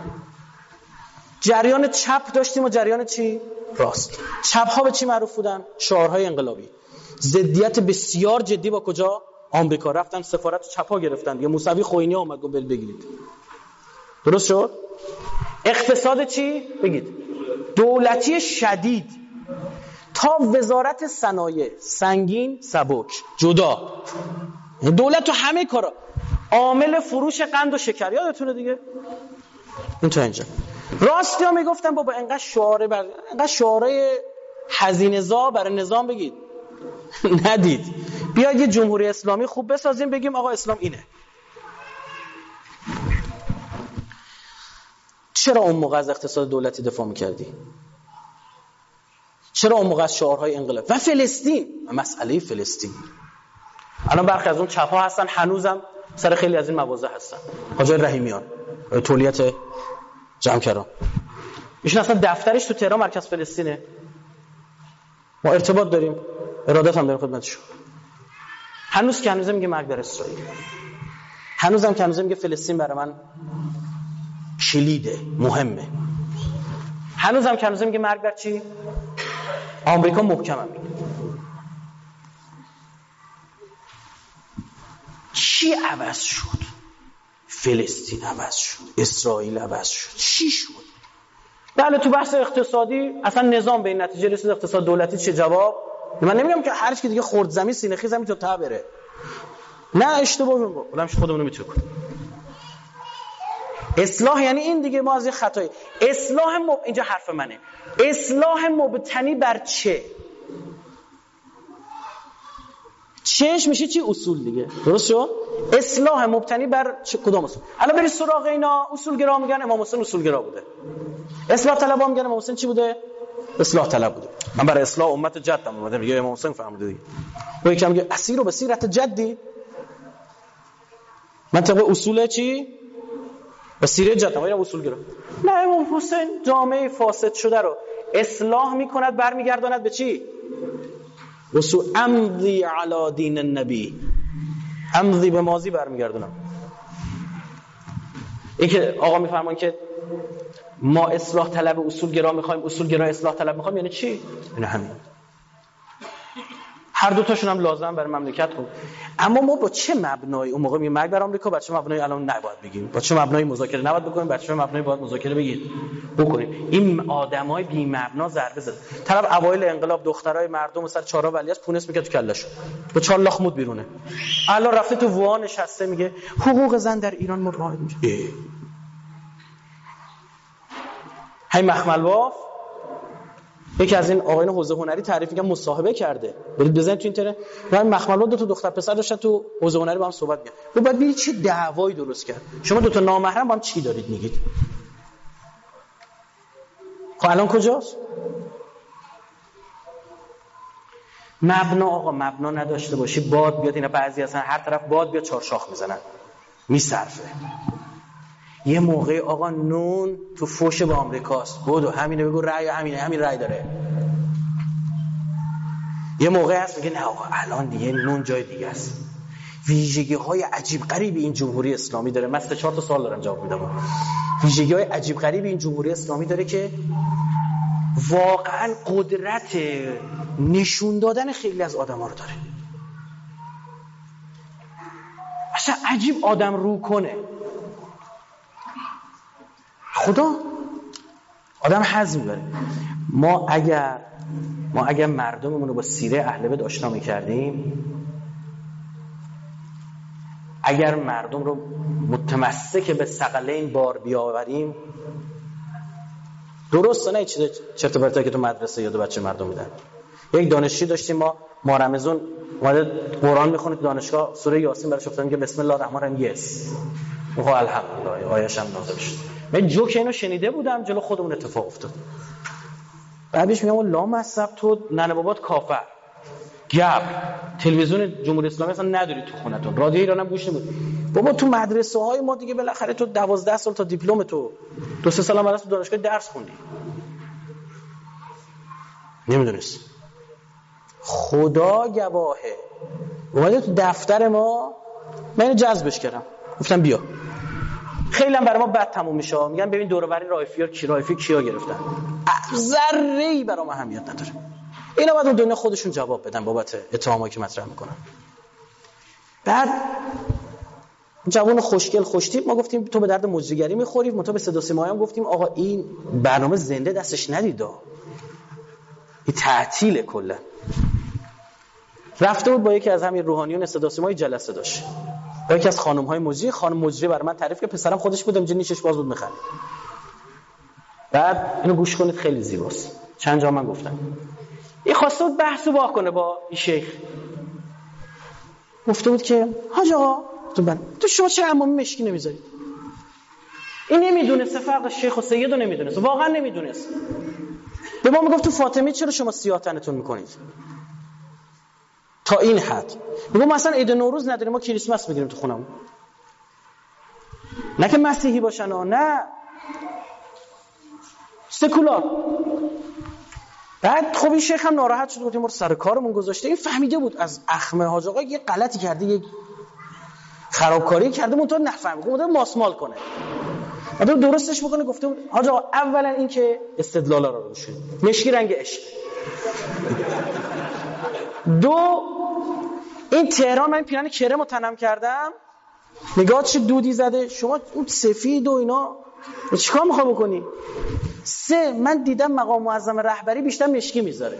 جریان چپ داشتیم و جریان چی؟ راست. چپ ها به چی معروف بودن؟ شعارهای انقلابی، ضدیت بسیار جدی با کجا؟ آمریکا. رفتن سفارت چپ ها گرفتن دیگه. موسوی خوئینی اومد گفت بگیرید. درست شد؟ اقتصاد چی؟ بگید دولتی شدید تا وزارت صنایع سنگین سبک جدا. دولت تو همه کارا، عامل فروش قند و شکر یادتونه دیگه. این تا اینجا راستی ها میگفتن بابا انقدر شعاره هزینه زا برای نظام بگید ندید، بیاید یه جمهوری اسلامی خوب بسازیم بگیم آقا اسلام اینه. چرا اون موقع از اقتصاد دولتی دفاع میکردی؟ چرا اون موقع از شعارهای انقلاب و فلسطین و مسئله فلسطین؟ الان برخی از اون چپ‌ها هستن هنوزم سر خیلی از این مواضع هستن. حاجی رحیمیان تولیت جمکران، ایشون اصلا دفترش تو تهران مرکز فلسطینه. ما ارتباط داریم، ارادت هم داریم خدمتشون. هنوز که هنوز میگه مرگ بر اسرائیل، هنوزم که هنوز میگه فلسطین برای من کلیده، مهمه. هنوزم که هنوز میگه مرگ بر چی؟ آمریکا. محکمم میگه. چی عوض شد؟ فلسطین عوض شد، اسرائیل عوض شد، چی شد؟ بله تو بحث اقتصادی اصلا نظام به این نتیجه رسید اقتصاد دولتی چه جواب؟ من نمیگم که هر کی دیگه خرد زمین سینه خیز همین تو تا بره، نه اشتباه میگم، بلامش خودمون رو میتونه کنیم. اصلاح یعنی این دیگه، ما از یه خطایی اینجا حرف منه، اصلاح مبتنی بر چهش میشه چی؟ اصول دیگه. درست شد؟ اصلاح مبتنی بر کدام اصول؟ الان برید سراغ اینا. اصولگرا میگن امام حسین اصولگرا بوده، اصلاح طلبا میگن امام حسین چی بوده؟ اصلاح طلب بوده. من برای اصلاح امت جدم اومدم میگه امام حسین فرموده دیگه. و یکم میگه اسیر و بصیرت جدی، منطقه اصول چی؟ بصیرت جدم ولی اصولگرا. نه، امام حسین جامعه فاسد شده رو اصلاح میکند، برمیگرداند به چی؟ رسول امضی علی دین النبی، امضی به ماضی برمیگردونم. این که آقا میفرمان که ما اصلاح طلب اصولگرا میخوایم، اصولگرا اصلاح طلب میخوایم، یعنی چی؟ یعنی همین. هر دو تاشون هم لازم برای مملکت خوب. اما ما با چه مبنایی اون موقع میگیم مرگ بر آمریکا، با چه مبنایی الان نباید بگیم، با چه مبنایی مذاکره نباید بکنیم، با چه مبنایی باید مذاکره بکنیم؟ این آدمای بی مبنا ضربه زد. طرف اوایل انقلاب دخترای مردم سر چهارراه ولیعصر پونس میکرد تو کلهشون، با 4 لاخ مود بیرونه. الان رفته تو ووان نشسته میگه حقوق زن در ایران مراعات میشه. هی مخملواف یکی از این آقایون حوزه هنری تعریف میگم مصاحبه کرده، برید بزنید تو اینترنت. من مخملواف دو تا دختر پسر داشتن تو حوزه هنری با هم صحبت می‌کردن. تو بعد ببینید چه دعوایی درست کرد. شما دو تا نامحرم با هم چی دارید میگید؟ خب الان کجاست؟ مبنا آقا، مبنا نداشته باشی باد بیاد. اینا بعضی اصلا هر طرف باد بیاد چارشاخ میزنن، میصرفه. یه موقع آقا نون تو فوش با آمریکاست، بودو همینه بگو رأی همین رأی داره. یه موقع هست میگه نه آقا الان دیگه نون جای دیگه است. ویژگی‌های عجیب غریبی این جمهوری اسلامی داره. من 3-4 تا سوال دارم جواب میدم. ویژگی‌های عجیب غریبی این جمهوری اسلامی داره که واقعا قدرت نشون دادن خیلی از آدم‌ها رو داره. اصلا عجیب آدم رو کنه. خدا آدم حظ میبره. ما اگر مردممون رو با سیره اهل بیت آشنا میکردیم، اگر مردم رو متمسک به ثقلین بار بیاوریم، درسته نه چیز چرت و پرتایی که تو مدرسه یاد بچه مردم میدن. یک دانشجوی داشتیم ما رمضان اومده قرآن میخونه تو دانشگاه، سوره یاسین براش افتاد که بسم الله الرحمن الرحیم یس موقع الحمدلله آیه‌اش هم نازل شد. من جوک اینو شنیده بودم، جلو خودمون اتفاق افتاد. بعدش میگم لا مصب تو ننه بابات کافر گبر، تلویزیون جمهوری اسلامی اصلا نداری تو خونتون، رادیو ایران هم گوش نمیدی. بابا تو مدرسه های ما دیگه بالاخره تو 12 سال تا دیپلم تو 2-3 سال هم تو دانشگاه درس خوندی. نمیدونست. خدا گواهه اومده تو دفتر ما، من جذبش کردم گفتم بیا. خیلی هم برای ما بد تموم میشه. میگن ببین دور و بر رایفی کیا گرفتن، ذره‌ای برام اهمیت نداره. اینا باید اون دنیا خودشون جواب بدن بابت اتهامایی که مطرح میکنن. بعد جوان خوشگل خوشتیپ ما گفتیم تو به درد مجریگری میخوری، ما تو به صدا سیما هم گفتیم آقا این برنامه زنده دستش ندیدا، این تعطیل کلا. رفته بود با یکی از همین روحانیون صدا سیمای جلسه داشت، با یکی از خانم‌های مجری. خانم مجری برای من تعریف که پسرم خودش بود اینجا نیشش باز بود میخند. بعد اینو گوش کنید خیلی زیباست. چند جا من گفتم این خواسته بود بحثو با کنه با این شیخ. گفته بود که حاج آقا تو شما چه عمامی مشکی نمیذارید؟ این نمیدونسته فرق شیخ و سید رو نمیدونسته، واقعا نمیدونست. به ما میگفت تو فاطمی چرا شما سیاه تنتون میکنید؟ تا این حد. میگم مثلا عید نوروز نداریم، ما کریسمس میگیریم تو خونمون. نه که مسیحی باشن ها، نه سکولار. بعد خب این شیخ هم ناراحت شد، گفتیم ما سر کارمون گذاشته. این فهمیده بود از اخمه حاج آقا یه غلطی کرده، یه خرابکاری کرده، اون تو نفهمید، گفت ماسمال کنه. بعد درستش بکنه. گفته بود حاج آقا اولا این که استدلالا رو روش مشکی رنگ عشق. دو این تهران من پیرن کرم تنم کردم، نگاه چه دودی زده، شما اون سفید و اینا چیکار میخوای بکنی؟ سه من دیدم مقام معظم رهبری بیشتر مشکی میذاره.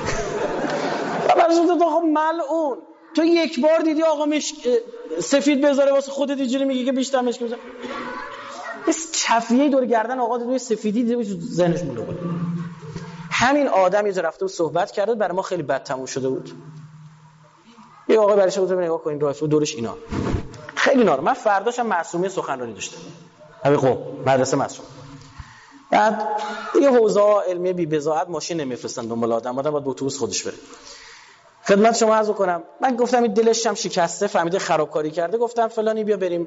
برای تو خب ملعون، تو یک بار دیدی آقا سفید بذاره واسه خودت اینجوری میگی که بیشتر مشکی میذاره؟ بس چفیه دور گردن آقا دیدی سفیدی دیدی ذهنش مونده بود. همین آدم یه جا رفته و صحبت کرده، برای ما خیلی بد تموم شده بود. یه آقای برایش بود نگاه کنین رایفو دورش اینا خیلی نار. من فرداشم معصومه سخنرانی داشتم همین قم مدرسه معصوم. بعد دیگه حوزه علمی بی بضاعت ماشین نمیفرستن دنبال آدم باید با اتوبوس خودش بره. خدمت شما عرض کنم من گفتم این دلش هم شکسته، فهمیده خرابکاری کرده، گفتم فلانی بیا بریم.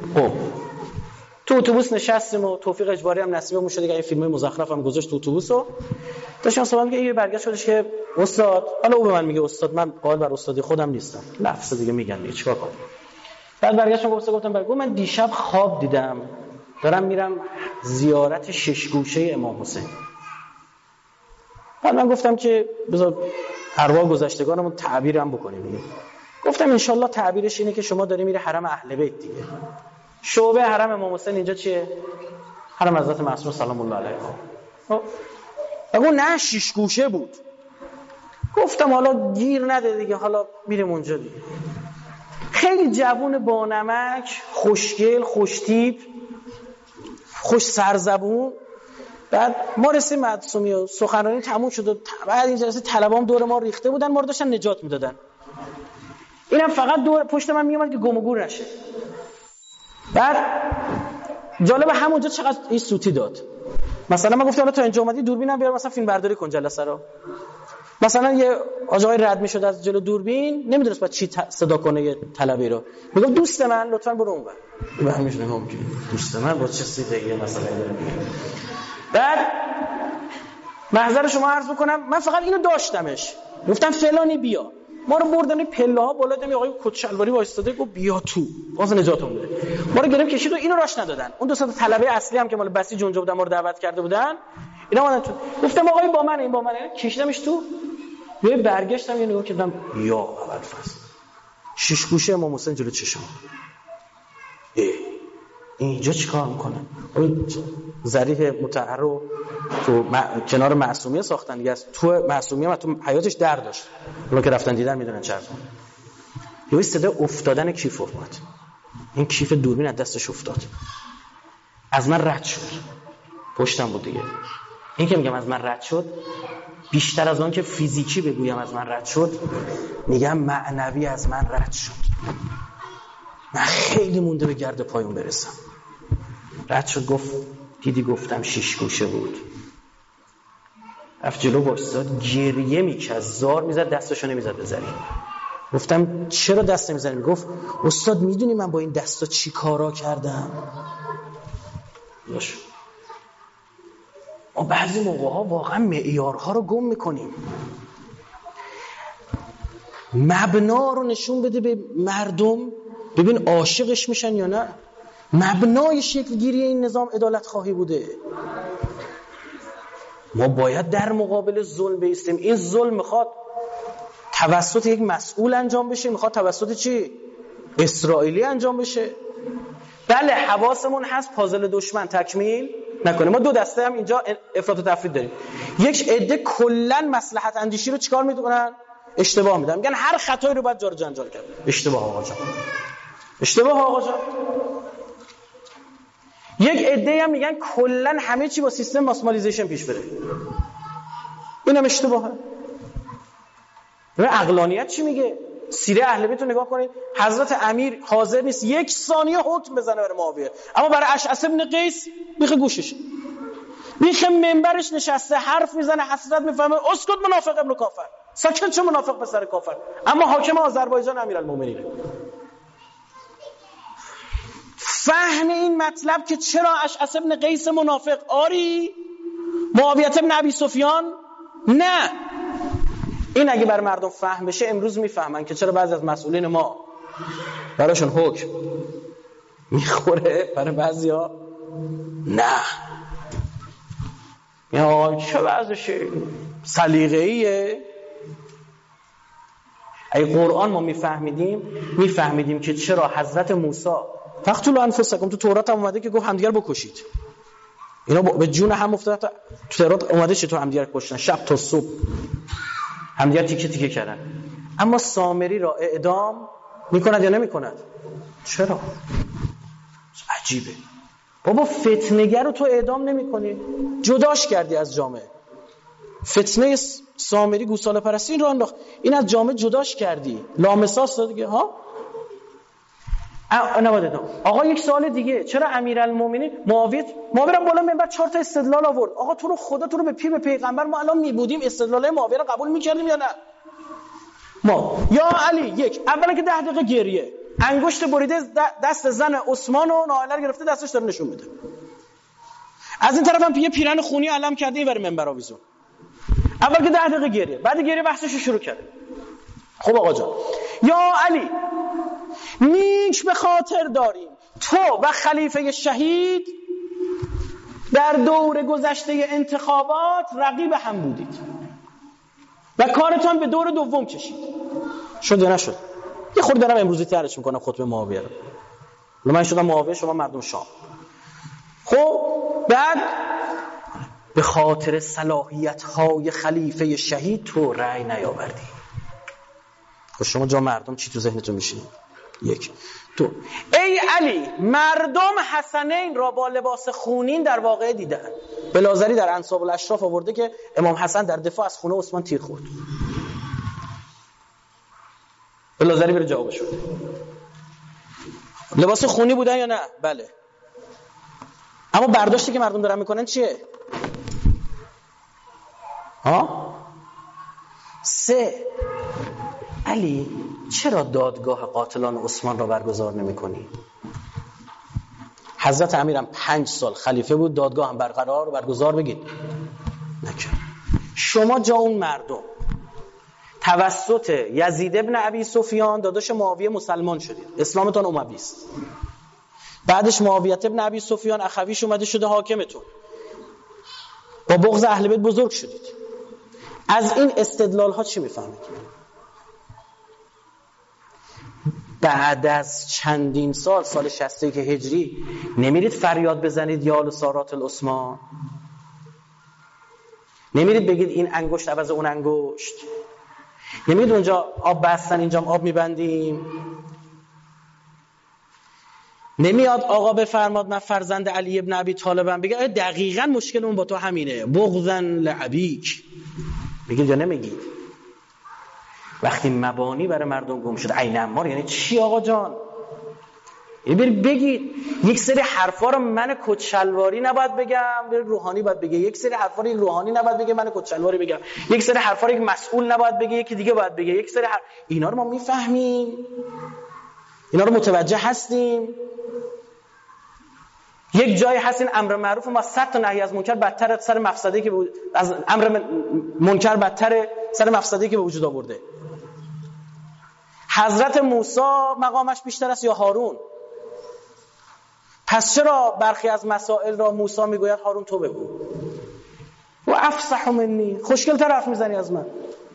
تو اتوبوس نشستیم و توفیق اجباری هم نصیبمون شد. دیگه فیلم مزخرف هم گذاشت تو اتوبوسو. داشتم صحبت می‌کردم، یه برگشت شدش که استاد، حالا او به من میگه استاد، من قائل بر استادی خودم نیستم، لفظ دیگه میگن دیگه چیکار کنم. بعد برگشتم گفتم برگو من دیشب خواب دیدم دارم میرم زیارت ششگوشه امام حسین. بعد من گفتم که بذار ارواح گذشتگانمون تعبیرم بکنیم دیگه. گفتم ان شاءالله تعبیرش اینه که شما داری میری حرم اهل بیت دیگه. شعبه حرم امام حسین اینجا چیه؟ حرم حضرت معصوم سلام الله علیه. بگو نه شش گوشه بود. گفتم حالا گیر نده دیگه، حالا میریم اونجا دیگه. خیلی جوون با نمک، خوشگل، خوشتیپ، خوش سرزبون. بعد ما رسیم معصومی و سخنرانی تموم شد و بعد این جلسه طلبام دور ما ریخته بودن، ما رو داشتن نجات میدادن. اینم فقط دور پشت من میومد که گم و گور نشه. بعد جالب همونجا چقدر این سوتی داد. مثلا من گفتم حالا تا اینجا اومدی دوربینم بیار مثلا فیلم برداری کن جلسه رو. مثلا یه آقای رد میشد از جلو دوربین، نمیدونست بعد چی صدا کنه یه طلبی رو، میگم دوست من لطفاً برو اونور. به همین نگاه میکنه دوست من با چه صدایی مثلا داره. بعد محضر شما عرض بکنم من فقط اینو داشتمش، گفتم فلانی بیا. ما رو بردن پله ها بالا، دیدم آقای کت شلواری وایستاده، گفت بیا تو باز نجاتمون بده. ما رو گرفت کشید و اینو راش ندادن. اون دو تا طلبه اصلی هم که مال بسیج اونجا بودن ما رو دعوت کرده بودن، اینا اومدن تو. گفتم آقای با من این با منه، کشیدمش تو. یه برگشتم یه نگاه کردم یا اول فصل شش گوشه امام حسین جلو چشم. اینجا چیکار میکنه؟ ذریح مطهر رو تو کنار معصومیه ساختن دیگه. تو معصومیه تو حیاتش در داشت، اونا که رفتن دیدن میدونن چرا. یه صدا افتادن کیف اومد، این کیف دوربین از دستش افتاد، از من رد شد، پشتم بود دیگه. این که میگم از من رد شد، بیشتر از آن که فیزیکی بگویم از من رد شد، میگم معنوی از من رد شد. من خیلی مونده به گرد پایون برسم. رد شد، گفت دیدی گفتم 6 گوشه بود. رفت جلو وایساد، گریه میکرد، زار میزد، دستشو نمیزد بزنی. گفتم چرا دست نمیزنی؟ گفت استاد میدونی من با این دستا چی کارا کردم؟ ما بعضی موقع‌ها واقعا معیارها رو گم میکنیم. مبنا رو نشون بده به مردم، ببین عاشقش میشن یا نه. مبنای شکلگیری این نظام عدالت خواهی بوده. ما باید در مقابل ظلم بایستیم. این ظلم میخواد توسط یک مسئول انجام بشه، میخواد توسط چی؟ اسرائیلی انجام بشه. بله حواسمون هست پازل دشمن تکمیل نکنه. ما دو دسته هم اینجا افراط و تفرید داریم. یک عده کلن مصلحت اندیشی رو چیکار میکنن؟ اشتباه میدن، میگن هر خطایی رو باید جار جنجال کرد. اشتباه آقا جان، اشتباه آقا جان. یک عده هم میگن کلن همه چی با سیستم ماسمالیزیشن پیش بره. اینم اشتباهه. و عقلانیت چی میگه؟ سیره اهل بیت رو نگاه کنید. حضرت امیر حاضر نیست 1 ثانیه حکم بزنه برای معاویه، اما برای اشعث بن قیس بیخ گوشش، بیخ منبرش نشسته حرف میزنه، حسرت میفهمه. اسکت منافق ابن کافر، ساکت چه منافق پسر کافر. اما حاکم آذربایجان امیرالمومنینه. فهم این مطلب که چرا اشعث بن قیس منافق آری، معاویه بن ابی سفیان نه. این اگه بر مردم فهم بشه امروز میفهمن که چرا بعضی از مسئولین ما براشون حکم میخوره، برای بعضیا نه. یا چه وضعشه؟ سلیقه‌ایه. اگه قرآن ما میفهمیدیم که چرا حضرت موسی فقتلوا انفسکم، تو تورات هم اومده که گفت همدیگر بکشید. اینا به جون هم افتاد. تو تورات اومده چطور همدیگر کشتن، شب تا صبح همدیگر تیکه تیکه کردن. اما سامری را اعدام میکند یا نمیکند؟ چرا؟ عجیبه. بابا فتنه‌گر رو تو اعدام نمیکنی، جداش کردی از جامعه. فتنه سامری گوساله پرستی این رو انداخت، این از جامعه جداش کردی، لامساس دیگه ها. آقا یک سوال دیگه، چرا امیرالمومنین معاویه بالا منبر 4 تا استدلال آورد؟ آقا تو رو خدا، تو رو به پیر به پیغمبر ما الان میبودیم استدلالای معاویه رو قبول میکردیم یا نه؟ ما یا علی، یک اولا که 10 دقیقه گریه، انگشت بریده دست زن عثمان و ناله رو گرفته دستش داره نشون میده. از این طرف هم یه پیرن خونی علم کرده اینور منبر آویزون. اول که 10 دقیقه گریه، بعد گریه بحثش رو شروع کرده. خب آقا جان، یا علی نیک به خاطر داریم تو و خلیفه شهید در دور گذشته انتخابات رقیب هم بودید و کارتان به دور دوم کشید. شد یا نشد؟ یه خورده دارم امروزی ترش میکنم خطبه معاویه رو. من شدم معاویه، شما مردم شام. خب بعد به خاطر صلاحیت‌های خلیفه شهید تو رأی نیاوردی. خب شما جا مردم چی تو ذهنتون میشینه؟ یک. دو، ای علی مردم حسنین را با لباس خونین در واقع دیدن. بلازری در انساب الاشراف آورده که امام حسن در دفاع از خونه عثمان تیر خورد. بلازری بره جوابش بده. لباس خونی بودن یا نه؟ بله. اما برداشتی که مردم دارن میکنن چیه؟ ها؟ 3. علی چرا دادگاه قاتلان عثمان را برگزار نمی کنی؟ حضرت امیرم 5 سال خلیفه بود، دادگاه هم برقرار و برگزار بگید نکرد. شما جا اون مردم توسط یزید ابن ابی سفیان داداش معاویه مسلمان شدید، اسلامتون اموی است. بعدش معاویه ابن ابی سفیان اخویش اومده شده حاکمتون، با بغض اهل بیت بزرگ شدید. از این استدلال ها چی میفهمید؟ بعد از چندین سال 61 هجری نمیرید فریاد بزنید یا لسارات العثمان؟ نمیرید بگید این انگشت عوض اون انگشت؟ نمیرید اونجا آب بستن اینجا آب میبندیم؟ نمیاد آقا بفرماد من فرزند علی ابن ابی طالبم، بگه دقیقاً مشکل اون با تو همینه، بغضن لعبیک، بگید یا نمیگید؟ وقتی مبانی برای مردم گم شد، عین عمار یعنی چی آقا جان؟ بگید یک سری حرفا رو من کچلواری نباید بگم، روحانی باید بگه، یک سری حرفا رو روحانی نباید بگه من کچلواری بگم، یک سری حرفا رو یک مسئول نباید بگه یکی دیگه باید بگه، یک سری اینا رو ما میفهمیم، اینا رو متوجه هستیم. یک جایی هستین امر معروف ما 100 تا نهی از منکر بدتر سر مفسدی که از امر منکر بدتر سر مفسدی که به وجود آورده. حضرت موسی مقامش بیشتر است یا هارون؟ پس چرا برخی از مسائل را موسی میگوید هارون تو بگو؟ و افصح منی، خوشگل تر حرف میزنی از من.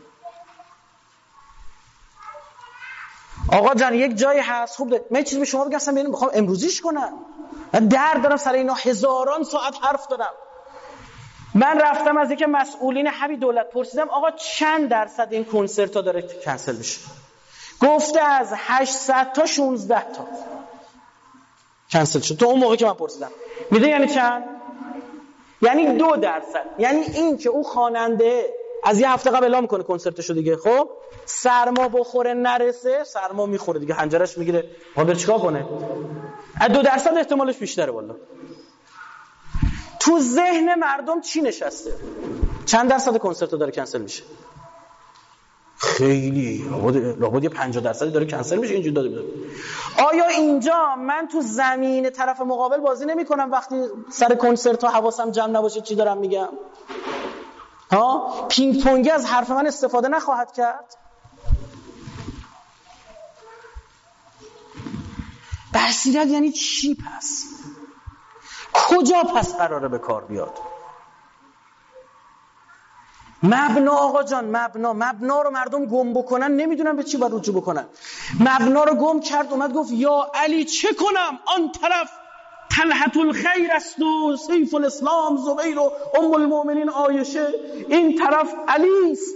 آقا جان یک جایی هست خوب ده. من چیزی به شما بگم اصلا میخوام امروزیش کنم، من درد دارم سر اینا، هزاران ساعت حرف دارم. من رفتم از یک مسئولین همین دولت پرسیدم آقا چند درصد این کنسرت ها داره کنسل میشه؟ گفته از 800 تا 16 تا کنسل شد. تو اون موقع که من پرسیدم میده یعنی چند؟ یعنی 2%. یعنی این که اون خواننده از یه هفته قبل اعلام کنه کنسرتشو دیگه، خب سرما بخوره نرسه، سرما میخوره دیگه حنجرش میگیره، حالا چیکار کنه؟ از 2% احتمالش بیشتره. والله تو ذهن مردم چی نشسته؟ چند درصد کنسرت داره کنسل میشه؟ خیلی لابد 50% داره کنسل میشه. اینجوری داده بده. آیا اینجا من تو زمین طرف مقابل بازی نمی کنم وقتی سر کنسرت ها حواسم جمع نباشه چی دارم میگم؟ ها پینگ پونگی از حرف من استفاده نخواهد کرد؟ بصیرت یعنی چی پس؟ کجا پس قراره به کار بیاد؟ مبنا آقا جان، مبنا رو مردم گم بکنن نمیدونن به چی باید رجوع بکنن. مبنا رو گم کرد، اومد گفت یا علی چه کنم؟ آن طرف طلحة الخیر است و سیف الاسلام زبیر و ام المؤمنین عایشه، این طرف علی است.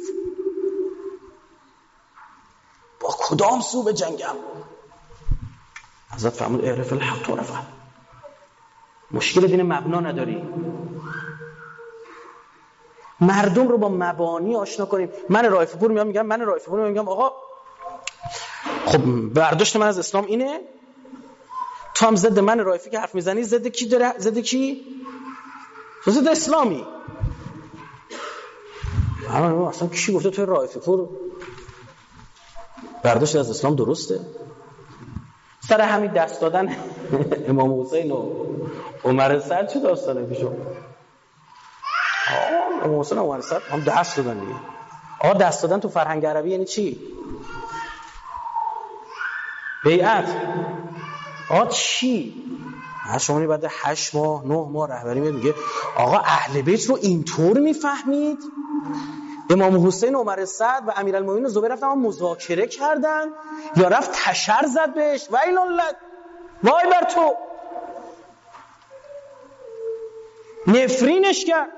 با کدام سو به جنگم؟ حضرت فرمود اعرف الحق تعرف. مشکل دین مبنا نداری، مردم رو با مبانی آشنا کنیم. من رائفی پور میگم آقا خب برداشت من از اسلام اینه، تو هم ضد من رائفی که حرف میزنی ضد کی داره؟ ضد کی؟ تو ضد اسلامی. اصلا کی گفته تو رائفی پور برداشت از اسلام درسته؟ سر همین دست دادن امام حسین و عمر سعد چه داستانه پیشو؟ امام حسین و عمر سعد هم دست دادن دیگه. آقا دست دادن تو فرهنگ عربی یعنی چی؟ بیعت. آقا چی؟ شما بعد 8 ماه 9 ماه رهبری میگه آقا اهل بیت رو اینطور میفهمید؟ امام حسین و عمر سعد و امیرالمومنین و زبیر رفتن مذاکره کردن یا رفت تشر زد بهش؟ ویل لک، وای بر تو، نفرینش کرد،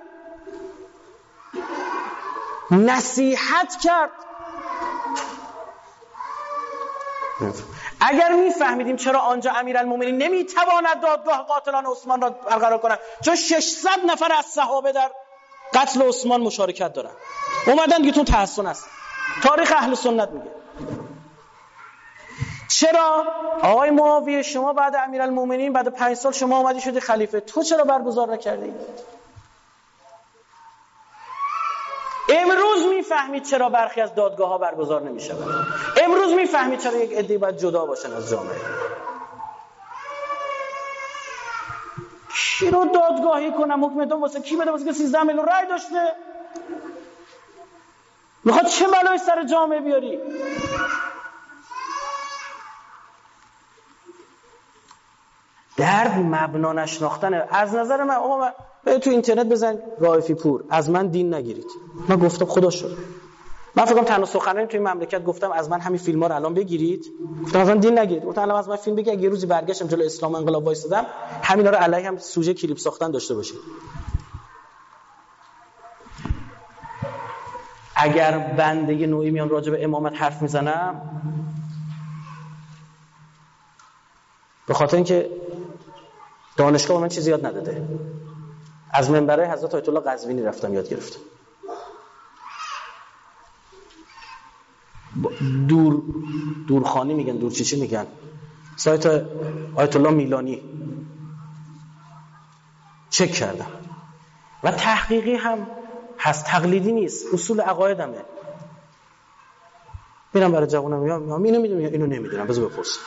نصیحت کرد. اگر میفهمیدیم چرا آنجا امیرالمومنین نمیتواند دادگاه قاتلان عثمان را برقرار کند، چون 600 نفر از صحابه در قتل عثمان مشارکت دارن، اومدن دیگه تو تحسن است. تاریخ اهل سنت میگه. چرا آقای معاویه شما بعد امیرالمومنین بعد 5 سال شما اومدی شدی خلیفه، تو چرا برگزار نکردی؟ امروز میفهمید چرا برخی از دادگاه ها برگزار نمیشه. امروز میفهمید چرا یک عده باید جدا باشن از جامعه. کی رو دادگاهی کنم؟ حکم اعدام واسه کی بده؟ واسه که 13 میلیون رای داشته؟ میخواد چه بلایی سر جامعه بیاری؟ درد مبنا نشناختنه. از نظر من آقا تو اینترنت بزن رائفی پور از من دین نگیرید، من گفتم خدا شد. من فکر کنم تنها سخنرانی توی مملکت گفتم از من همین فیلم‌ها رو الان بگیرید. گفتم اصلا دین نگیرید. گفتم الان از من فیلم بگید، اگه روزی برگشتم جلوی اسلام و انقلاب وایسادم همینا رو علیه هم سوژه کلیپ ساختن داشته باشید. اگر بنده یه نوعی میام راجع به امامت حرف میزنم به خاطر اینکه دانشگاه به من چیزی یاد نداده. از منبرهای حضرت آیت الله قزوینی رفتم یاد گرفتم. دورخانی میگن، دورچیچی میگن، سایت آیت الله میلانی چک کردم و تحقیقی هم هست، تقلیدی نیست، اصول عقایدمه. میرم برای جوانم میگم اینو میدونم یا اینو نمیدونم، بذار بپرسم.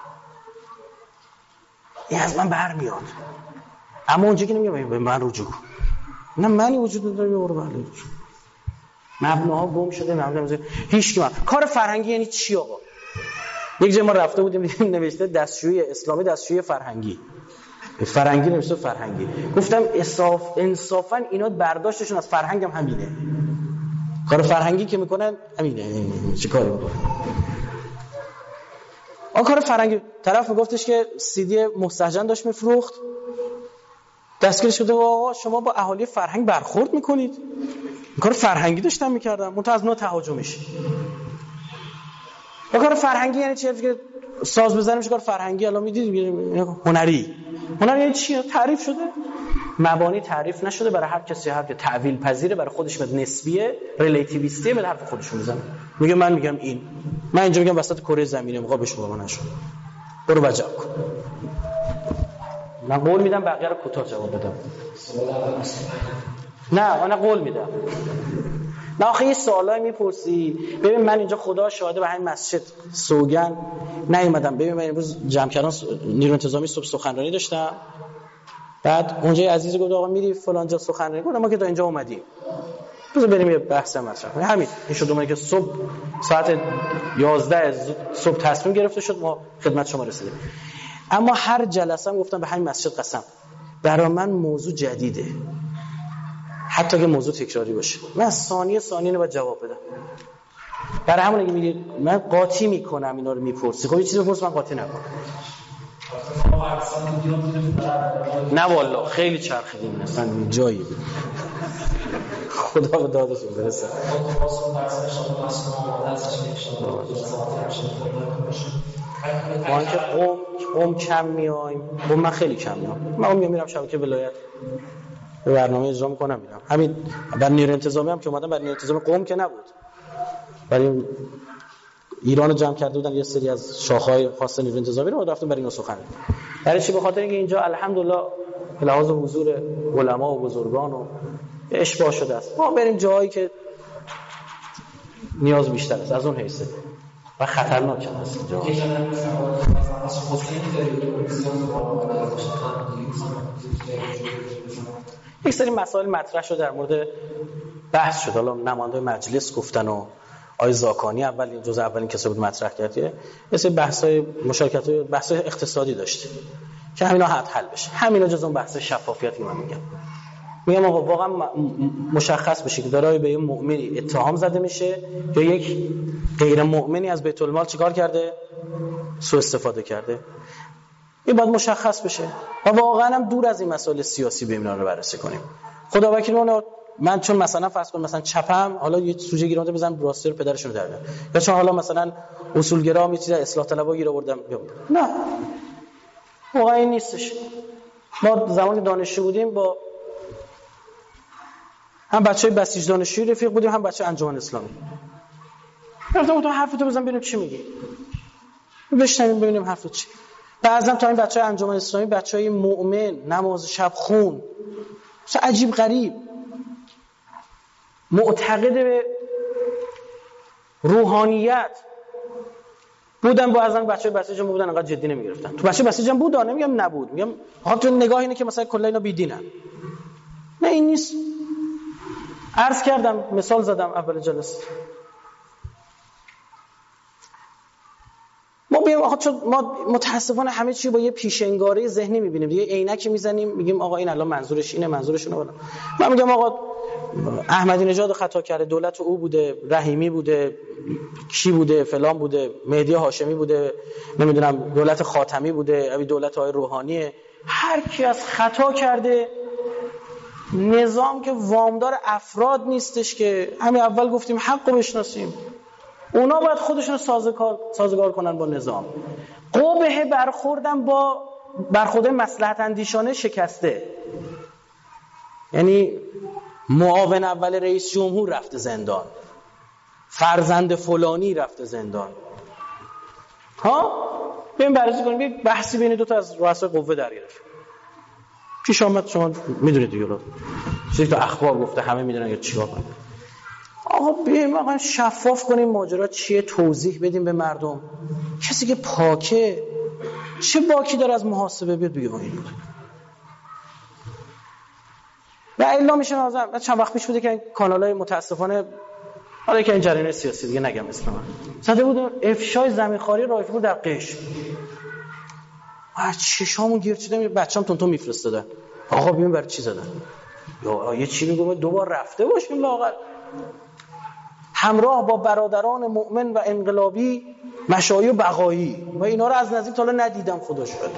این از من برمیاد. اما اونجا که نمیگم به من رجوع، نه منی وجود نداره یه برو بله مبناها گم شده، مبنا هیچ کی. کار فرهنگی یعنی چی آقا؟ یک جای ما رفته بودیم دیدیم نوشته دستشویی اسلامی، دستشویی فرهنگی. فرهنگی نوشته فرهنگی. گفتم انصافا اینا برداشتشون از فرهنگ هم همینه. کار فرهنگی که میکنن همینه. چه کاری میکنن؟ کار فرهنگی. طرف میگفتش که سی دی مستهجن داشت میفروخت، دستگیرش شده آقا شما با اهالی فرهنگ برخورد میکنید. کار فرهنگی داشتم میکردم، منتها از نوع تهاجمیش. کار فرهنگی یعنی چی؟ که ساز بزنیم چه کار فرهنگی؟ الان میدید هنری یعنی چی؟ تعریف شده، مبانی تعریف نشده، برای هر کسی هر که تعویل پذیره، برای خودش مد نسبیه، ریلیتیویستیه، به حرف خودش میزنه. میگه من میگم این، من اینجا میگم وسط کره زمینه مقابلش با من نشد، برو وجب کن. من قول میدم بقیه رو کوتاه جواب بدم. نه من قول میدم. نه آخه یه سوالایی میپرسی. ببین من اینجا خدا شاهده به همین مسجد سوگن نیومدم. ببین من امروز جمع کردن نیرو انتظامی صبح سخنرانی داشتم، بعد اونجا عزیز گفت آقا میری فلان جا سخنرانی کنم، ما که تا اینجا اومدیم بذار بریم یه بحث مطرح کنیم. همین این شد اونایی که صبح ساعت 11 صبح تصمیم گرفته شد ما خدمت شما رسیدیم. اما هر جلسه هم گفتم به همین مسجد قسم برای من موضوع جدیده، حتی که موضوع تکراری باشه من ثانیه اینو باید جواب بدم. برای همون اگه میگی من قاطی میکنم اینا رو میپرسی، خب یه چیزی بپرس من قاطی نکنم. نه والله خیلی چرخیدیم اصلا جایی خدا به دادشون برسه. ما که قوم کم میایم، من خیلی کم میام. من میرم شبکه ولایت به برنامه اجرا میکنم میرم. همین بر نیرو انتظامی هم که اومدم، بر نیرو انتظامی قوم که نبود، برای ایران رو جمع کرده بودن یه سری از شاخه‌های خاص نیرو انتظامی رو رفتم برای اینا سخن. برای چی؟ به خاطر اینکه اینجا الحمدلله به لحاظ حضور علما و بزرگان و اشباع شده است. ما بریم جایی که نیاز بیشتر است، از اون حیثه و خطرناک است اینجا. یک سری مسائل مطرح شد در مورد بحث شد، حالا نماینده مجلس گفتن و آقای زاکانی اولین جزء اولین کسی بود مطرح کرد. یه سری بحث‌های مشارکت‌های بحث‌های اقتصادی داشت که همینا حل بشه. همینا جزء اون بحث شفافیتی من میگم آقا واقعا مشخص بشه که دارای به یه مؤمنی اتهام زده میشه یا یک غیر مؤمنی از بیت المال چیکار کرده؟ سوء استفاده کرده. این باید مشخص بشه و واقعا هم دور از این مسائل سیاسی به اینا رو بررسی کنیم. خدا وکیل من چون مثلا فرض کن مثلا چپم، حالا یه سوژه گیرنده بزنم راستر پدرشون رو در بیارم، یا چون حالا مثلا اصولگرا می چیز اصلاح طلبا گیر آوردم، نه واقعا این نیستش. ما زمانی دانشجو بودیم با هم بچهای بسیج دانشجویی رفیق بودیم، هم بچه انجمن اسلامی. گفتم تو حرفتو بزن ببینیم چی میگی، بشنویم ببینیم حرفت چی. بعضی تا این بچهای انجمن اسلامی بچهای مؤمن، نماز شب خون، چه عجیب غریب، معتقد به روحانیت بودن. با ازن بچهای بسیج هم بودن، انقدر جدی نمیگرفتن. تو بچه بسیج هم بود، نمیگم نبود، میگم ها تو نگاه اینه که مثلا کلا اینا بیدینن. نه این نیست. عرض کردم، مثال زدم اول جلسه. ما متاسفانه همه چی با یه پیشنگاری ذهنی میبینیم، دیگه عینکی میزنیم میگیم آقا این الان منظورش اینه، منظورش اونه. من میگم آقا احمدی نژاد خطا کرده، دولت او بوده، رحیمی بوده، کی بوده، فلان بوده، مهدی هاشمی بوده، نمیدونم دولت خاتمی بوده، ابی دولت های روحانیه. هر کی از خطا کرده. نظام که وامدار افراد نیستش که همین اول گفتیم حق رو بشناسیم. اونا باید خودشون سازگار کنن با نظام. قبح برخوردن با برخورد مصلحت اندیشانه شکسته. یعنی معاون اول رئیس جمهور رفته زندان، فرزند فلانی رفته زندان. بریم بررسی کنیم. یه بحثی بین دو تا از رؤسای قوه در گرفت. پیش آمد، شما میدونید دیگه، چیزی تو اخبار گفته، همه میدونن که چیکار کنن. آقا بیایم واقعا شفاف کنیم ماجرا چیه، توضیح بدیم به مردم. کسی که پاکه چه باکی داره از محاسبه بیاد بگه این بود. و الا میشه نازم. چند وقت پیش بوده که کانال‌های متاسفانه، حالا که این جریان سیاسی دیگه نگم اسم من، زده بود افشای زمینخواری رائفی پور در قشم. چشامون گیر شده، بچه‌ام تونتون میفرستادن. آقا بیایم برای چی زدن؟ یا یه چی میگم دوبار رفته باشیم لااقل همراه با برادران مؤمن و انقلابی مشایخ بقایی، و اینا رو از نزدیک تا حالا ندیدم خدا شد.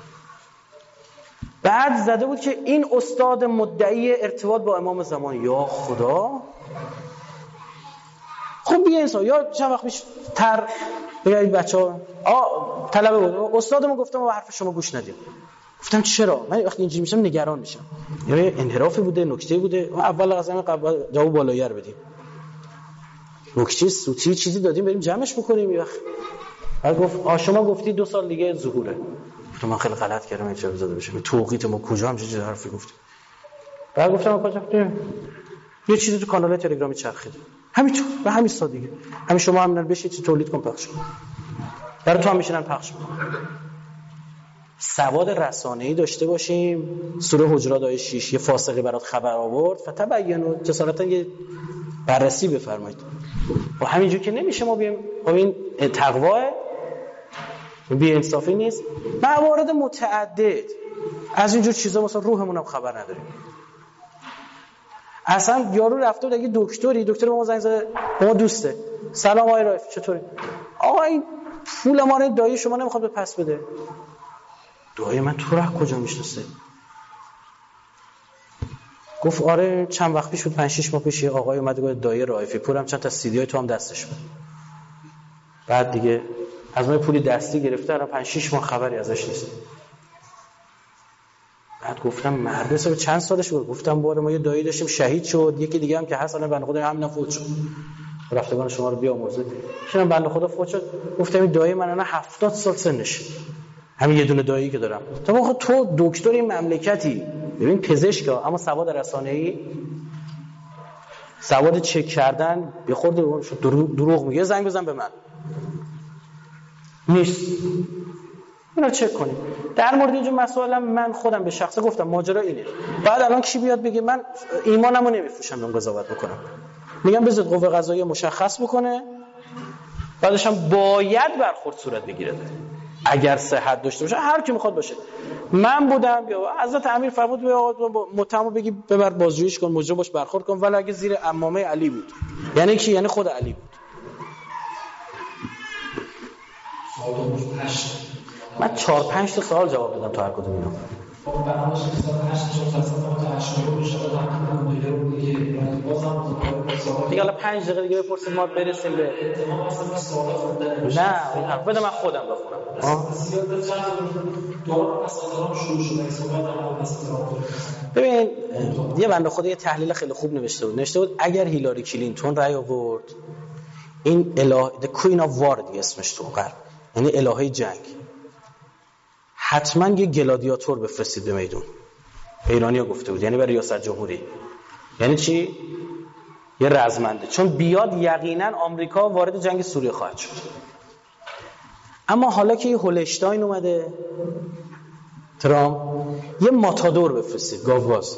بعد زده بود که این استاد مدعی ارتباط با امام زمان. یا خدا. خب بیا انسان. یا چند وقت پیش بگید بچه‌ها طلبه بود، استادمون گفتم ما حرف شما گوش ندیم. گفتم چرا؟ من وقتی اینجوری میشم نگران میشم، یعنی انحرافی بوده، نکته‌ای بوده. اول قضیه قبل جواب بالایی‌ر بدیم، نکته سوتی چیزی دادیم بریم جمعش بکنیم. یه وقت بعد گفت شما گفتی 2 سال دیگه ظهوره. گفتم من خیلی غلط کردم، این چه زده بشه توقیت ما کجا هم چه حرفی گفتیم. بعد گفتم کجا یه چیزی تو کانال تلگرامی چرخید، همین به همین سادگی. همین شما هم بشید چی تولید کن پخش کن، برای تو هم میشینن پخش کن. سواد رسانه‌ای داشته باشیم. سوره حجرات آیه 6 یه فاسقی برات خبر آورد فتبینوا، جسارتا یه بررسی بفرمایید. و همینجور که نمیشه ما بیایم این تقوا بی انصافی نیست. موارد متعدد از اینجور چیزا مثلا روحمون هم خبر نداریم. اصلا یارو رفته بود اگه دکتر به ما زنگ زده، ما دوسته، سلام آقای رائفی چطوری؟ آقا این پول ما رو دایی شما نمیخواد به پس بده. دایی من تو رو کجا میشناسه؟ گفت آره چند وقت پیش بود، 5-6 ماه پیش یه آقای اومده گفت دایی رائفی پورم چند تا سی دی تو هم دستش بود. بعد دیگه از ما پولی دستی گرفته، الان 5-6 ماه خبری ازش نیست. بعد گفتم مرد حساب چند سالش بود؟ گفتم باره ما یه دایی داشتیم شهید شد، یکی دیگه هم که هست الان بنده خدا همین فوت شد. رفتگان شما رو بیامرزه. شدم بنده خدا فوت شد. گفتم این دایی من الان 70 سال سنشه. همین یه دونه دایی که دارم. تو دکتر این مملکتی، ببین پزشک اما سواد رسانه‌ای، سواد چک کردن به خود دروغ میگه. زنگ بزن به من نیست، اینا چک کنیم. در مورد اینجور مسائل من خودم به شخصه گفتم ماجرا اینه. بعد الان کی بیاد بگه من ایمانمو نمیفروشم اون قضاوت بکنم، میگم بذار قوه قضاییه مشخص بکنه، بعدش هم باید برخورد صورت بگیره اگر صحت داشته باشه، هر کی میخواد باشه. من بودم یا حضرت امیر فرمود به آقا متهمو بگی ببر بازجوییش کن، مجرم باش برخورد کن، ولی اگه زیر عمامه علی بود. یعنی کی؟ یعنی خود علی بود. من 4-5 تا سوال جواب دادم تو هر کدوم اینا. خب برنامه‌اش 8 تا 8 رو میشه دادم مدیر رو دیگه بازم دیگه الان 5 دقیقه دیگه بپرسید ما برسیم به اتمام اصلا سوالات نه حرف بده من خودم بخونم. زیاد چند دور مسائل شروع شده صحبت در مسائل. ببین یه بنده خدا یه تحلیل خیلی خوب نوشته بود اگر هیلاری کلینتون رأی آورد، این الهه the queen of war دیگه اسمش تو غرب، یعنی الهه جنگ، حتما یه گلادیاتور بفرستید به میدون. ایرانی‌ها گفته بود، یعنی برای ریاست جمهوری. یعنی چی؟ یه رزمنده، چون بیاد یقینا آمریکا وارد جنگ سوریه خواهد شد. اما حالا که یه هولشتاین اومده، ترامپ یه ماتادور بفرستید، گاوباز.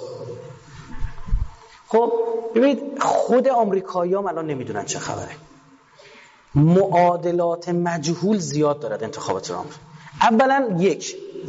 خب ببینید خود آمریکایی‌ها الان نمیدونن چه خبره. معادلات مجهول زیاد دارد انتخاب ترامپ. اولا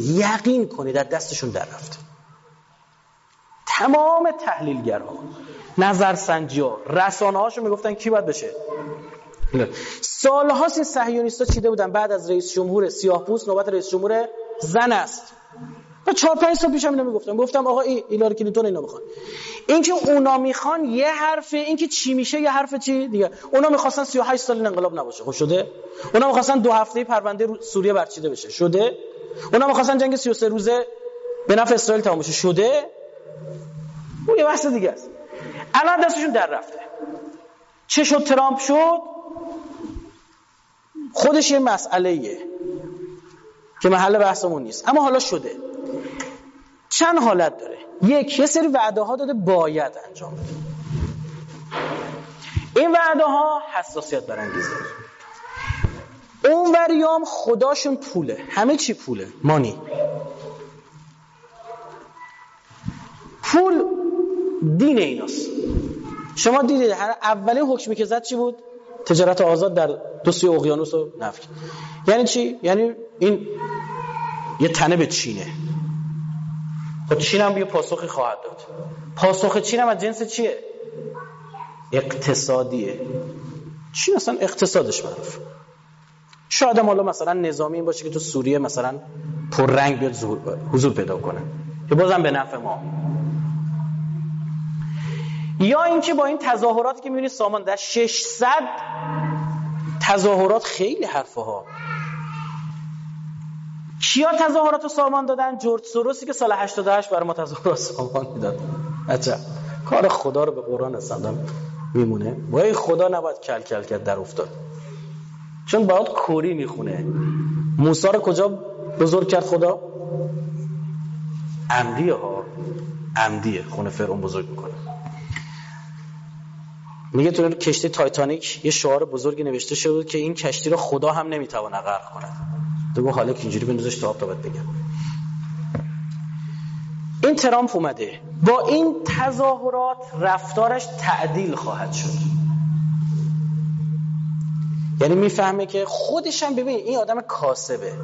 یقین کنید در دستشون در رفت. تمام تحلیلگرها نظرسنجی‌ها، رسانه‌هاشو میگفتن کی باید بشه. سال‌هاست این صهیونیست‌ها چیده بودن بعد از رئیس جمهور سیاه‌پوست نوبت رئیس جمهور زن است. و 4-5 سال پیشم اینو گفتم آقا هیلاری کلینتون اینا میخوان. این که اونا میخوان یه حرفه، این که چی میشه یه حرف چی دیگه. اونا میخواستن 38 سال انقلاب نباشه، خب شده. اونا میخواستن 2 هفته پرونده سوریه برچیده بشه، شده. اونا میخواستن جنگ 33 روزه به نفع اسرائیل تمام بشه، شده. اون یه بحث دیگه است. الان دستشون در رفته. چه شد ترامپ شد؟ خودش یه مسئله‌ایه که محل بحثمون نیست، اما حالا شده. چند حالت داره. یک، یه سری وعده ها داده باید انجام بده. این وعده ها حساسیت برانگیزه. اون وریام خداشون پوله، همه چی پوله، مانی. پول دین ایناست. شما دیدید اولین حکمی که زد چی بود؟ تجارت آزاد در 2 سوی اقیانوس رو نفی. یعنی چی؟ یعنی این یه تنه به چینه. خب چین هم یه پاسخی خواهد داد. پاسخ چین هم از جنس چیه؟ اقتصادیه. چین اصلا اقتصادش معروف. شاید هم حالا مثلا نظامی این باشه که تو سوریه مثلا پررنگ بیاد حضور پیدا کنه که بازم به نفع ما. یا اینکه با این تظاهراتی که می‌بینید سامان در 600 تظاهرات، خیلی حرفه ها. کیا تظاهرات رو سامان دادن؟ جورج سوروسی که سال 88 برای ما تظاهرات سامان میداد. عجب کار خدا رو به قرآن رسوندم میمونه. وای خدا نباید کل کل کرد در افتاد، چون باید کوری میخونه. موسی رو کجا بزرگ کرد خدا؟ عمدیه ها، عمدیه. خونه فرعون بزرگ میکنه. میگه تو کشتی تایتانیک یه شعار بزرگی نوشته شده که این کشتی رو خدا هم نمیتونه غرق کنه. تو حالا که اینجوری بندازش تا بهت بگم. این ترامپ اومده با این تظاهرات رفتارش تعدیل خواهد شد. یعنی میفهمه که خودش هم، ببین این آدم کاسبه،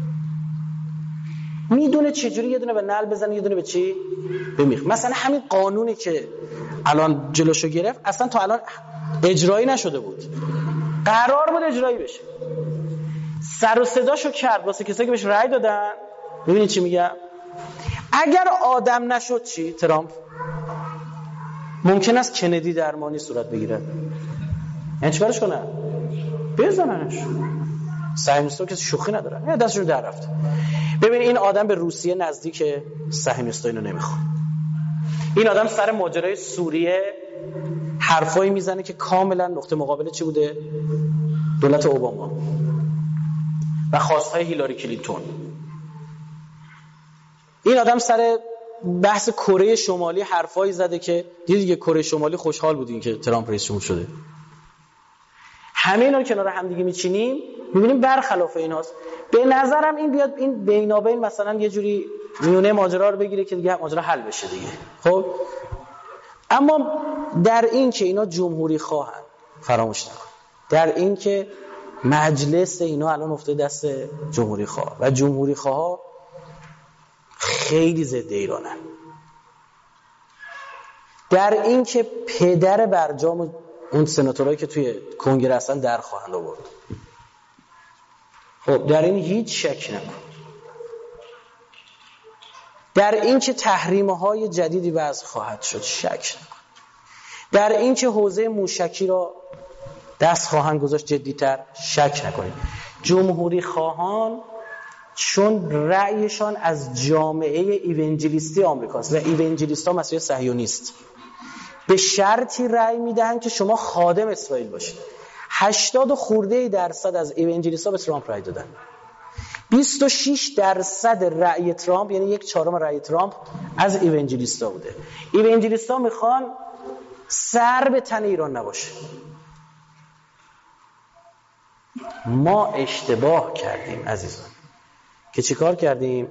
میدونه چجوری یه دونه به نل بزنه یه دونه به چی بمیخ. مثلا همین قانونی که الان جلوشو گرفت اصلا تا الان اجرایی نشده بود، قرار بود اجرایی بشه. سر و صداشو کرد واسه کسایی که بهش رأی دادن. ببینید چی میگم. اگر آدم نشد چی؟ ترامپ ممکن است کندی درمانی صورت بگیره. یعنی چیکارش کنن؟ بزننش. صهیونیست‌ها کسی شوخی ندارن. یعنی دستشون در رفت. ببین این آدم به روسیه نزدیکه، صهیونیست‌ها اینو نمیخوان. این آدم سر ماجرای سوریه حرفایی میزنه که کاملا نقطه مقابل چی بوده؟ دولت اوباما و خواستهای هیلاری کلینتون. این آدم سر بحث کره شمالی حرفایی زده که دیگه کره شمالی خوشحال بود این که ترامپ رئیس جمهور شده. همه اینا رو کنار هم دیگه میچینیم، میبینیم برخلاف ایناست. به نظرم این بیاد این بینابین مثلا یه جوری میونه ماجرا رو بگیره که دیگه ماجرا حل بشه دیگه. خب اما در این که اینا جمهوری خواهن فراموش نکن، در این که مجلس اینا الان افتاده دست جمهوری خواه و جمهوری خواه خیلی ضد ایرانن، در این که پدر برجام اون سناتورایی که توی کنگره هستن در خواهند آورد. خب در این هیچ شک نکن. در این که تحریم‌های جدیدی وضع خواهد شد شک نکن. در این که حوزه موشکی را دست خواهند گذاشت جدی‌تر شک نکنید. جمهوری خواهان چون رأیشان از جامعه ایونجلیستی آمریکاست و ایونجلیست‌ها مسیح صهیونیست، به شرطی رأی میدهند که شما خادم اسرائیل باشید. 80 خورده درصد از ایونجلیست‌ها به ترامپ رأی دادن. 26% رأی ترامپ، یعنی 1/4 رأی ترامپ از ایونجلیست‌ها بوده. ایونجلیست‌ها میخوان سر به تن ایران نباشه. ما اشتباه کردیم عزیزان که چیکار کردیم؟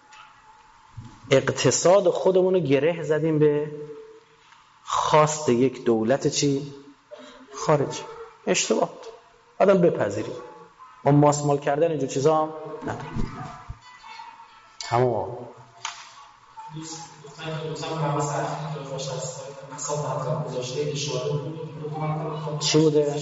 اقتصاد خودمون رو گره زدیم به خواست یک دولت چی؟ خارجی. اشتباه بود. آدم بپذیریم. ما ماسمال کردن اینجور چیزا هم نداریم. همون چی بوده؟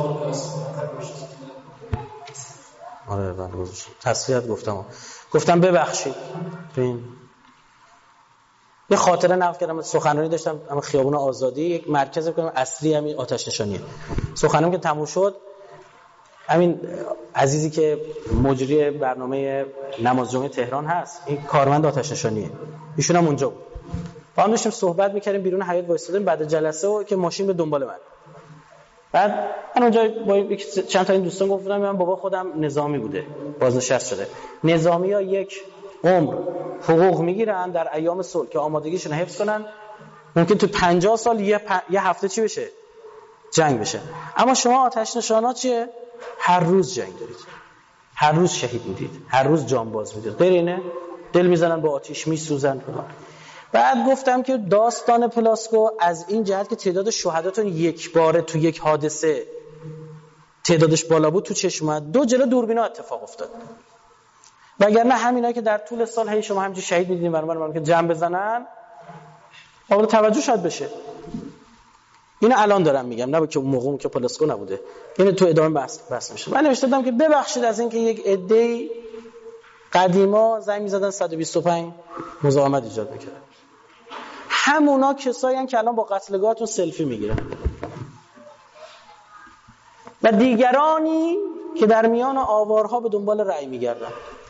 آره بله گذاشتم تسلیت گفتم ببخشید. ببین یه خاطره نقل کردم، سخنرانی داشتم اما خیابون آزادی، یک مرکز بکنم اصلی همین آتش نشانیه. سخنرانی که تموم شد، همین عزیزی که مجری برنامه نماز جمعه تهران هست، این کارمند آتش نشانیه، ایشون هم اونجا بود. با هم داشتیم صحبت می‌کردیم بیرون حیاط وایسادیم بعد جلسه و که ماشین به دنبال من. بعد من اونجا با چند تا این دوستان گفتم من بابا خودم نظامی بوده، بازنشسته شده. نظامی‌ها یک عمر حقوق میگیرن در ایام صلح که آمادگیشون حفظ کنن، ممکن تو 50 سال یه هفته چی بشه؟ جنگ بشه. اما شما آتش نشانا چیه؟ هر روز جنگ دارید، هر روز شهید میدید، هر روز جانباز میدید. غیر اینه دل میزنن با آتش میسوزن. بعد گفتم که داستان پلاسکو از این جهت که تعداد شهداتون یک باره تو یک حادثه تعدادش بالا بود تو چشم اومد، 2 جلو دوربینا اتفاق افتاد. وگرنه همینا که در طول سال هی شما همینجوری شهید میدیدین برام که جمع بزنن قابل توجه شاید بشه. اینو الان دارم میگم، نه که اون موقع که پلاسکو نبوده. اینو تو ادامه بحث میشه. من نوشتم که ببخشید از اینکه یک عده قدیما زنگ می‌زدن 125 مزاحمت ایجاد می‌کردن. همونا کسایی هستن که الان با قتلگاهتون سلفی میگیرن. و دیگرانی که در میان آوارها به دنبال رأی میگردن.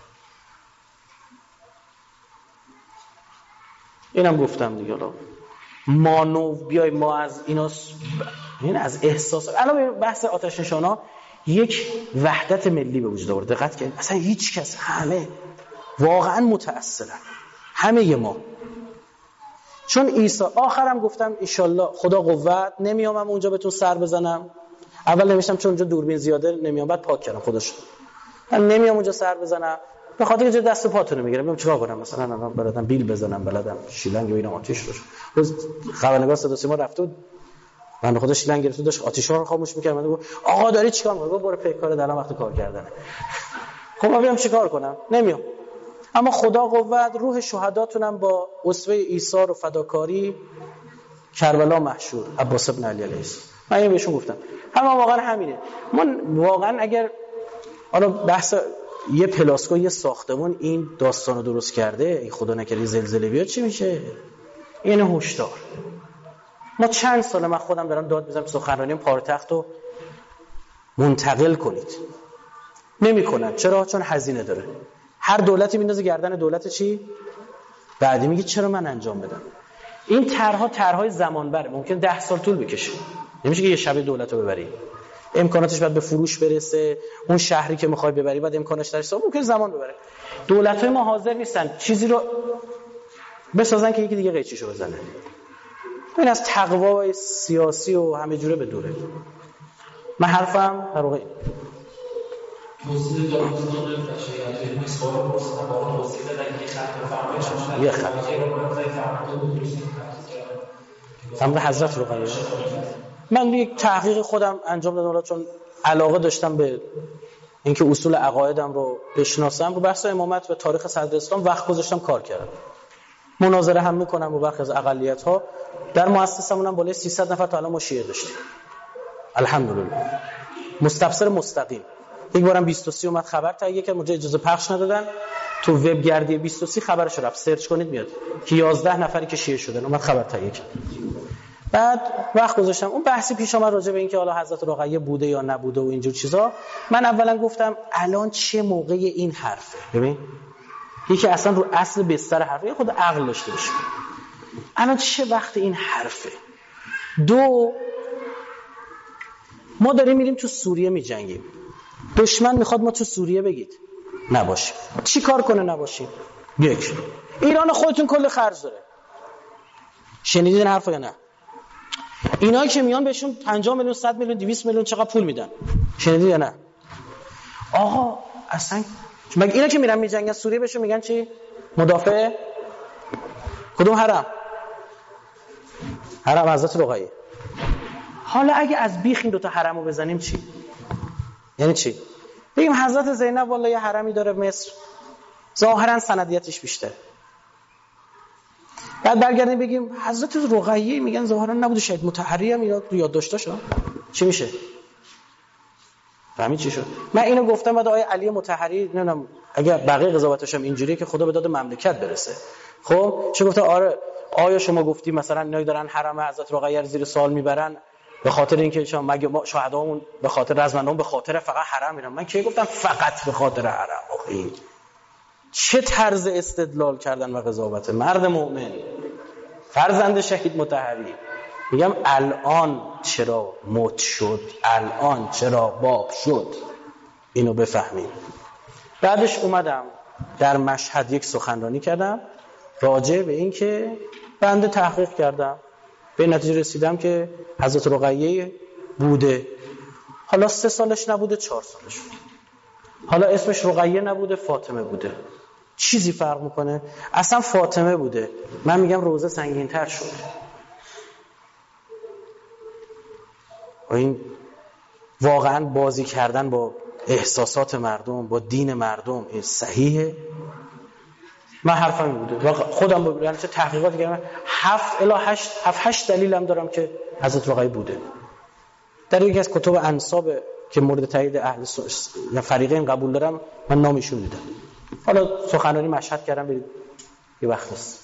اینم گفتم دیگه. مانو بیای ما از اینا این از احساس الان بحث آتش نشانا یک وحدت ملی به وجود آورد. دقت کنید اصلا هیچ کس، همه واقعا متأثرن، همه ما. چون عیسی آخرم گفتم ان خدا قوت نمیامم اونجا بهتون سر بزنم. اول نوشتم چون اونجا دوربین زیاده نمیام، بعد پاک کردم خودش. من نمیام اونجا سر بزنم به خاطر که دست پاتون رو میگیرم. میگم چیکار کنم؟ مثلا من بلدم بیل بزنم، بلدم شیلنگ ببینم آتیش روش. روز خبرنگار صدا سیما رفت بود، من خودش شیلنگ گرفت داشت آتیشا رو خاموش می‌کرد. من گفتم آقا داری چیکار می‌کنی؟ برو پیکار الان وقت کار کردنه. خب من بیام چیکار کنم؟ نمیام. اما خدا قوت روح شهداتونم با اسوه ایثار و فداکاری کربلا محشور عباس بن علی علیه السلام. من اینو بهشون گفتم. اما واقعا همینه. من واقعا اگر حالا بحث یه پلاسکو یه ساختمون این داستانو درست کرده، ای خدا نکرده زلزله بیاد چی میشه؟ اینه هشدار. ما چند ساله من خودم دارم داد میزنم سخنرانیم پایتختو منتقل کنید. نمیکنن. چرا؟ چون هزینه داره. هر دولتی میندازه گردن دولت چی؟ بعدی میگه چرا من انجام بدم؟ این طرح‌های زمان بره، ممکن 10 سال طول بکشه. نمیشه که یه شب دولتو ببری. امکاناتش باید به فروش برسه، اون شهری که میخوای ببری بعد امکانش درش ممکن زمان ببره. دولت‌های ما حاضر نیستن چیزی رو بسازن که یکی دیگه قیچیشو بزنه. این از تقوای سیاسی و همه جوره به دوره. من حرفم در واقع توضیح دادن بچه‌ها این سوال پرسیدن با توضیح دادن که خط فرمایش یه خط امر حضرت رقیه. من یک تحقیق خودم انجام دادم چون علاقه داشتم به اینکه اصول عقایدم رو بشناسم. رو بحث امامت و تاریخ صدر اسلام وقت گذاشتم کار کردم. مناظره هم میکنم با برخی از اقلیت‌ها. در مؤسسمون هم بالای 300 نفر تا الان ما شیعه داشتیم. الحمدلله. مستبصر مستقیم. یک بارم 23 اومد خبر تهیه که اونجا اجازه پخش ندادن. تو وب گردی 23 خبرش رفت. سرچ کنید میاد که 11 نفری که شیعه شدن اومد خبر تهیه کرد. بعد وقت گذاشتم اون بحثی پیش اومد راجع به اینکه حالا حضرت رقیه بوده یا نبوده و اینجور چیزا. من اولا گفتم الان چه موقع این حرفه. ببین یکی اصلا رو اصل بستر حرفه خود عقل داشته باشه. الان چه وقت این حرفه؟ 2 ما داریم میریم تو سوریه میجنگیم. دشمن میخواد ما تو سوریه بگید نباشیم. چی کار کنه نباشیم؟ 1 ایران خودتون کل خرج داره. شنیدین حرفو یا نه؟ اینایی که میان بهشون 50 میلیون 100 میلیون 200 میلیون چقدر پول میدن؟ شنیدین یا نه؟ آقا اصلا مگه اینا که میرن میجنگن سوریه بهشون میگن چی؟ مدافع کدوم حرم؟ حرم حضرت رقیه. حالا اگه از بیخ این 2 تا حرمو بزنیم چی؟ یعنی چی؟ بگیم حضرت زینب والله یه حرمی داره مصر، ظاهرا سندیتش بیشتره. بعد برگردیم بگیم حضرت رقیه میگن ظاهرا نبوده، شهید مطهری هم اینا یاد داشتاش، چی میشه؟ فهمی چی شد؟ من اینو گفتم بعد آقای علی مطهری نمیدونم اگر بقیه قضاوتش هم اینجوریه که خدا به داد مملکت برسه. خب چه گفته؟ آره آیا شما گفتی مثلا اینا دارن حرم حضرت رقیه رو زیر سوال میبرن به خاطر اینکه شما مگه ما شهدامون به خاطر رزمندان به خاطر فقط حرم میرن؟ من کی گفتم فقط به خاطر حرم؟ این چه طرز استدلال کردن و قضاوت مرد مؤمن فرزند شهید مطهری. میگم الان چرا مد شد، الان چرا باب شد، اینو بفهمیم. بعدش اومدم در مشهد یک سخنرانی کردم راجع به این که بنده تحقیق کردم به نتیجه رسیدم که حضرت رقیه بوده، حالا 3 سالش نبوده 4 سالش بوده، حالا اسمش رقیه نبوده فاطمه بوده، چیزی فرق میکنه؟ اصلا فاطمه بوده. من میگم روزه سنگین‌تر شد. این واقعا بازی کردن با احساسات مردم، با دین مردم، این صحیحه؟ من حرفم این بوده و خودم با چه تحقیقاتی کردم 7 الی 8 دلیلم دارم که حضرت رقیه بوده. در یکی از کتب انساب که مورد تایید اهل یا فریقین قبول دارم من نامشون میدم. حالا سخنرانی مشهد کردم، برید یه وقت است.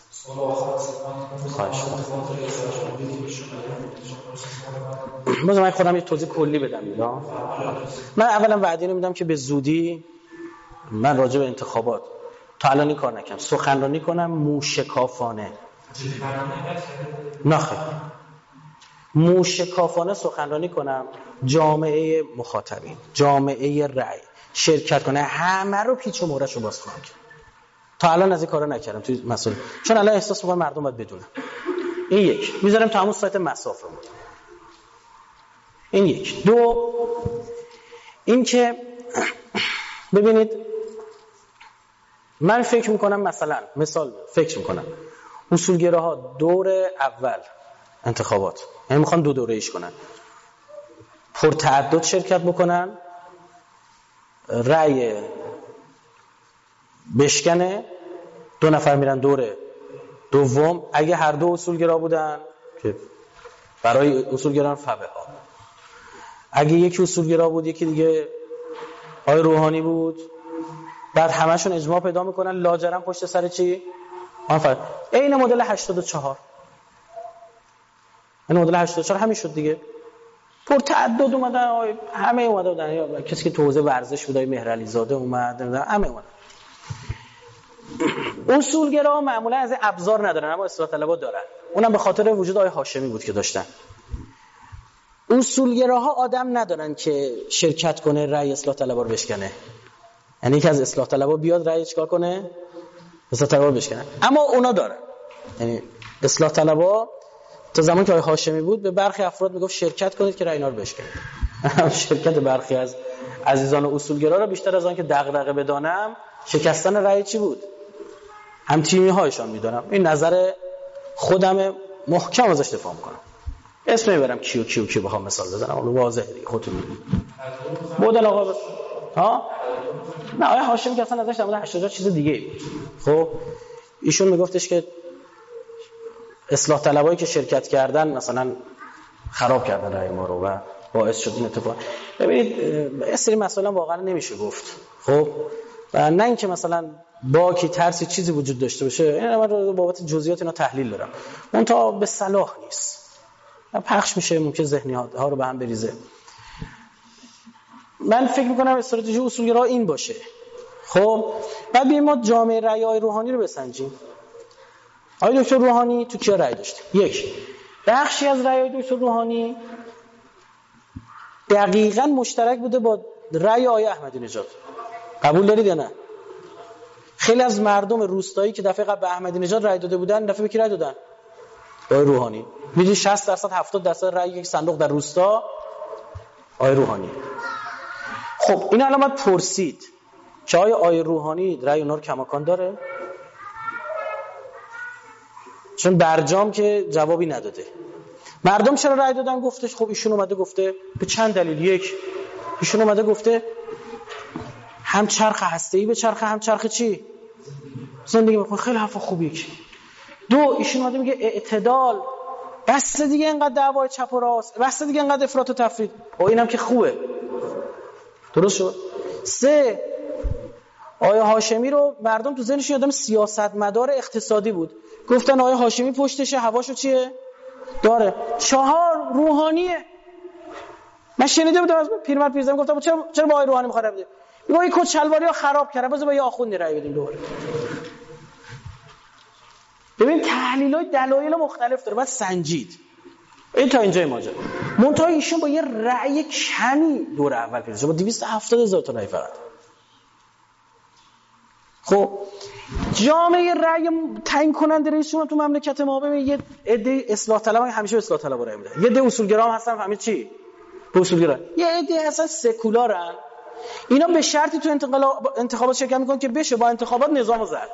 من خودم یه توضیح کلی بدم. من اولا وعده نمیدم که به زودی من راجع به انتخابات تا الان این کار نکنم، سخنرانی کنم موشکافانه. نخیر، موشکافانه سخنرانی کنم، جامعه مخاطبین، جامعه رأی شرکت کنه، همه رو پیچ و مهرش رو باز خواهم کرد. تا الان از این کارا نکردم توی مسئله، چون الان احساس می‌کنم مردم باید بدونن. این یک، میذارم تو همون سایت مساف رو. این یک. دو، این که ببینید من فکر میکنم مثال فکر میکنم اصولگراها دور اول انتخابات یعنی میخوان 2 دوره ایش کنن، پرتعدد شرکت بکنن، رأی بشکنه، 2 نفر میرن دور دوم. اگه هر دو اصولگرا بودن که برای اصولگران فبه ها، اگه یکی اصولگرا بود یکی دیگه آقای روحانی بود، بعد همشون اجماع پیدا میکنن لاجرم پشت سر چی؟ این مدل 84. این مدل 84 همین شد دیگه. پرتعدد اومدن، همه اومده بودن، یا کسی که تو حوزه ورزش بود مهرعلی زاده اومد، همه اومدن. اصولگرا معمولا از ابزار ندارن اما اصلاح طلبها دارن، اونم به خاطر وجود آقای هاشمی بود که داشتن. اصولگراها آدم ندارن که شرکت کنه رأی اصلاح طلبها رو بشکنه، یعنی یکی از اصلاح طلبها بیاد رأی چیکار کنه؟ اصلاح طلبها رو بشکنه. اما اونا دارن، یعنی اصلاح طلبها تا زمان که آقای هاشمی بود به برخی افراد میگفت شرکت کنید که رأی اینا رو بشکنید. شرکت برخی از عزیزان اصولگرا رو بیشتر از آن که دغدغه بدانم شکستن رأی چی بود؟ هم تیمی هایشان میدونم. این نظر خودم محکم ازش دفاع میکنم. اسم میبرم کیو بخوام مثال بزنم، اون واضحه دیگه خودتون میدونید. مدل آقا ها؟ نه آقای هاشمی که اصلا ازش در مورد 80 چیز دیگه بود. خب ایشون میگفتش که اصلاح طلبایی که شرکت کردن مثلا خراب کردن رأی ما رو و باعث شد این اتفاق. ببینید یه سری مسائل واقعا نمیشه گفت. خب و نه اینکه مثلا باکی ترسی چیزی وجود داشته باشه، این من رو بابت جزئیات اینا تحلیل دارم، اون تا به صلاح نیست، پخش میشه، ممکن ذهنیات ها رو به هم بریزه. من فکر میکنم استراتژی اصولگرا این باشه. خب بعد بیایم ما جامعه رأی آقای روحانی رو بسنجیم. آقای دکتر روحانی تو کیا رأی داشت؟ یک، بخشی از رأی دکتر روحانی دقیقاً مشترک بوده با رأی آقای احمدی نژاد. قبول دارید یا نه؟ خیلی از مردم روستایی که دفعه قبل به احمدی نژاد رأی داده بودن دفعه به کی رأی دادن؟ آقای روحانی. میدونی 60% 70% رأی یک صندوق در روستا آقای روحانی. خب این الان باید پرسید که آیا آقای روحانی رأی اونها رو کماکان داره؟ چون برجام که جوابی نداده. مردم چرا رأی دادن؟ گفتش خب ایشون اومده گفته به چند دلیل. یک، ایشون اومده گفته هم چرخ هسته‌ای به چرخ، هم چرخ چی؟ زندگی میکنه. خیلی حرف خوبیه که دو، ایشون اومده میگه اعتدال، بس دیگه اینقدر دعوای چپ و راست، بس دیگه اینقدر افراط و تفرید. اینم که خوبه، درست شد. سه، آقای هاشمی رو مردم تو ذهنشون آدم سیاستمدار اقتصادی بود، گفتن آقای هاشمی پشتشه، هواشو چیه داره. چهار، روحانیه. من شنیده بودم از پیرمرد پیرزن، گفتم چرا با آقای روحانی میخواد بده؟ میگه این کت شلواری‌ها خراب کرده، بذار با یه آخوندی رأی بدیم دوباره. ببین تحلیل‌های دلایل مختلف داره، باید سنجید. این تا اینجای ماجرا. منتها ایشون با یه رأی کمی دور اول پیدا شد، با 270,000 تا رأی فقط. خب جامعه رأی تعیین کننده رئیس جمهور تو مملکت ما، ببین یه عده اصلاح طلب همیشه اصلاح طلب رأی میدن، یه عده اصولگرا هم هستن، فهمید چی؟ اصولگرا. یه عده اصلا سکولارن، اینا به شرطی تو انتخابات شرکت میکنن که بشه با انتخابات نظامو زد.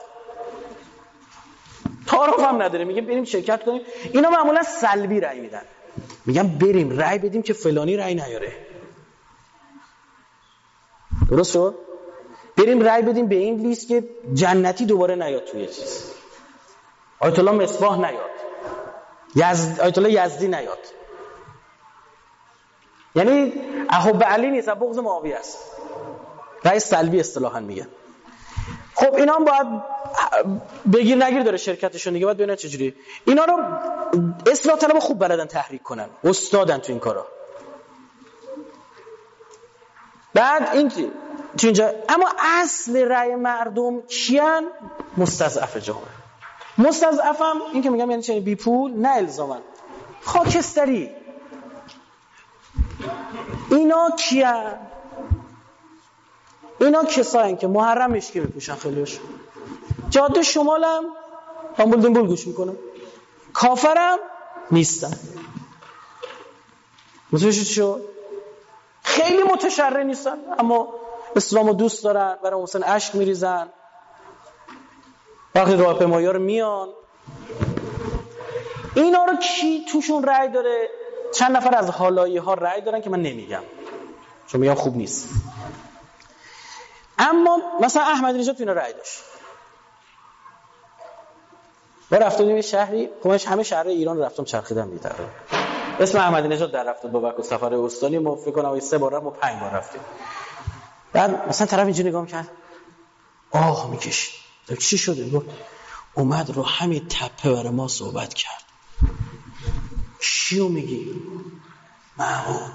تعارف هم نداره، میگه بریم شرکت کنیم. اینا معمولا سلبی رأی میدن، میگن بریم رأی بدیم که فلانی رأی نیاره. درست شد؟ بریم رأی بدیم به این لیست که جنتی دوباره نیاد توی چیز، آیت الله مصباح نیاد، آیت الله یزدی نیاد. یعنی احب علی نیست، بغض معاویه است. رأی سلبی اصطلاحاً میگن. خب اینا هم باید بگیر نگیر داره شرکتشون دیگه، باید ببینن چجوری اینا رو اصلاح طلب خوب بلدن تحریک کنن، استادن تو این کارا. بعد این تو اینجا، اما اصل رأی مردم کیان؟ مستضعف جامعه. مستضعفم این که میگم یعنی چه؟ بی پول، نه الزامن خاکستری. اینا کیان؟ اینا کسایی که محرم مشکی میپوشن، خیلیش جاده شمالم آمبول دنبول گوش میکنن، کافرم نیستن. متوجه شو؟ خیلی متشرع نیستن اما اسلامو دوست دارن، برای حسین اشک میریزن، وقتی راهپیمایی رو میان. اینا رو کی توشون رأی داره؟ چند نفر از حالایی ها رأی دارن که من نمیگم چون میگم خوب نیست. اما مثلا احمدی نژاد تو اینا رأی داشت. ما رفتیم یه شهری، خودش همه شهر ایران رفتم چرخیدم دیگه. اسم احمدی نژاد در رفت با وقت سفر استانی، ما فکر کنم 3 بار رفتیم و 5 بار رفتیم. بعد مثلا طرف اینجوری نگاه می‌کرد، آه میکشید. چی شده؟ گفت اومد رو همین تپه برای ما صحبت کرد. چیو میگی؟ محمود.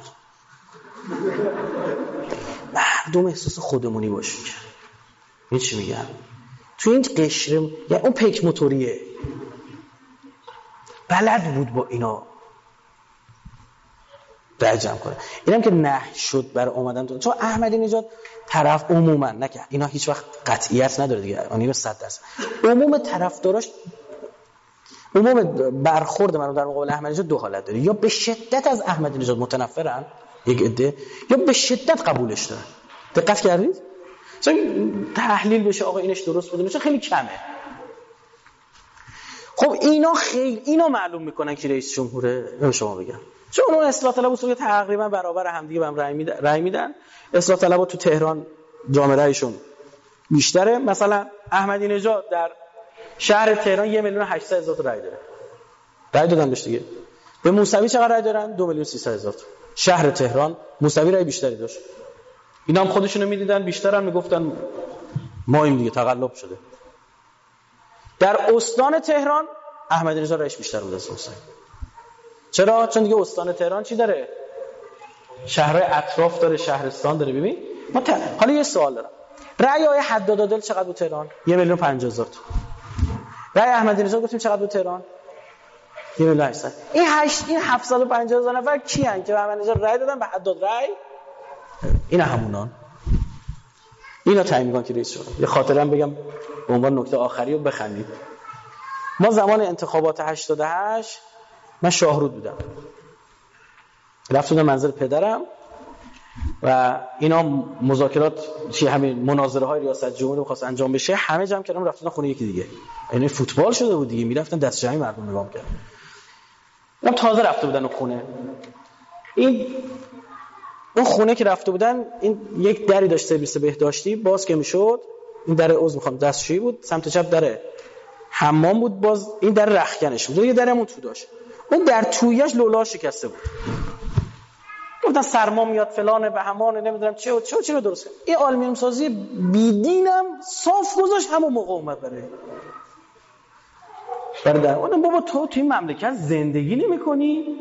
مردم احساس خودمونی باشه کرد. این چی میگم؟ تو این قشر، یعنی اون پیک موتوریه بلد بود با اینا رجم کنه. اینم که نه شد برای اومدن تو، چون احمدی نژاد طرف عموما نکرد، اینا هیچ وقت قطعیت نداره دیگه، اون 100%. عموم طرفداراش، عموم برخورد من در مقابل احمدی نژاد دو حالت داره، یا به شدت از احمدی نژاد متنفرن یک عده، یا به شدت قبولش دارن. دقت کردید؟ چون تحلیل بشه آقا اینش درست بوده، چون خیلی کمه. خب اینا خیلی اینا معلوم میکنن که رئیس جمهوره. من شما بگم چون اون اصلاح طلب اصولا تقریبا برابر هم دیگه بهم رأی میدن. اصلاح طلبا تو تهران جامعه رأیشون بیشتره. مثلا احمدی نژاد در شهر تهران 1,800,000 تا رأی داره. رأی دادن بهش دیگه. به موسوی چقدر رأی دارن؟ 2,300,000 تا. شهر تهران موسوی رأی بیشتری داشت. اینا هم خودشونو میدیدن بیشترن، میگفتن ما این دیگه تقلب شده. در استان تهران احمدی نژاد رأیش بیشتر بود از موسوی. چرا؟ چون دیگه استان تهران چی داره؟ شهرهای اطراف داره، شهرستان داره. ببین حالا یه سوال دارم، رأی آقای حداد عادل چقدر بود تهران؟ 1,50,000 تا. رأی احمدی نژاد گفتیم چقدر بود تهران؟ 1,800,000. این 750,000 نفر کیان که به احمدی نژاد رأی دادن، به حداد رأی؟ اینا همونان. اینا تعیین میکنن که رئیس جمهور. یه خاطره هم بگم به عنوان نکته آخری رو بخندید. ما زمان انتخابات 88 من شاهرود بودم، رفتم منزل پدرم و اینا مذاکرات همین مناظره های ریاست جمهوری می‌خواست انجام بشه، همه جمع کردم رفتن خونه یکی دیگه. یعنی فوتبال شده بود دیگه، میرفتن دست جمعی مردم نگاه می‌کردن. من تازه رفته بودن اون خونه. اون خونه که رفته بودن، این یک دری داشت، سرویس بهداشتی، باز که میشد این در عضو میخوام دستشویی بود، سمت چپ در حمام بود، باز این در رختکنش بود، یه درمون تو داشت، اون در تویش لولا شکسته بود. گفتن سرما میاد فلانه به همانه نمیدونم چه رو درست کنه. این آلومینیوم سازی بیدینم صاف گذاشت، همون موقع اومد برای در اونم. بابا تو این مملکت زندگی نمی کنی؟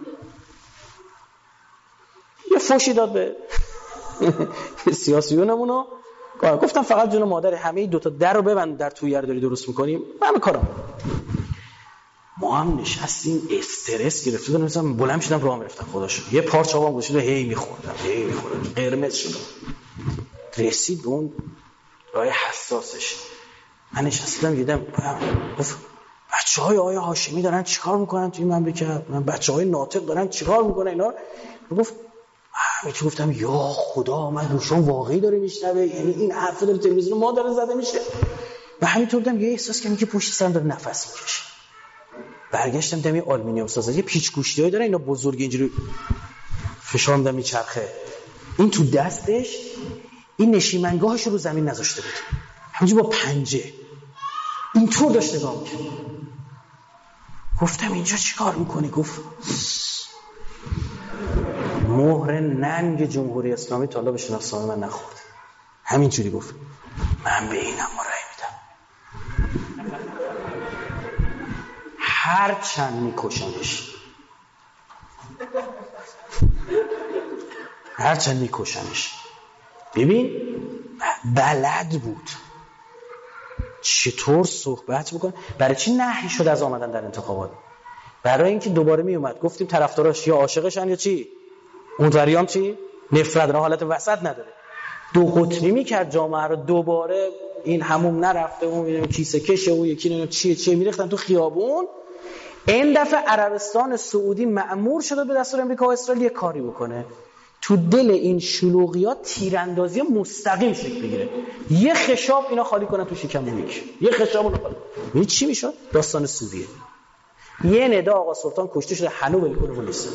یه فوشی داد به سیاسیونمونو، گفتم فقط جون مادر همه دوتا در رو ببند، در توی رو داری درست میکنیم، همه کارم. ما هم نشستیم استرس گرفته بودم، مثلا بلند شدم راه میرفتم، خداش یه پارچ آبام گوشید و هی میخوردم قرمز شدم. رسید به اون راه حساسش، من نشستم دیدم گفت بچهای آقای هاشمی دارن چیکار میکنن تو این مملکت، من بچهای ناطق دارن چیکار میکنن اینا. گفت گفتم یا خدا، من گوشم واقعی داره میشنوه، یعنی این حرفا داره تلویزیون ما داره زده میشه. و همینطور بودم یه احساس کردم که پشت سرم داره نفس میکشه. برگشتم دم آلومینیوم سازا، یه پیچ گوشتیای داره اینا بزرگ اینجوری فشار میدم میچرخه، این تو دستش این نشیمنگاهش رو زمین نذاشته بود، همینجوری با پنجه اینطور داشت نگاه می‌کرد. گفتم اینجا چیکار میکنی؟ گفت مهر ننگ جمهوری اسلامی تا حالا به شناسنامه من نخورد. همینجوری گفت من به اینم رأی میدم، هر چند میکشنش، هر چند میکشنش. ببین بلد بود چطور صحبت بکنه. برای چی نهی شد از آمدن در انتخابات؟ برای اینکه دوباره می اومد گفتیم طرفداراش یا عاشقشن یا چی، اونوریام چی، نفرت، حالت وسط نداره، دو قطبی میکرد جامعه رو. دوباره این هموم نرفته، اون کیسه کشه، اون یکی نمیدونم چیه میریختن تو خیابون. این دفعه عربستان سعودی مأمور شده به دستور امریکا و اسرائیل یه کاری بکنه، تو دل این شلوغیات تیراندازی مستقیم شکل بگیره، یه خشاب اینا خالی کنن تو شکم اونیک، یه خشاب اون خالی. این چی میشد؟ داستان سوریه. یه ندا آقا سلطان کشته شده، هنوز ولکن نیست.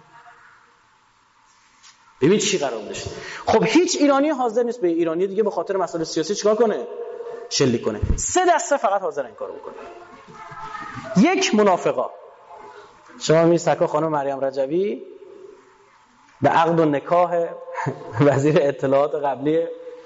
ببین چی قرار داشت. خب هیچ ایرانی حاضر نیست به ایرانی دیگه به خاطر مسائل سیاسی چیکار کنه؟ شلیک کنه. 3 دسته فقط حاضر این کارو بکنه. یک، منافقا. شما می سکا خانم مریم رجبی به عقد و نکاح وزیر اطلاعات قبلی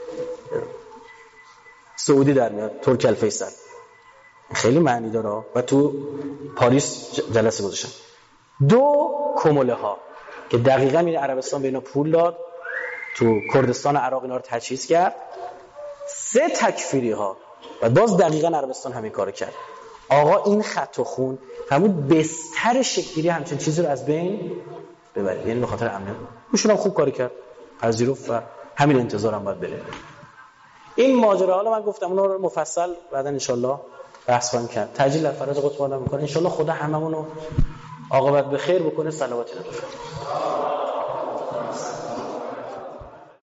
سعودی در میاد، ترک الفیصل، خیلی معنی داره و تو پاریس جلسه گذاشتن. 2، کموله ها که دقیقاً این عربستان به اینا پول داد، تو کردستان عراق اینا رو تجهیز کرد. 3، تکفیری ها و باز دقیقاً عربستان همین کارو کرد. آقا این خط و خون همون بستر شکلی همچین چیزی رو از بین ببرید، یعنی به خاطر امنیت. ایشون هم خوب کاری کرد، پذیرفت و همین انتظارم باید بره. این ماجرا حالا من گفتم اونا رو مفصل بعدا ان شاء الله بحث خواهیم کرد. تجلیل فرات قطب آدم میکنه ان شاء الله، خدا هممون رو عاقبت به خیر بکنه. صلوات